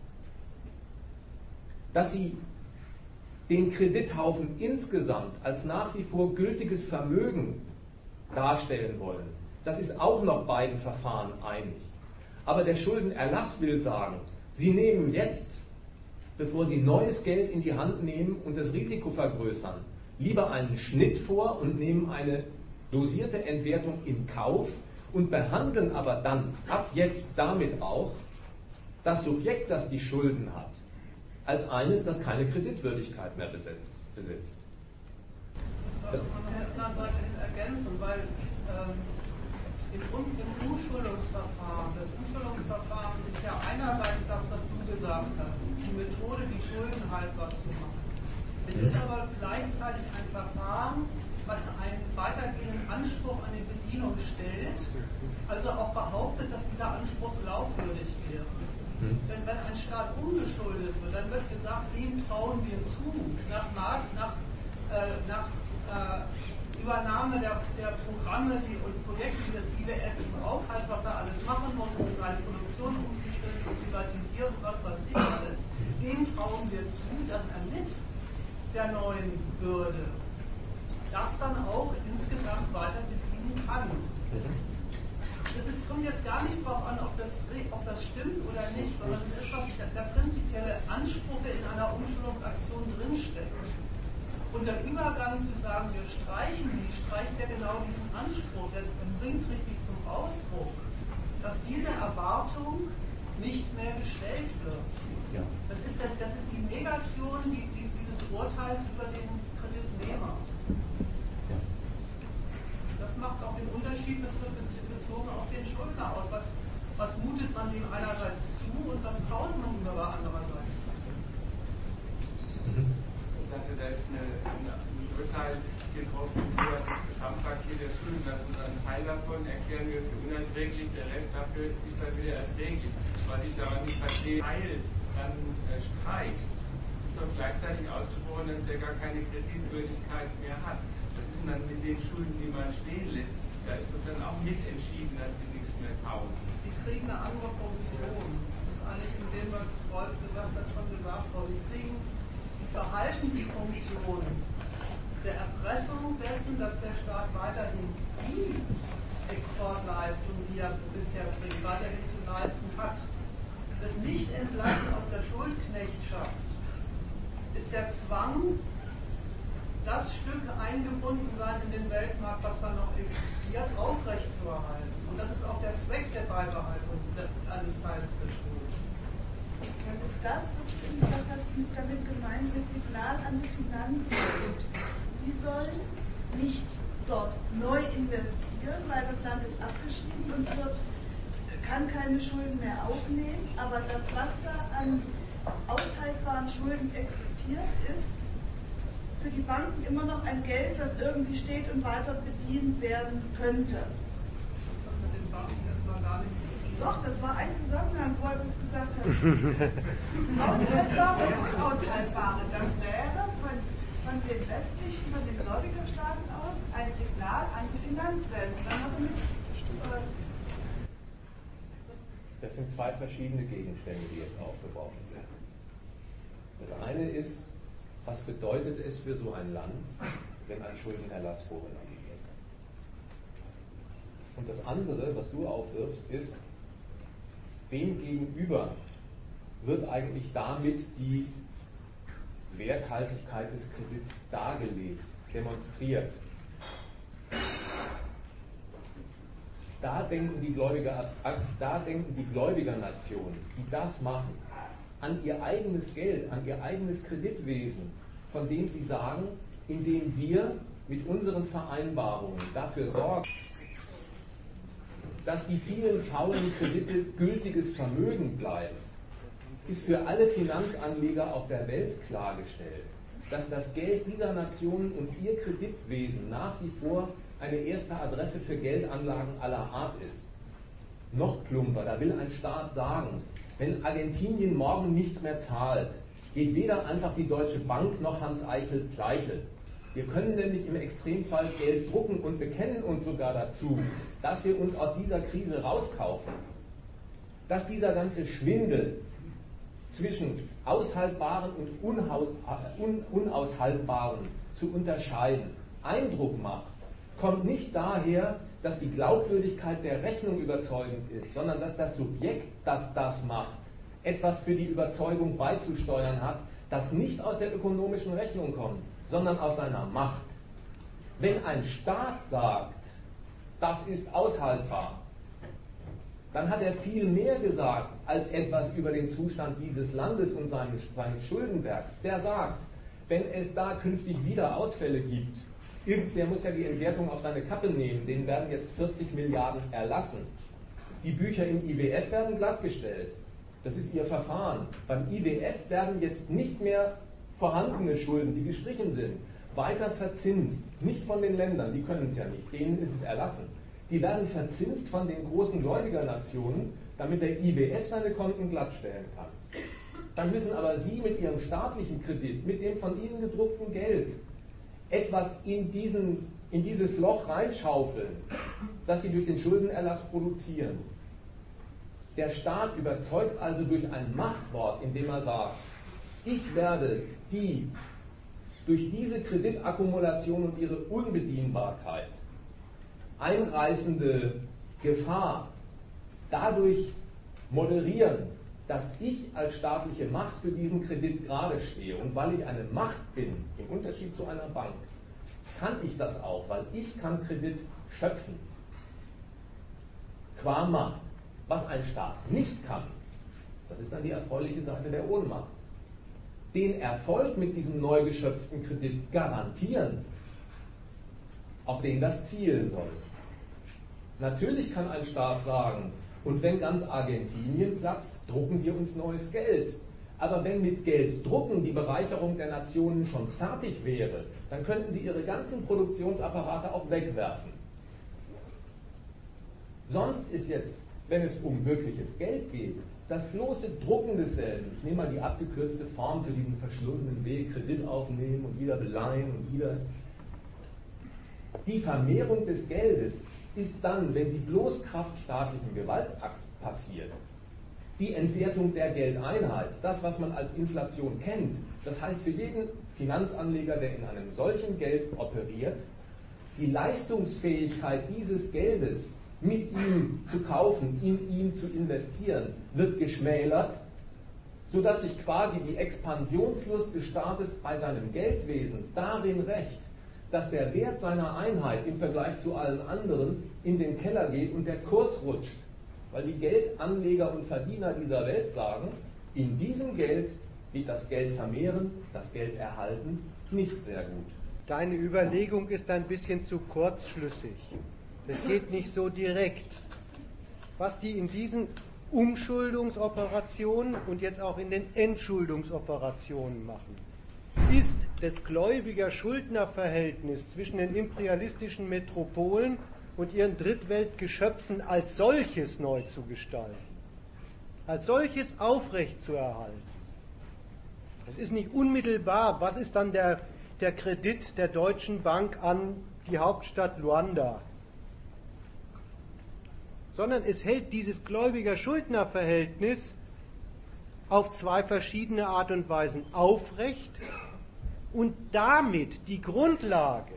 Dass sie den Kredithaufen insgesamt als nach wie vor gültiges Vermögen darstellen wollen, das ist auch noch beiden Verfahren einig. Aber der Schuldenerlass will sagen, Sie nehmen jetzt, bevor Sie neues Geld in die Hand nehmen und das Risiko vergrößern, lieber einen Schnitt vor und nehmen eine dosierte Entwertung in Kauf und behandeln aber dann ab jetzt damit auch das Subjekt, das die Schulden hat, als eines, das keine Kreditwürdigkeit mehr besitzt. Das kann man auf der anderen Seite ergänzen, weil im Umschuldungsverfahren, das Umschuldungsverfahren ist ja einerseits das, was du gesagt hast, die Methode, die Schulden haltbar zu machen. Es ist aber gleichzeitig ein Verfahren, was einen weitergehenden Anspruch an die Bedienung stellt, also auch behauptet, dass dieser Anspruch glaubwürdig wäre. Denn wenn ein Staat umgeschuldet wird, dann wird gesagt, dem trauen wir zu, nach Übernahme der Programme und Projekte, die das IWF aufhält, was er alles machen muss, um seine Produktion umzustellen, zu privatisieren, was weiß ich alles, dem trauen wir zu, dass er mit der neuen Bürde das dann auch insgesamt weiter bedienen kann. Kommt jetzt gar nicht darauf an, ob das stimmt oder nicht, sondern es ist einfach der prinzipielle Anspruch, der in einer Umschuldungsaktion drinsteckt. Und der Übergang zu sagen, wir streichen die, streicht ja genau diesen Anspruch, der bringt richtig zum Ausdruck, dass diese Erwartung nicht mehr gestellt wird. Ja. Das ist die Negation dieses Urteils über den Kreditnehmer. Ja. Das macht auch den Unterschied bezogen auf den Schuldner aus. Was mutet man dem einerseits zu und was traut man ihm aber andererseits zu? Ich dachte, da ist ein Urteil getroffen über das Gesamtpaket der Schulden. Also einen Teil davon erklären wir für unerträglich, der Rest dafür ist dann wieder erträglich. Was ich daran nicht verstehe, Teil dann streichst, ist doch gleichzeitig ausgesprochen, dass der gar keine Kreditwürdigkeit mehr hat. Was ist denn dann mit den Schulden, die man stehen lässt? Da ist doch dann auch mitentschieden, dass sie nichts mehr taugen. Die kriegen eine andere Funktion. Das ist eigentlich in dem, was Rolf gesagt hat, schon gesagt worden. Die behalten die Funktion der Erpressung dessen, dass der Staat weiterhin die Exportleistung, die er bisher bringt, weiterhin zu leisten hat. Das Nicht-Entlassen aus der Schuldknechtschaft ist der Zwang, das Stück eingebunden sein in den Weltmarkt, was da noch existiert, aufrechtzuerhalten. Und das ist auch der Zweck der Beibehaltung eines Teils der Schulden. Dann ist das, was du eben gesagt hast, damit gemeint, mit Signal an die Finanzwelt. Die sollen nicht dort neu investieren, weil das Land ist abgeschrieben und kann keine Schulden mehr aufnehmen, aber das, was da an aushaltbaren Schulden existiert, ist für die Banken immer noch ein Geld, das irgendwie steht und weiter bedient werden könnte. Das hat mit den Banken erstmal gar nichts zu tun. Doch, das war ein Zusammenhang, wo er das gesagt hat. Aushaltbare und unaushaltbare. Das wäre von den westlichen, von den Gläubigerstaaten aus ein Signal an die Finanzwelt. Und dann hat er mit, das sind zwei verschiedene Gegenstände, die jetzt aufgeworfen sind. Das eine ist, was bedeutet es für so ein Land, wenn ein Schuldenerlass vorgenommen wird? Und das andere, was du aufwirfst, ist, wem gegenüber wird eigentlich damit die Werthaltigkeit des Kredits dargelegt, demonstriert? Da denken die Gläubigernationen, die das machen, an ihr eigenes Geld, an ihr eigenes Kreditwesen, von dem sie sagen, indem wir mit unseren Vereinbarungen dafür sorgen, dass die vielen faulen Kredite gültiges Vermögen bleiben, ist für alle Finanzanleger auf der Welt klargestellt, dass das Geld dieser Nationen und ihr Kreditwesen nach wie vor eine erste Adresse für Geldanlagen aller Art ist. Noch plumper, da will ein Staat sagen, wenn Argentinien morgen nichts mehr zahlt, geht weder einfach die Deutsche Bank noch Hans Eichel pleite. Wir können nämlich im Extremfall Geld drucken und bekennen uns sogar dazu, dass wir uns aus dieser Krise rauskaufen. Dass dieser ganze Schwindel zwischen aushaltbaren und unaushaltbaren zu unterscheiden Eindruck macht, kommt nicht daher, dass die Glaubwürdigkeit der Rechnung überzeugend ist, sondern dass das Subjekt, das das macht, etwas für die Überzeugung beizusteuern hat, das nicht aus der ökonomischen Rechnung kommt, sondern aus seiner Macht. Wenn ein Staat sagt, das ist aushaltbar, dann hat er viel mehr gesagt als etwas über den Zustand dieses Landes und seines Schuldenbergs. Der sagt, wenn es da künftig wieder Ausfälle gibt, irgendwer muss ja die Entwertung auf seine Kappe nehmen, denen werden jetzt 40 Milliarden erlassen. Die Bücher im IWF werden glattgestellt. Das ist ihr Verfahren. Beim IWF werden jetzt nicht mehr vorhandene Schulden, die gestrichen sind, weiter verzinst. Nicht von den Ländern, die können es ja nicht, denen ist es erlassen. Die werden verzinst von den großen Gläubigernationen, damit der IWF seine Konten glattstellen kann. Dann müssen aber Sie mit Ihrem staatlichen Kredit, mit dem von Ihnen gedruckten Geld, etwas in dieses Loch reinschaufeln, das Sie durch den Schuldenerlass produzieren. Der Staat überzeugt also durch ein Machtwort, indem er sagt, ich werde die durch diese Kreditakkumulation und ihre Unbedienbarkeit einreißende Gefahr dadurch moderieren, dass ich als staatliche Macht für diesen Kredit gerade stehe. Und weil ich eine Macht bin, im Unterschied zu einer Bank, kann ich das auch, weil ich kann Kredit schöpfen. Qua Macht. Was ein Staat nicht kann, das ist dann die erfreuliche Seite der Ohnmacht. Den Erfolg mit diesem neu geschöpften Kredit garantieren, auf den das zielen soll. Natürlich kann ein Staat sagen, und wenn ganz Argentinien platzt, drucken wir uns neues Geld. Aber wenn mit Geld drucken die Bereicherung der Nationen schon fertig wäre, dann könnten sie ihre ganzen Produktionsapparate auch wegwerfen. Sonst ist jetzt, wenn es um wirkliches Geld geht, das bloße Drucken desselben, ich nehme mal die abgekürzte Form für diesen verschlungenen Weg, Kredit aufnehmen und wieder beleihen und wieder. Die Vermehrung des Geldes ist dann, wenn sie bloß Kraft staatlichen Gewaltakt passiert, die Entwertung der Geldeinheit, das, was man als Inflation kennt. Das heißt für jeden Finanzanleger, der in einem solchen Geld operiert, die Leistungsfähigkeit dieses Geldes mit ihm zu kaufen, in ihm zu investieren, wird geschmälert, sodass sich quasi die Expansionslust des Staates bei seinem Geldwesen darin rächt, dass der Wert seiner Einheit im Vergleich zu allen anderen in den Keller geht und der Kurs rutscht, weil die Geldanleger und Verdiener dieser Welt sagen, in diesem Geld geht das Geld vermehren, das Geld erhalten nicht sehr gut. Deine Überlegung ist ein bisschen zu kurzschlüssig. Es geht nicht so direkt. Was die in diesen Umschuldungsoperationen und jetzt auch in den Entschuldungsoperationen machen, ist das Gläubiger-Schuldner-Verhältnis zwischen den imperialistischen Metropolen und ihren Drittweltgeschöpfen als solches neu zu gestalten, als solches aufrechtzuerhalten. Es ist nicht unmittelbar, was ist dann der Kredit der Deutschen Bank an die Hauptstadt Luanda, sondern es hält dieses Gläubiger-Schuldner-Verhältnis auf zwei verschiedene Art und Weisen aufrecht und damit die Grundlage,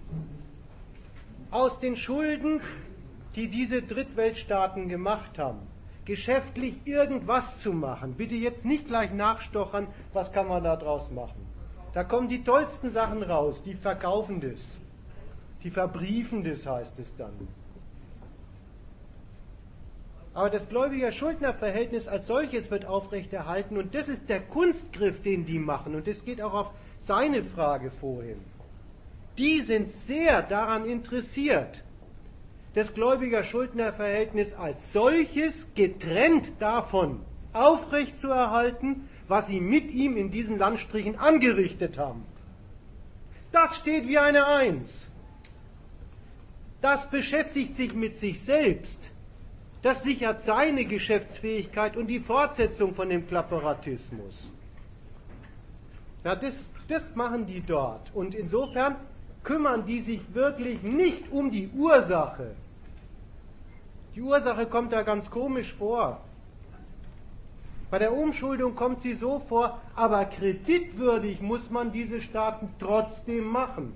aus den Schulden, die diese Drittweltstaaten gemacht haben, geschäftlich irgendwas zu machen. Bitte jetzt nicht gleich nachstochern, was kann man da draus machen. Da kommen die tollsten Sachen raus, die verkaufen das, die verbriefen das, heißt es dann. Aber das Gläubiger-Schuldner-Verhältnis als solches wird aufrechterhalten und das ist der Kunstgriff, den die machen. Und das geht auch auf seine Frage vorhin. Die sind sehr daran interessiert, das Gläubiger-Schuldner-Verhältnis als solches getrennt davon aufrechtzuerhalten, was sie mit ihm in diesen Landstrichen angerichtet haben. Das steht wie eine Eins. Das beschäftigt sich mit sich selbst. Das sichert seine Geschäftsfähigkeit und die Fortsetzung von dem Klapperatismus. Ja, das machen die dort. Und insofern kümmern die sich wirklich nicht um die Ursache. Die Ursache kommt da ganz komisch vor. Bei der Umschuldung kommt sie so vor, aber kreditwürdig muss man diese Staaten trotzdem machen.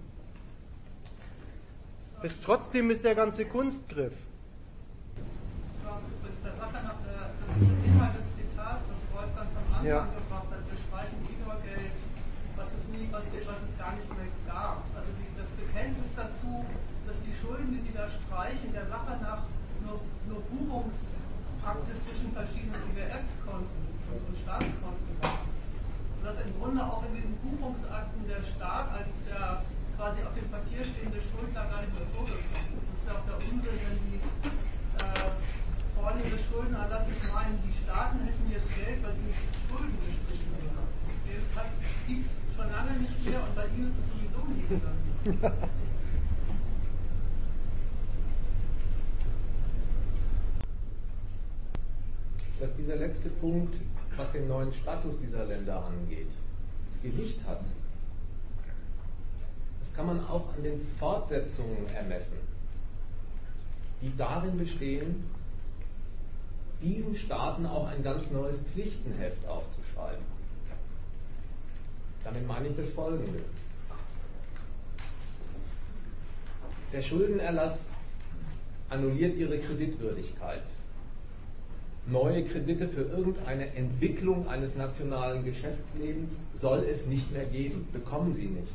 Das trotzdem ist der ganze Kunstgriff. Das war übrigens der Sache nach dem Inhalt des Zitats, das Wolfgang am Anfang gebracht hat, wir streichen Igor-Geld, was es gar nicht mehr gab. Also das Bekenntnis dazu, dass die Schulden, die sie da streichen, der Sache nach nur Buchungspakte zwischen verschiedenen IWF-Konten und Staatskonten waren. Und dass im Grunde auch in diesen Buchungsakten der Staat als der quasi auf dem Papier stehende Schuldner gar nicht mehr vorgekommen ist. Das ist ja auch der Unsinn, wenn die Freunde des Schuldenerlasses meinen, die Staaten hätten jetzt Geld, weil ihnen Schulden gestrichen wurden. Das gibt es schon lange nicht mehr und bei ihnen ist es sowieso nie gegangen. Dass dieser letzte Punkt, was den neuen Status dieser Länder angeht, Gewicht hat, das kann man auch an den Fortsetzungen ermessen, die darin bestehen, diesen Staaten auch ein ganz neues Pflichtenheft aufzuschreiben. Damit meine ich das Folgende. Der Schuldenerlass annulliert ihre Kreditwürdigkeit. Neue Kredite für irgendeine Entwicklung eines nationalen Geschäftslebens soll es nicht mehr geben, bekommen sie nicht.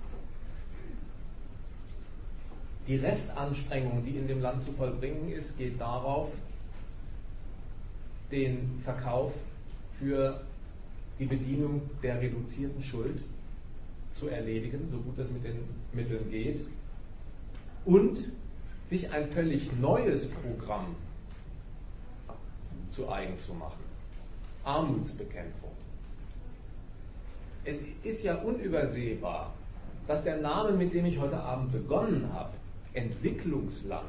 Die Restanstrengung, die in dem Land zu vollbringen ist, geht darauf, den Verkauf für die Bedienung der reduzierten Schuld zu erledigen, so gut es mit den Mitteln geht, und sich ein völlig neues Programm zu eigen zu machen. Armutsbekämpfung. Es ist ja unübersehbar, dass der Name, mit dem ich heute Abend begonnen habe, Entwicklungsland,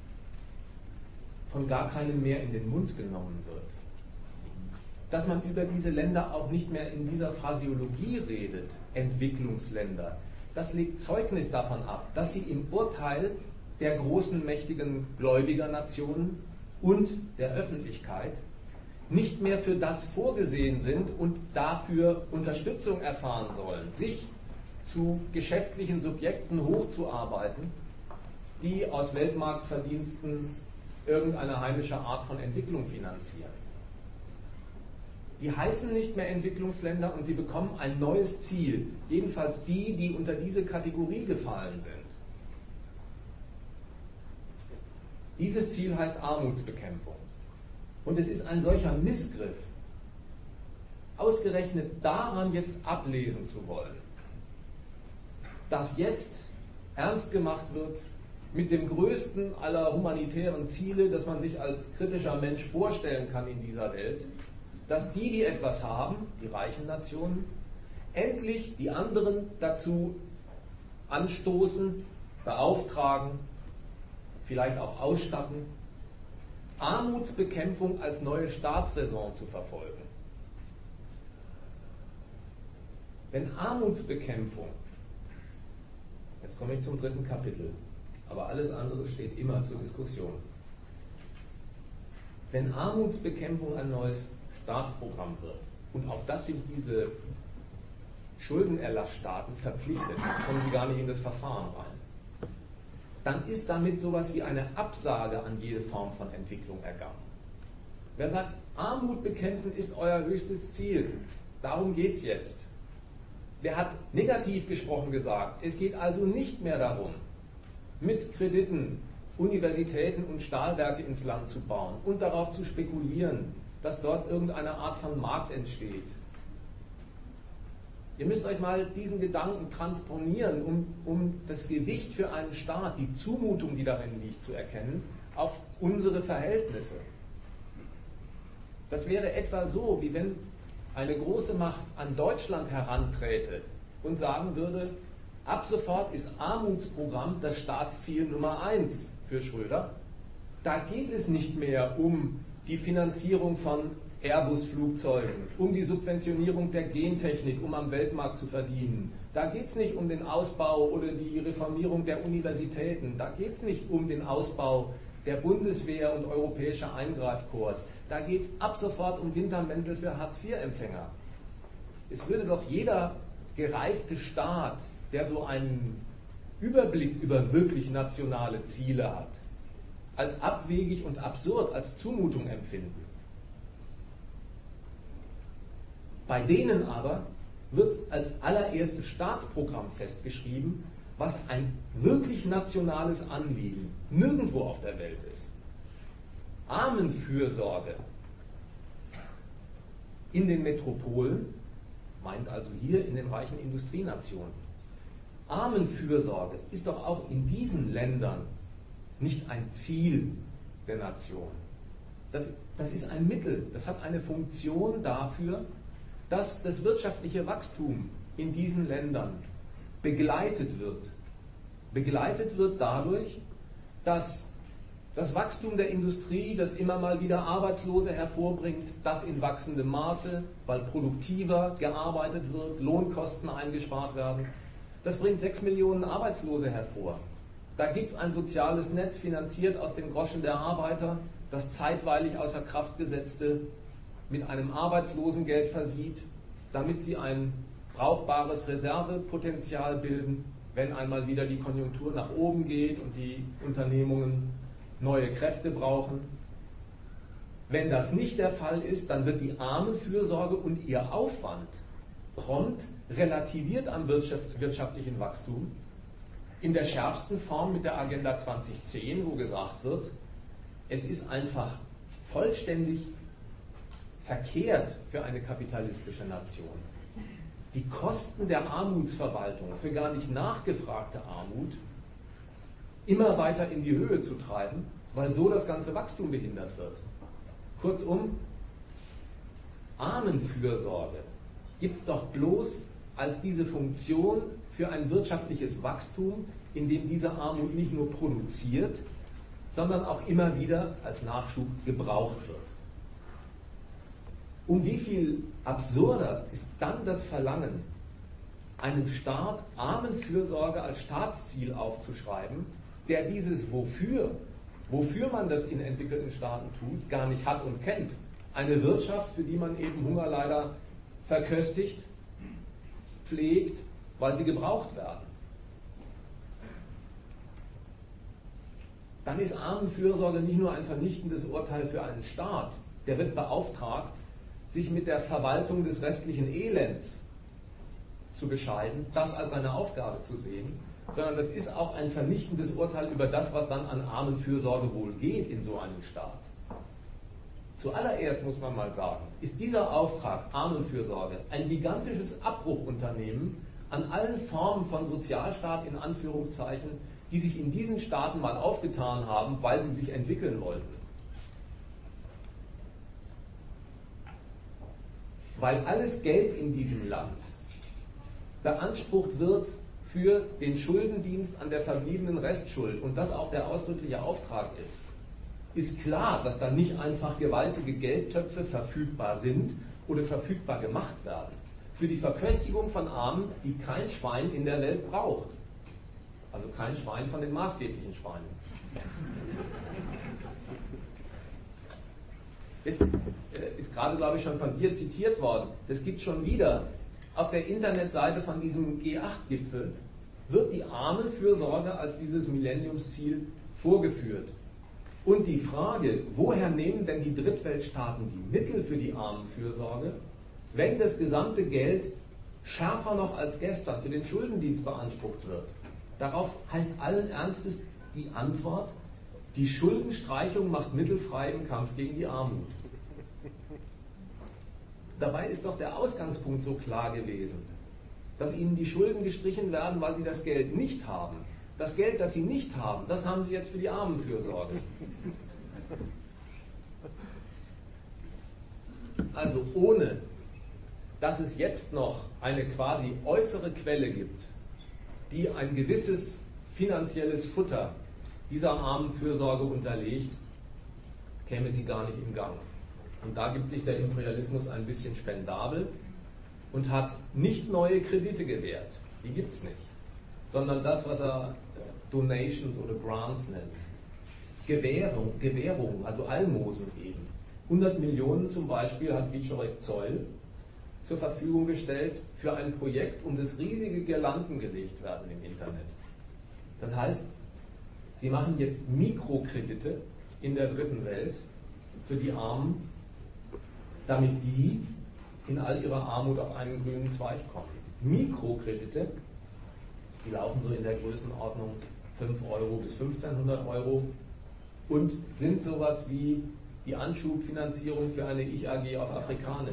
von gar keinem mehr in den Mund genommen wird. Dass man über diese Länder auch nicht mehr in dieser Phraseologie redet, Entwicklungsländer, das legt Zeugnis davon ab, dass sie im Urteil der großen, mächtigen Gläubigernationen und der Öffentlichkeit nicht mehr für das vorgesehen sind und dafür Unterstützung erfahren sollen, sich zu geschäftlichen Subjekten hochzuarbeiten, die aus Weltmarktverdiensten irgendeine heimische Art von Entwicklung finanzieren. die heißen nicht mehr Entwicklungsländer und sie bekommen ein neues Ziel. Jedenfalls die, die unter diese Kategorie gefallen sind. Dieses Ziel heißt Armutsbekämpfung. Und es ist ein solcher Missgriff, ausgerechnet daran jetzt ablesen zu wollen, dass jetzt ernst gemacht wird mit dem größten aller humanitären Ziele, das man sich als kritischer Mensch vorstellen kann in dieser Welt, dass die, die etwas haben, die reichen Nationen, endlich die anderen dazu anstoßen, beauftragen, vielleicht auch ausstatten, Armutsbekämpfung als neue Staatsräson zu verfolgen. Wenn Armutsbekämpfung, jetzt komme ich zum 3. Kapitel, aber alles andere steht immer zur Diskussion. Wenn Armutsbekämpfung ein neues Staatsprogramm wird, und auf das sind diese Schuldenerlassstaaten verpflichtet, kommen sie gar nicht in das Verfahren rein, dann ist damit sowas wie eine Absage an jede Form von Entwicklung ergangen. Wer sagt, Armut bekämpfen ist euer höchstes Ziel, darum geht es jetzt, der hat negativ gesprochen gesagt, es geht also nicht mehr darum, mit Krediten Universitäten und Stahlwerke ins Land zu bauen und darauf zu spekulieren, dass dort irgendeine Art von Markt entsteht. Ihr müsst euch mal diesen Gedanken transponieren, um das Gewicht für einen Staat, die Zumutung, die darin liegt, zu erkennen, auf unsere Verhältnisse. Das wäre etwa so, wie wenn eine große Macht an Deutschland heranträte und sagen würde, ab sofort ist Armutsprogramm das Staatsziel Nummer 1 für Schröder. Da geht es nicht mehr um die Finanzierung von Airbus-Flugzeugen, um die Subventionierung der Gentechnik, um am Weltmarkt zu verdienen. Da geht es nicht um den Ausbau oder die Reformierung der Universitäten. Da geht es nicht um den Ausbau der Bundeswehr und europäischer Eingreifkorps. Da geht es ab sofort um Wintermäntel für Hartz-IV-Empfänger. Es würde doch jeder gereifte Staat, der so einen Überblick über wirklich nationale Ziele hat, als abwegig und absurd, als Zumutung empfinden. Bei denen aber wird als allererstes Staatsprogramm festgeschrieben, was ein wirklich nationales Anliegen nirgendwo auf der Welt ist. Armenfürsorge in den Metropolen, meint also hier in den reichen Industrienationen. Armenfürsorge ist doch auch in diesen Ländern nicht ein Ziel der Nation. Das ist ein Mittel, das hat eine Funktion dafür, dass das wirtschaftliche Wachstum in diesen Ländern begleitet wird. Begleitet wird dadurch, dass das Wachstum der Industrie, das immer mal wieder Arbeitslose hervorbringt, das in wachsendem Maße, weil produktiver gearbeitet wird, Lohnkosten eingespart werden, das bringt 6 Millionen Arbeitslose hervor. Da gibt es ein soziales Netz, finanziert aus den Groschen der Arbeiter, das zeitweilig außer Kraft Gesetzte mit einem Arbeitslosengeld versieht, damit sie ein brauchbares Reservepotenzial bilden, wenn einmal wieder die Konjunktur nach oben geht und die Unternehmungen neue Kräfte brauchen. Wenn das nicht der Fall ist, dann wird die Armenfürsorge und ihr Aufwand prompt relativiert am wirtschaftlichen Wachstum, in der schärfsten Form mit der Agenda 2010, wo gesagt wird, es ist einfach vollständig verkehrt für eine kapitalistische Nation, die Kosten der Armutsverwaltung für gar nicht nachgefragte Armut immer weiter in die Höhe zu treiben, weil so das ganze Wachstum behindert wird. Kurzum, Armenfürsorge gibt es doch bloß als diese Funktion für ein wirtschaftliches Wachstum, in dem diese Armut nicht nur produziert, sondern auch immer wieder als Nachschub gebraucht wird. Um wie viel absurder ist dann das Verlangen, einem Staat Armenfürsorge als Staatsziel aufzuschreiben, der dieses wofür man das in entwickelten Staaten tut, gar nicht hat und kennt. Eine Wirtschaft, für die man eben Hungerleider verköstigt, pflegt, weil sie gebraucht werden. Dann ist Armenfürsorge nicht nur ein vernichtendes Urteil für einen Staat, der wird beauftragt, sich mit der Verwaltung des restlichen Elends zu bescheiden, das als seine Aufgabe zu sehen, sondern das ist auch ein vernichtendes Urteil über das, was dann an Armenfürsorge wohl geht in so einem Staat. Zuallererst muss man mal sagen, ist dieser Auftrag Armenfürsorge ein gigantisches Abbruchunternehmen an allen Formen von Sozialstaat in Anführungszeichen, die sich in diesen Staaten mal aufgetan haben, weil sie sich entwickeln wollten. Weil alles Geld in diesem Land beansprucht wird für den Schuldendienst an der verbliebenen Restschuld und das auch der ausdrückliche Auftrag ist klar, dass da nicht einfach gewaltige Geldtöpfe verfügbar sind oder verfügbar gemacht werden. Für die Verköstigung von Armen, die kein Schwein in der Welt braucht. Also kein Schwein von den maßgeblichen Schweinen. Ist gerade, glaube ich, schon von dir zitiert worden. Das gibt schon wieder. Auf der Internetseite von diesem G8-Gipfel wird die Armenfürsorge als dieses Millenniumsziel vorgeführt. Und die Frage, woher nehmen denn die Drittweltstaaten die Mittel für die Armenfürsorge, wenn das gesamte Geld schärfer noch als gestern für den Schuldendienst beansprucht wird? Darauf heißt allen Ernstes die Antwort, die Schuldenstreichung macht Mittel frei im Kampf gegen die Armut. Dabei ist doch der Ausgangspunkt so klar gewesen, dass ihnen die Schulden gestrichen werden, weil sie das Geld nicht haben. Das Geld, das sie nicht haben, das haben sie jetzt für die Armenfürsorge. Also ohne, dass es jetzt noch eine quasi äußere Quelle gibt, die ein gewisses finanzielles Futter dieser Armenfürsorge unterlegt, käme sie gar nicht in Gang. Und da gibt sich der Imperialismus ein bisschen spendabel und hat nicht neue Kredite gewährt, die gibt es nicht, sondern das, was er Donations oder Grants nennt. Gewährung, also Almosen eben. 100 Millionen zum Beispiel hat Wieczorek Zoll zur Verfügung gestellt für ein Projekt, um das riesige Girlanden gelegt werden im Internet. Das heißt, sie machen jetzt Mikrokredite in der dritten Welt für die Armen, damit die in all ihrer Armut auf einen grünen Zweig kommen. Mikrokredite, die laufen so in der Größenordnung 5 Euro bis 1500 Euro und sind sowas wie die Anschubfinanzierung für eine Ich-AG auf Afrikanisch.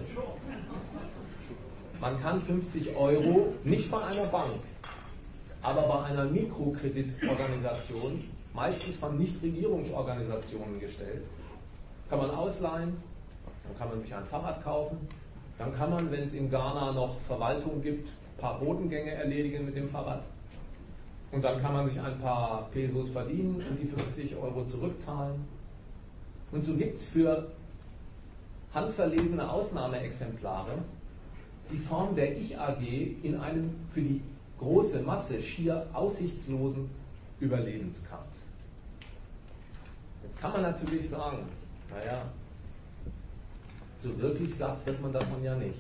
Man kann 50 Euro nicht bei einer Bank, aber bei einer Mikrokreditorganisation, meistens von Nichtregierungsorganisationen gestellt, kann man ausleihen, dann kann man sich ein Fahrrad kaufen, dann kann man, wenn es in Ghana noch Verwaltung gibt, ein paar Bodengänge erledigen mit dem Fahrrad. Und dann kann man sich ein paar Pesos verdienen und die 50 Euro zurückzahlen. Und so gibt es für handverlesene Ausnahmeexemplare die Form der Ich-AG in einem für die große Masse schier aussichtslosen Überlebenskampf. Jetzt kann man natürlich sagen, naja, so wirklich satt wird man davon ja nicht.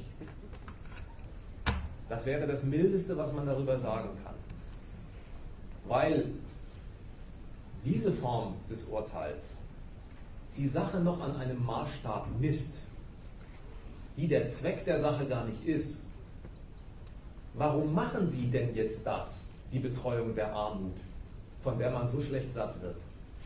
Das wäre das Mildeste, was man darüber sagen kann. Weil diese Form des Urteils die Sache noch an einem Maßstab misst, die der Zweck der Sache gar nicht ist. Warum machen Sie denn jetzt das, die Betreuung der Armut, von der man so schlecht satt wird?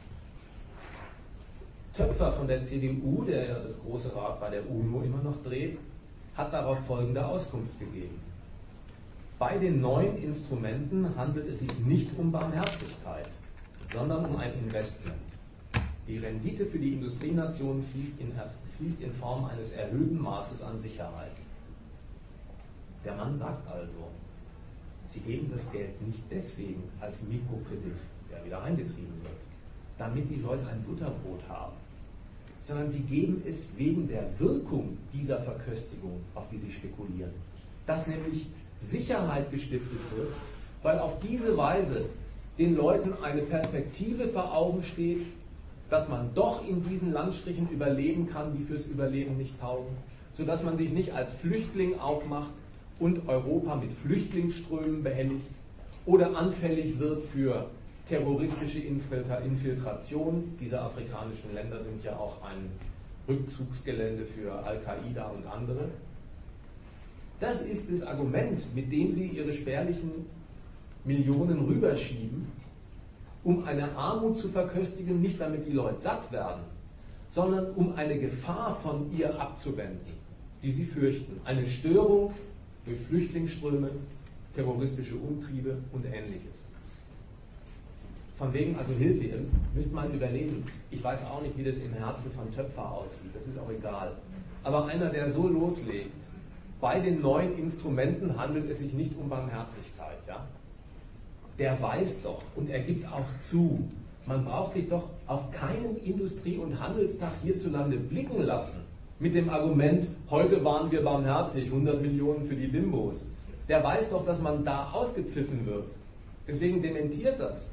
Töpfer von der CDU, der ja das große Rad bei der UNO immer noch dreht, hat darauf folgende Auskunft gegeben. Bei den neuen Instrumenten handelt es sich nicht um Barmherzigkeit, sondern um ein Investment. Die Rendite für die Industrienationen fließt in Form eines erhöhten Maßes an Sicherheit. Der Mann sagt also, Sie geben das Geld nicht deswegen als Mikrokredit, der wieder eingetrieben wird, damit die Leute ein Butterbrot haben, sondern Sie geben es wegen der Wirkung dieser Verköstigung, auf die Sie spekulieren. Dass nämlich Sicherheit gestiftet wird, weil auf diese Weise den Leuten eine Perspektive vor Augen steht, dass man doch in diesen Landstrichen überleben kann, die fürs Überleben nicht taugen, sodass man sich nicht als Flüchtling aufmacht und Europa mit Flüchtlingsströmen behelligt oder anfällig wird für terroristische Infiltration. Diese afrikanischen Länder sind ja auch ein Rückzugsgelände für Al-Qaida und andere. Das ist das Argument, mit dem sie ihre spärlichen Millionen rüberschieben, um eine Armut zu verköstigen, nicht damit die Leute satt werden, sondern um eine Gefahr von ihr abzuwenden, die sie fürchten. Eine Störung durch Flüchtlingsströme, terroristische Umtriebe und Ähnliches. Von wegen also Hilfe, müsste man überlegen. Ich weiß auch nicht, wie das im Herzen von Töpfer aussieht, das ist auch egal. Aber einer, der so loslegt, bei den neuen Instrumenten handelt es sich nicht um Barmherzigkeit, ja? Der weiß doch und er gibt auch zu, man braucht sich doch auf keinen Industrie- und Handelstag hierzulande blicken lassen mit dem Argument, heute waren wir barmherzig, 100 Millionen für die Bimbos. Der weiß doch, dass man da ausgepfiffen wird. Deswegen dementiert das.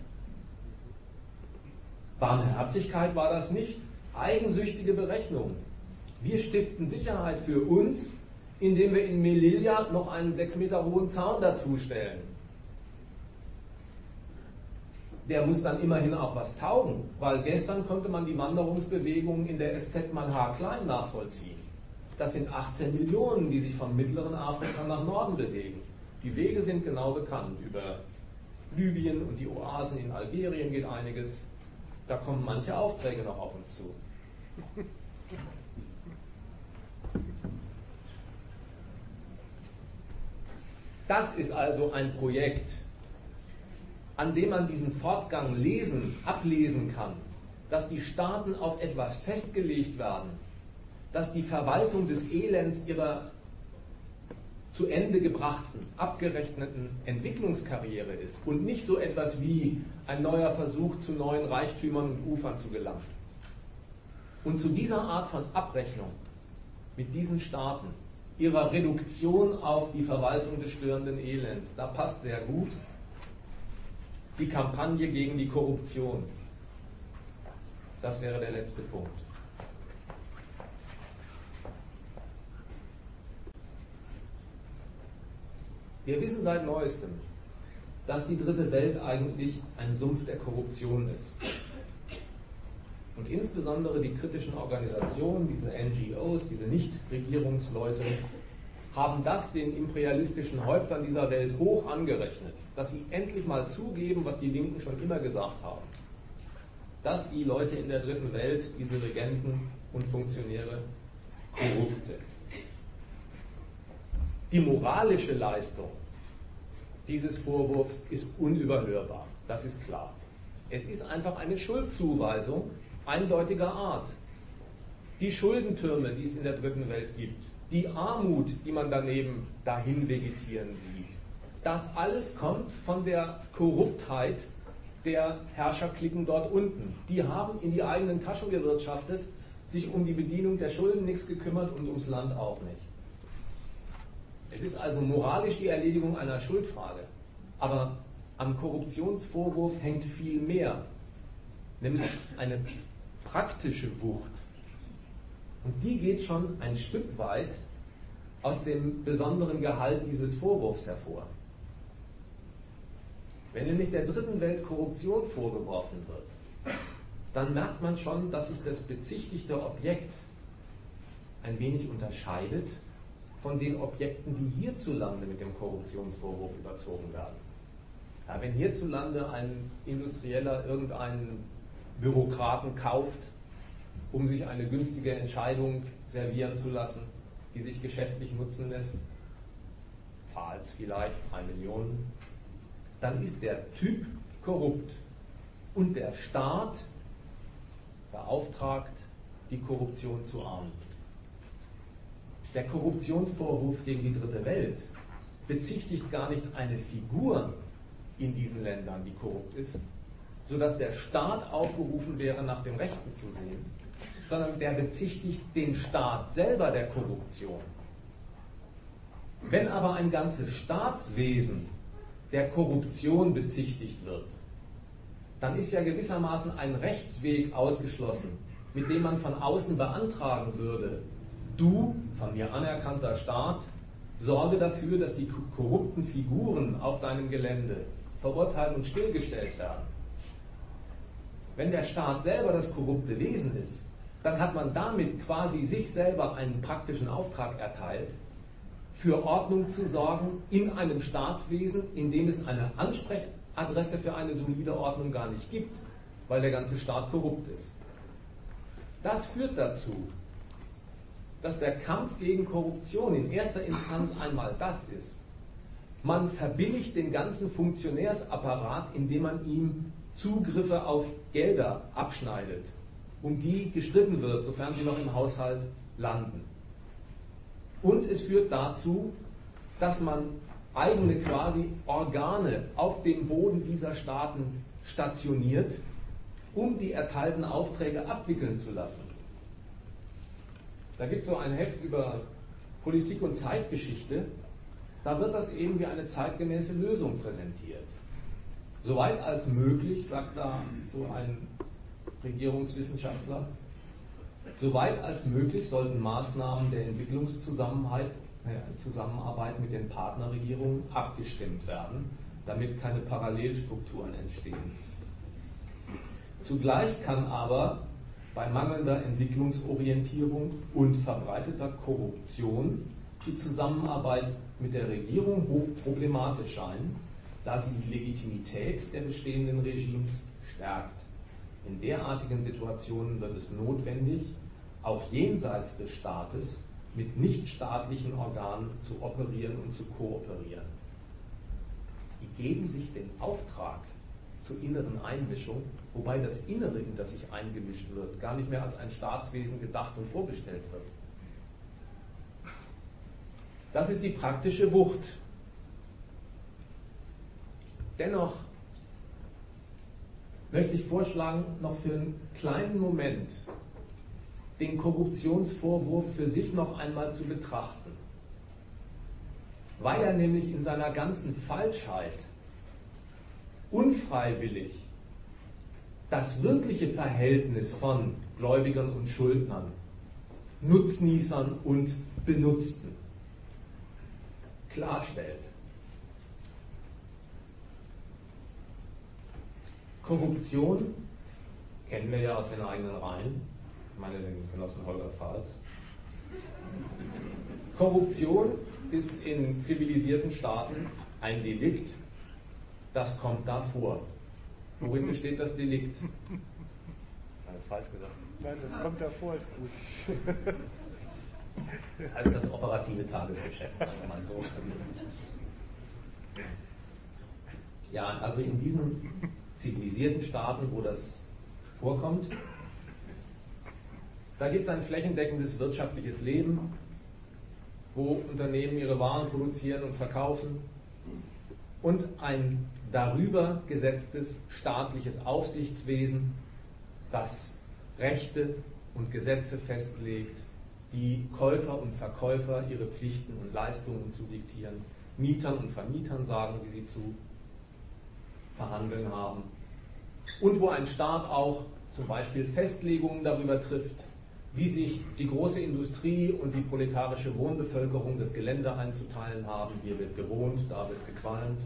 Barmherzigkeit war das nicht. Eigensüchtige Berechnung. Wir stiften Sicherheit für uns, indem wir in Melilla noch einen 6 Meter hohen Zaun dazustellen. Der muss dann immerhin auch was taugen, weil gestern konnte man die Wanderungsbewegungen in der SZ mal haarklein nachvollziehen. Das sind 18 Millionen, die sich von mittleren Afrika nach Norden bewegen. Die Wege sind genau bekannt. Über Libyen und die Oasen in Algerien geht einiges. Da kommen manche Aufträge noch auf uns zu. Das ist also ein Projekt, an dem man diesen Fortgang ablesen kann, dass die Staaten auf etwas festgelegt werden, dass die Verwaltung des Elends ihrer zu Ende gebrachten, abgerechneten Entwicklungskarriere ist und nicht so etwas wie ein neuer Versuch, zu neuen Reichtümern und Ufern zu gelangen. Und zu dieser Art von Abrechnung mit diesen Staaten, ihrer Reduktion auf die Verwaltung des störenden Elends, da passt sehr gut die Kampagne gegen die Korruption. Das wäre der letzte Punkt. Wir wissen seit Neuestem, dass die dritte Welt eigentlich ein Sumpf der Korruption ist. Und insbesondere die kritischen Organisationen, diese NGOs, diese Nichtregierungsleute, haben das den imperialistischen Häuptern dieser Welt hoch angerechnet, dass sie endlich mal zugeben, was die Linken schon immer gesagt haben, dass die Leute in der dritten Welt, diese Regenten und Funktionäre, korrupt sind. Die moralische Leistung dieses Vorwurfs ist unüberhörbar, das ist klar. Es ist einfach eine Schuldzuweisung eindeutiger Art. Die Schuldentürme, die es in der dritten Welt gibt, die Armut, die man daneben dahin vegetieren sieht, das alles kommt von der Korruptheit der Herrscherklicken dort unten. Die haben in die eigenen Taschen gewirtschaftet, sich um die Bedienung der Schulden nichts gekümmert und ums Land auch nicht. Es ist also moralisch die Erledigung einer Schuldfrage. Aber am Korruptionsvorwurf hängt viel mehr, nämlich eine praktische Wucht. Und die geht schon ein Stück weit aus dem besonderen Gehalt dieses Vorwurfs hervor. Wenn nämlich der dritten Welt Korruption vorgeworfen wird, dann merkt man schon, dass sich das bezichtigte Objekt ein wenig unterscheidet von den Objekten, die hierzulande mit dem Korruptionsvorwurf überzogen werden. Ja, wenn hierzulande ein Industrieller irgendeinen Bürokraten kauft, um sich eine günstige Entscheidung servieren zu lassen, die sich geschäftlich nutzen lässt, Pfahls vielleicht, 3 Millionen, dann ist der Typ korrupt und der Staat beauftragt, die Korruption zu ahnden. Der Korruptionsvorwurf gegen die dritte Welt bezichtigt gar nicht eine Figur in diesen Ländern, die korrupt ist, sodass der Staat aufgerufen wäre, nach dem Rechten zu sehen, sondern der bezichtigt den Staat selber der Korruption. Wenn aber ein ganzes Staatswesen der Korruption bezichtigt wird, dann ist ja gewissermaßen ein Rechtsweg ausgeschlossen, mit dem man von außen beantragen würde, du, von mir anerkannter Staat, sorge dafür, dass die korrupten Figuren auf deinem Gelände verurteilt und stillgestellt werden. Wenn der Staat selber das korrupte Wesen ist, dann hat man damit quasi sich selber einen praktischen Auftrag erteilt, für Ordnung zu sorgen in einem Staatswesen, in dem es eine Ansprechadresse für eine solide Ordnung gar nicht gibt, weil der ganze Staat korrupt ist. Das führt dazu, dass der Kampf gegen Korruption in erster Instanz einmal das ist: Man verbilligt den ganzen Funktionärsapparat, indem man ihm Zugriffe auf Gelder abschneidet, um die gestritten wird, sofern sie noch im Haushalt landen. Und es führt dazu, dass man eigene quasi Organe auf dem Boden dieser Staaten stationiert, um die erteilten Aufträge abwickeln zu lassen. Da gibt es so ein Heft über Politik und Zeitgeschichte, da wird das eben wie eine zeitgemäße Lösung präsentiert. Soweit als möglich, sagt da so ein Regierungswissenschaftler, soweit als möglich sollten Maßnahmen der Entwicklungszusammenarbeit mit den Partnerregierungen abgestimmt werden, damit keine Parallelstrukturen entstehen. Zugleich kann aber bei mangelnder Entwicklungsorientierung und verbreiteter Korruption die Zusammenarbeit mit der Regierung hochproblematisch sein, da sie die Legitimität der bestehenden Regimes stärkt. In derartigen Situationen wird es notwendig, auch jenseits des Staates mit nichtstaatlichen Organen zu operieren und zu kooperieren. Die geben sich den Auftrag zur inneren Einmischung, wobei das Innere, in das sich eingemischt wird, gar nicht mehr als ein Staatswesen gedacht und vorgestellt wird. Das ist die praktische Wucht. Dennoch möchte ich vorschlagen, noch für einen kleinen Moment den Korruptionsvorwurf für sich noch einmal zu betrachten, weil er nämlich in seiner ganzen Falschheit unfreiwillig das wirkliche Verhältnis von Gläubigern und Schuldnern, Nutznießern und Benutzten klarstellt. Korruption kennen wir ja aus den eigenen Reihen. Ich meine den Genossen Holger Pfalz. Korruption ist in zivilisierten Staaten ein Delikt, das kommt da vor. Worin besteht das Delikt? Das ist falsch gesagt. Nein, das kommt da vor, ist gut. Als das operative Tagesgeschäft, sagen wir mal so. Ja, also in diesen zivilisierten Staaten, wo das vorkommt, da gibt es ein flächendeckendes wirtschaftliches Leben, wo Unternehmen ihre Waren produzieren und verkaufen und ein darüber gesetztes staatliches Aufsichtswesen, das Rechte und Gesetze festlegt, die Käufer und Verkäufer ihre Pflichten und Leistungen zu diktieren, Mietern und Vermietern sagen, wie sie zu verhandeln haben, und wo ein Staat auch zum Beispiel Festlegungen darüber trifft, wie sich die große Industrie und die proletarische Wohnbevölkerung das Gelände einzuteilen haben. Hier wird gewohnt, da wird gequalmt.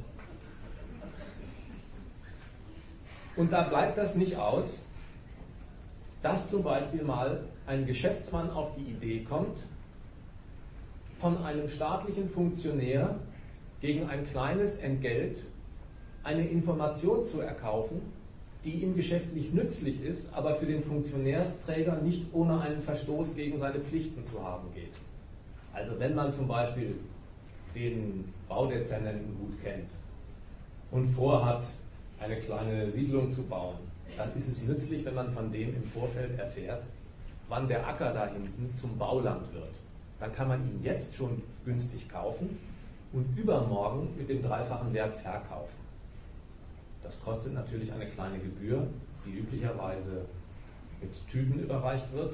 Und da bleibt das nicht aus, dass zum Beispiel mal ein Geschäftsmann auf die Idee kommt, von einem staatlichen Funktionär gegen ein kleines Entgelt eine Information zu erkaufen, die ihm geschäftlich nützlich ist, aber für den Funktionärsträger nicht ohne einen Verstoß gegen seine Pflichten zu haben geht. Also wenn man zum Beispiel den Baudezernenten gut kennt und vorhat, eine kleine Siedlung zu bauen, dann ist es nützlich, wenn man von dem im Vorfeld erfährt, wann der Acker da hinten zum Bauland wird. Dann kann man ihn jetzt schon günstig kaufen und übermorgen mit dem dreifachen Wert verkaufen. Das kostet natürlich eine kleine Gebühr, die üblicherweise mit Tüten überreicht wird.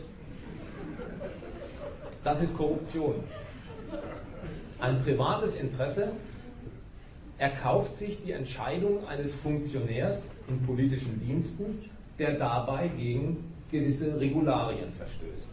Das ist Korruption. Ein privates Interesse erkauft sich die Entscheidung eines Funktionärs in politischen Diensten, der dabei gegen gewisse Regularien verstößt.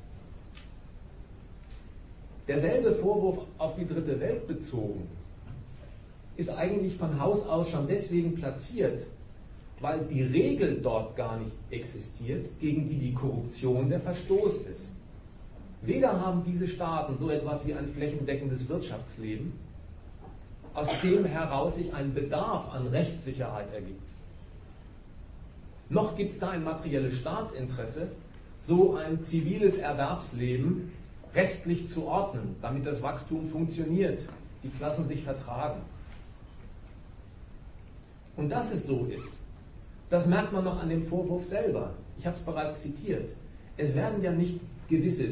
Derselbe Vorwurf auf die dritte Welt bezogen ist eigentlich von Haus aus schon deswegen platziert, weil die Regel dort gar nicht existiert, gegen die die Korruption der Verstoß ist. Weder haben diese Staaten so etwas wie ein flächendeckendes Wirtschaftsleben, aus dem heraus sich ein Bedarf an Rechtssicherheit ergibt. Noch gibt es da ein materielles Staatsinteresse, so ein ziviles Erwerbsleben rechtlich zu ordnen, damit das Wachstum funktioniert, die Klassen sich vertragen. Und dass es so ist, das merkt man noch an dem Vorwurf selber. Ich habe es bereits zitiert. Es werden ja nicht gewisse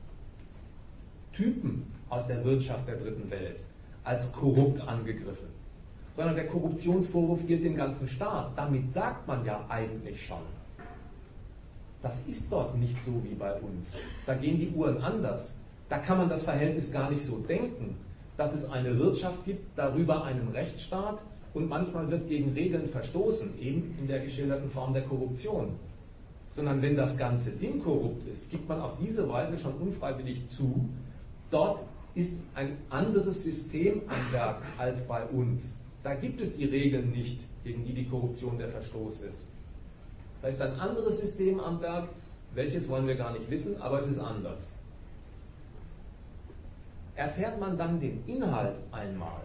Typen aus der Wirtschaft der dritten Welt als korrupt angegriffen, sondern der Korruptionsvorwurf gilt dem ganzen Staat. Damit sagt man ja eigentlich schon, das ist dort nicht so wie bei uns. Da gehen die Uhren anders. Da kann man das Verhältnis gar nicht so denken, dass es eine Wirtschaft gibt, darüber einen Rechtsstaat, und manchmal wird gegen Regeln verstoßen, eben in der geschilderten Form der Korruption. Sondern wenn das ganze Ding korrupt ist, gibt man auf diese Weise schon unfreiwillig zu, dort ist ein anderes System am Werk als bei uns. Da gibt es die Regeln nicht, gegen die die Korruption der Verstoß ist. Da ist ein anderes System am Werk, welches wollen wir gar nicht wissen, aber es ist anders. Erfährt man dann den Inhalt einmal,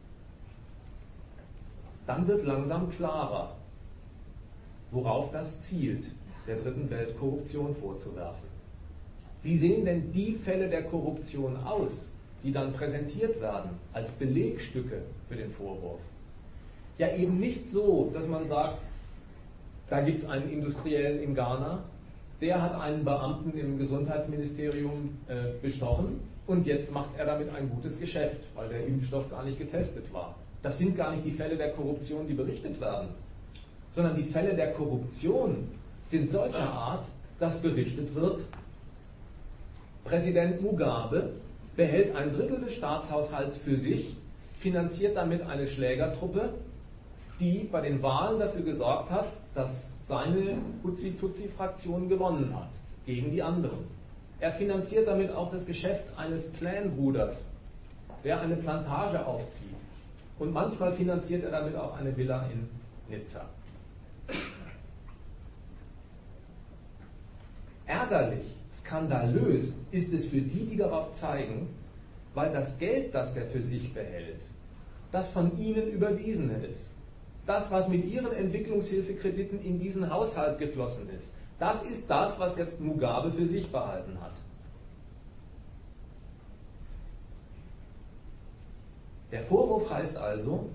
dann wird langsam klarer, worauf das zielt, der dritten Welt Korruption vorzuwerfen. Wie sehen denn die Fälle der Korruption aus, die dann präsentiert werden als Belegstücke für den Vorwurf? Ja, eben nicht so, dass man sagt, da gibt es einen Industriellen in Ghana, der hat einen Beamten im Gesundheitsministerium bestochen und jetzt macht er damit ein gutes Geschäft, weil der Impfstoff gar nicht getestet war. Das sind gar nicht die Fälle der Korruption, die berichtet werden, sondern die Fälle der Korruption sind solcher Art, dass berichtet wird, Präsident Mugabe behält ein Drittel des Staatshaushalts für sich, finanziert damit eine Schlägertruppe, die bei den Wahlen dafür gesorgt hat, dass seine Hutu-Tutsi-Fraktion gewonnen hat, gegen die anderen. Er finanziert damit auch das Geschäft eines Clan-Bruders, der eine Plantage aufzieht. Und manchmal finanziert er damit auch eine Villa in Nizza. Ärgerlich, skandalös ist es für die, die darauf zeigen, weil das Geld, das der für sich behält, das von ihnen überwiesene ist. Das, was mit ihren Entwicklungshilfekrediten in diesen Haushalt geflossen ist, das ist das, was jetzt Mugabe für sich behalten hat. Der Vorwurf heißt also,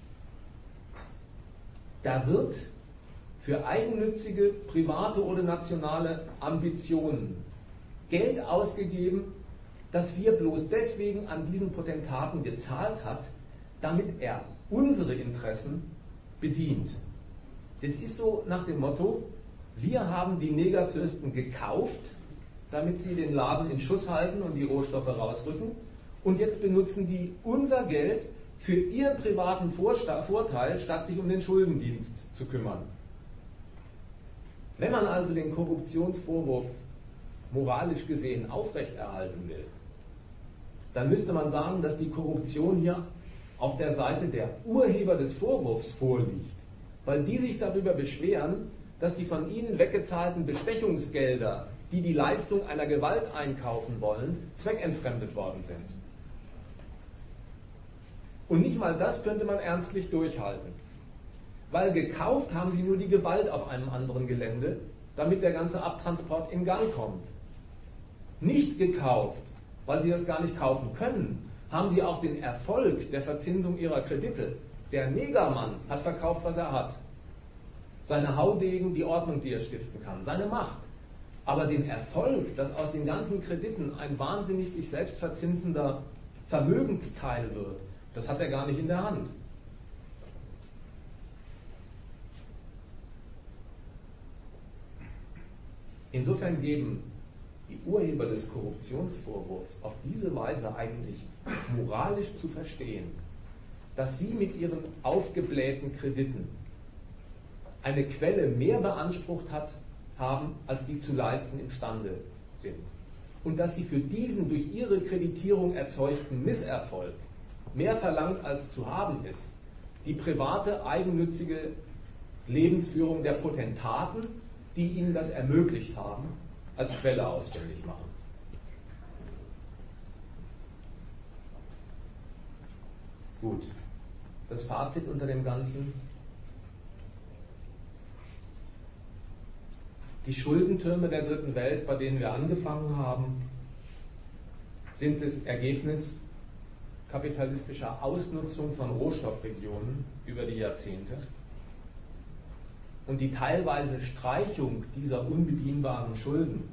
da wird für eigennützige, private oder nationale Ambitionen Geld ausgegeben, das wir bloß deswegen an diesen Potentaten gezahlt hat, damit er unsere Interessen bedient. Es ist so nach dem Motto, wir haben die Negerfürsten gekauft, damit sie den Laden in Schuss halten und die Rohstoffe rausrücken, und jetzt benutzen die unser Geld für ihren privaten Vorteil, statt sich um den Schuldendienst zu kümmern. Wenn man also den Korruptionsvorwurf moralisch gesehen aufrechterhalten will, dann müsste man sagen, dass die Korruption hier auf der Seite der Urheber des Vorwurfs vorliegt, weil die sich darüber beschweren, dass die von ihnen weggezahlten Bestechungsgelder, die die Leistung einer Gewalt einkaufen wollen, zweckentfremdet worden sind. Und nicht mal das könnte man ernstlich durchhalten. Weil gekauft haben sie nur die Gewalt auf einem anderen Gelände, damit der ganze Abtransport in Gang kommt. Nicht gekauft, weil sie das gar nicht kaufen können, haben sie auch den Erfolg der Verzinsung ihrer Kredite. Der Negermann hat verkauft, was er hat. Seine Haudegen, die Ordnung, die er stiften kann, seine Macht. Aber den Erfolg, dass aus den ganzen Krediten ein wahnsinnig sich selbst verzinsender Vermögensteil wird, das hat er gar nicht in der Hand. Insofern geben die Urheber des Korruptionsvorwurfs auf diese Weise eigentlich moralisch zu verstehen, dass sie mit ihren aufgeblähten Krediten eine Quelle mehr beansprucht haben, als die zu leisten imstande sind. Und dass sie für diesen durch ihre Kreditierung erzeugten Misserfolg mehr verlangt, als zu haben ist. Die private, eigennützige Lebensführung der Potentaten, die ihnen das ermöglicht haben, als Quelle ausfindig machen. Gut, das Fazit unter dem Ganzen: Die Schuldentürme der dritten Welt, bei denen wir angefangen haben, sind das Ergebnis kapitalistischer Ausnutzung von Rohstoffregionen über die Jahrzehnte. Und die teilweise Streichung dieser unbedienbaren Schulden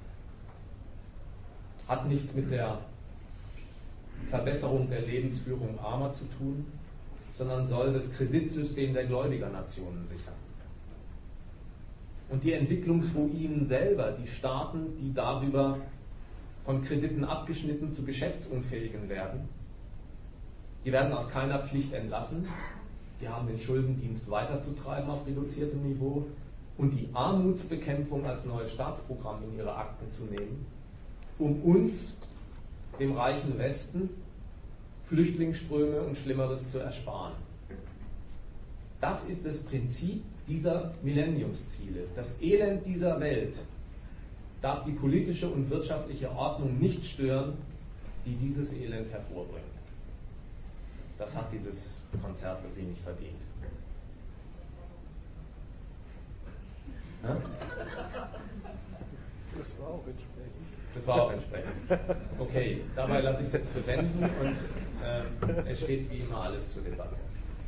hat nichts mit der Verbesserung der Lebensführung Armer zu tun, sondern soll das Kreditsystem der Gläubigernationen sichern. Und die Entwicklungsruinen selber, die Staaten, die darüber von Krediten abgeschnitten zu Geschäftsunfähigen werden, die werden aus keiner Pflicht entlassen. Die haben den Schuldendienst weiterzutreiben auf reduziertem Niveau und die Armutsbekämpfung als neues Staatsprogramm in ihre Akten zu nehmen, um uns, dem reichen Westen, Flüchtlingsströme und Schlimmeres zu ersparen. Das ist das Prinzip dieser Millenniumsziele. Das Elend dieser Welt darf die politische und wirtschaftliche Ordnung nicht stören, die dieses Elend hervorbringt. Das hat dieses Konzert wirklich nicht verdient. Ja? Das war auch entsprechend. Das war auch entsprechend. Okay, dabei lasse ich es jetzt bewenden und es steht wie immer alles zur Debatte.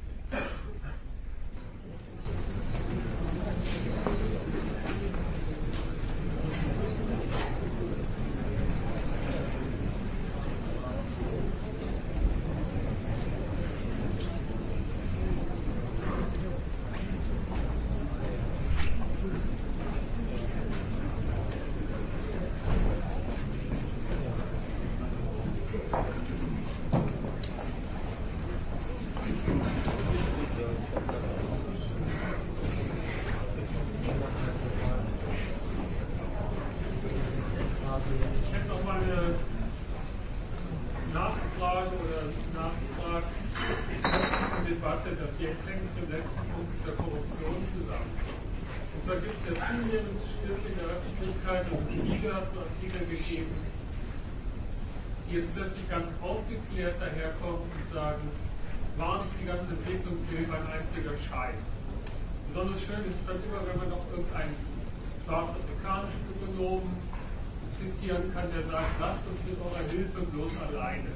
Die jetzt plötzlich ganz aufgeklärt daherkommen und sagen, war nicht die ganze Entwicklungshilfe ein einziger Scheiß. Besonders schön ist es dann immer, wenn man noch irgendeinen schwarzafrikanischen Ökonomen zitieren kann, der sagt, lasst uns mit eurer Hilfe bloß alleine.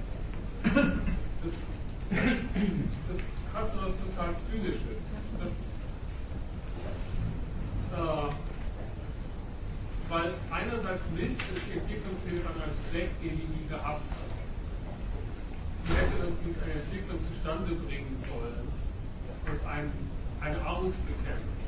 Das hat so was total Zynisches. Weil einerseits misst es die Entwicklungshilfe an einem Zweck, den die nie gehabt hat. Sie hätte irgendwie eine Entwicklung zustande bringen sollen und eine Armutsbekämpfung.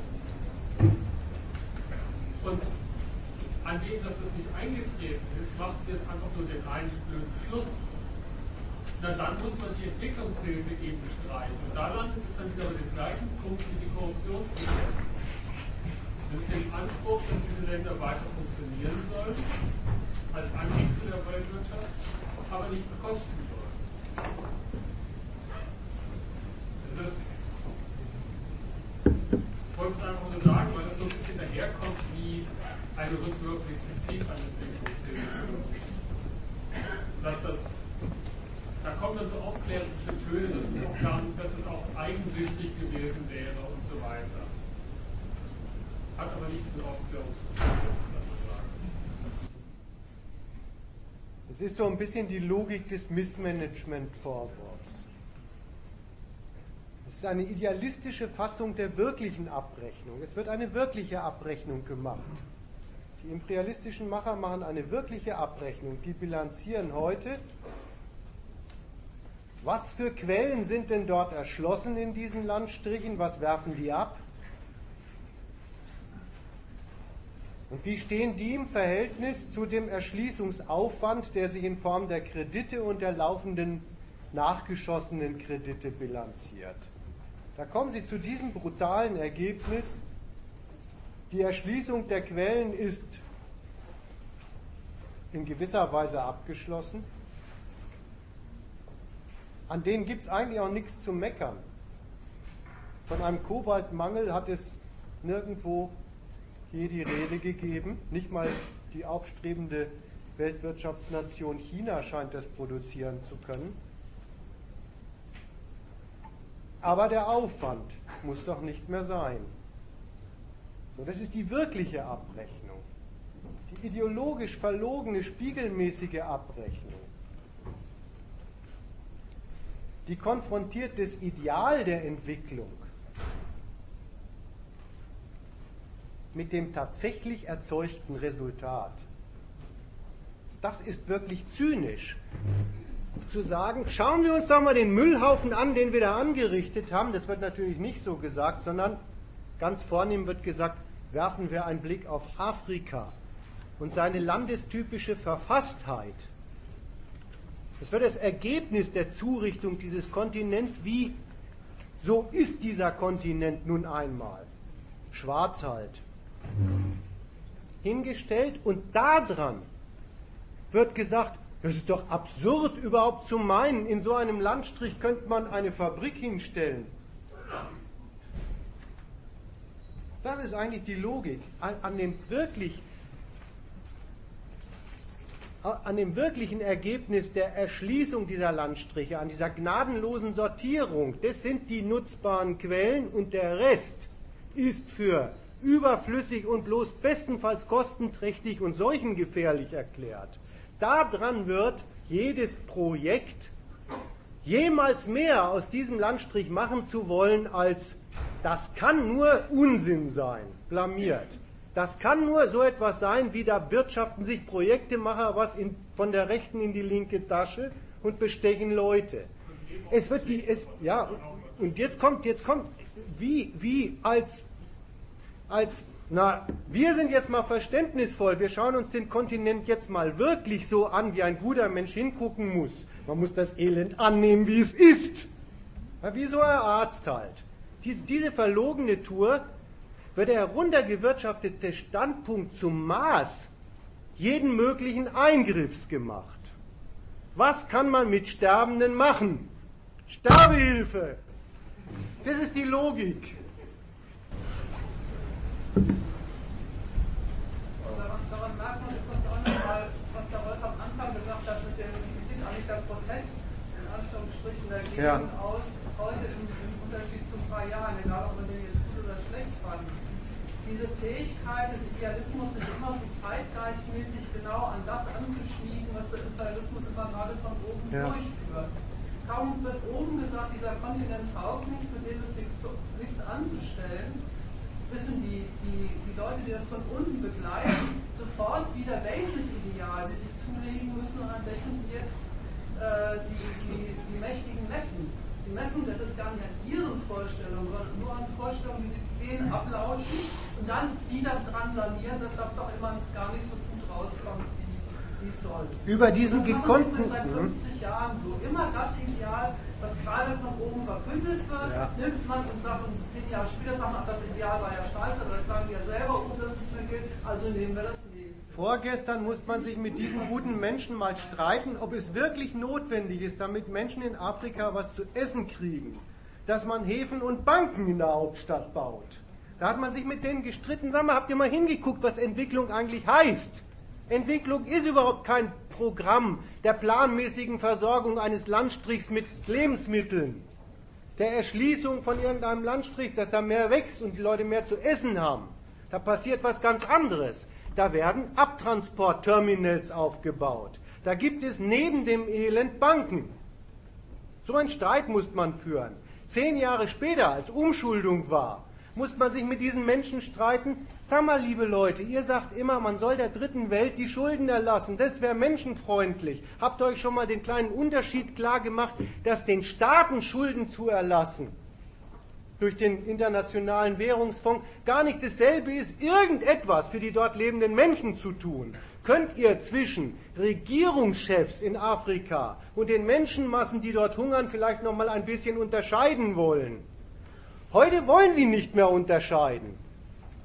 Und an dem, dass das nicht eingetreten ist, macht sie jetzt einfach nur den einen blöden Schluss. Na dann muss man die Entwicklungshilfe eben streichen. Und da landet es dann wieder bei dem gleichen Punkt wie die Korruptionsbekämpfung. Mit dem Anspruch, dass diese Länder weiter funktionieren sollen, als Antrieb zu der Weltwirtschaft, aber nichts kosten sollen. Ich wollte es einfach nur sagen, weil das so ein bisschen daherkommt wie eine rückwirkende Kritik an Entwicklungshilfe. Da kommen dann so aufklärerische Töne, dass es auch eigensüchtig gewesen wäre und so weiter. Hat aber nichts mit Aufklärung zu tun. Es ist so ein bisschen die Logik des Missmanagement-Vorwurfs. Es ist eine idealistische Fassung der wirklichen Abrechnung. Es wird eine wirkliche Abrechnung gemacht. Die imperialistischen Macher machen eine wirkliche Abrechnung. Die bilanzieren heute, was für Quellen sind denn dort erschlossen in diesen Landstrichen, was werfen die ab? Und wie stehen die im Verhältnis zu dem Erschließungsaufwand, der sich in Form der Kredite und der laufenden nachgeschossenen Kredite bilanziert? Da kommen Sie zu diesem brutalen Ergebnis: Die Erschließung der Quellen ist in gewisser Weise abgeschlossen. An denen gibt es eigentlich auch nichts zu meckern. Von einem Kobaltmangel hat es nirgendwo je die Rede gegeben. Nicht mal die aufstrebende Weltwirtschaftsnation China scheint das produzieren zu können. Aber der Aufwand muss doch nicht mehr sein. So, das ist die wirkliche Abrechnung. Die ideologisch verlogene, spiegelmäßige Abrechnung. Die konfrontiert das Ideal der Entwicklung mit dem tatsächlich erzeugten Resultat. Das ist wirklich zynisch. Zu sagen, schauen wir uns doch mal den Müllhaufen an, den wir da angerichtet haben. Das wird natürlich nicht so gesagt, sondern ganz vornehm wird gesagt, werfen wir einen Blick auf Afrika und seine landestypische Verfasstheit. Das wird das Ergebnis der Zurichtung dieses Kontinents, wie so ist dieser Kontinent nun einmal. Schwarzheit. Hingestellt und daran wird gesagt, das ist doch absurd überhaupt zu meinen, in so einem Landstrich könnte man eine Fabrik hinstellen. Das ist eigentlich die Logik. An dem wirklichen Ergebnis der Erschließung dieser Landstriche, an dieser gnadenlosen Sortierung, das sind die nutzbaren Quellen und der Rest ist für überflüssig und bloß bestenfalls kostenträchtig und seuchengefährlich erklärt. Daran wird jedes Projekt jemals mehr aus diesem Landstrich machen zu wollen, als das kann nur Unsinn sein, blamiert. Das kann nur so etwas sein, wie da wirtschaften sich Projektemacher was von der rechten in die linke Tasche und bestechen Leute. Es wird und jetzt kommt, wir sind jetzt mal verständnisvoll, wir schauen uns den Kontinent jetzt mal wirklich so an, wie ein guter Mensch hingucken muss. Man muss das Elend annehmen, wie es ist. Wie so ein Arzt halt. Diese verlogene Tour wird der heruntergewirtschaftete Standpunkt zum Maß jeden möglichen Eingriffs gemacht. Was kann man mit Sterbenden machen? Sterbehilfe! Das ist die Logik. Daran merkt man etwas auch nochmal, was der Rolf am Anfang gesagt hat, mit dem, wie sieht eigentlich der Protest in Anführungsstrichen dagegen aus, heute im Unterschied zu ein paar Jahren, egal ob man den jetzt gut oder schlecht fand. Diese Fähigkeit des Idealismus, sich immer so zeitgeistmäßig genau an das anzuschmiegen, was der Imperialismus immer gerade von oben durchführt. Kaum wird oben gesagt, dieser Kontinent taugt nichts, mit dem ist nichts anzustellen, wissen die Leute, die das von unten begleiten, sofort wieder, welches Ideal sie sich zulegen müssen und an welchem sie jetzt die Mächtigen messen. Die messen das gar nicht an ihren Vorstellungen, sondern nur an Vorstellungen, die sie denen ablauschen und dann die da dran blamieren, dass das doch immer gar nicht so gut rauskommt, wie es soll. Über diesen gekonnten... Das seit 50 Jahren so. Immer das Ideal, was gerade von oben verkündet wird, nimmt man und sagt, und 10 Jahre später sagt man, das Ideal war ja scheiße, aber das sagen die ja selber, das nicht mehr gilt, also nehmen wir das nächste. Vorgestern musste man sich mit diesen guten Menschen mal streiten, ob es wirklich notwendig ist, damit Menschen in Afrika was zu essen kriegen, dass man Häfen und Banken in der Hauptstadt baut. Da hat man sich mit denen gestritten. Sag mal, habt ihr mal hingeguckt, was Entwicklung eigentlich heißt? Entwicklung ist überhaupt kein Programm der planmäßigen Versorgung eines Landstrichs mit Lebensmitteln, der Erschließung von irgendeinem Landstrich, dass da mehr wächst und die Leute mehr zu essen haben. Da passiert was ganz anderes. Da werden Abtransportterminals aufgebaut. Da gibt es neben dem Elend Banken. So einen Streit musste man führen. 10 Jahre später, als Umschuldung war, musste man sich mit diesen Menschen streiten. Sag mal, liebe Leute, ihr sagt immer, man soll der dritten Welt die Schulden erlassen. Das wäre menschenfreundlich. Habt ihr euch schon mal den kleinen Unterschied klar gemacht, dass den Staaten Schulden zu erlassen durch den Internationalen Währungsfonds gar nicht dasselbe ist, irgendetwas für die dort lebenden Menschen zu tun? Könnt ihr zwischen Regierungschefs in Afrika und den Menschenmassen, die dort hungern, vielleicht noch mal ein bisschen unterscheiden wollen? Heute wollen sie nicht mehr unterscheiden.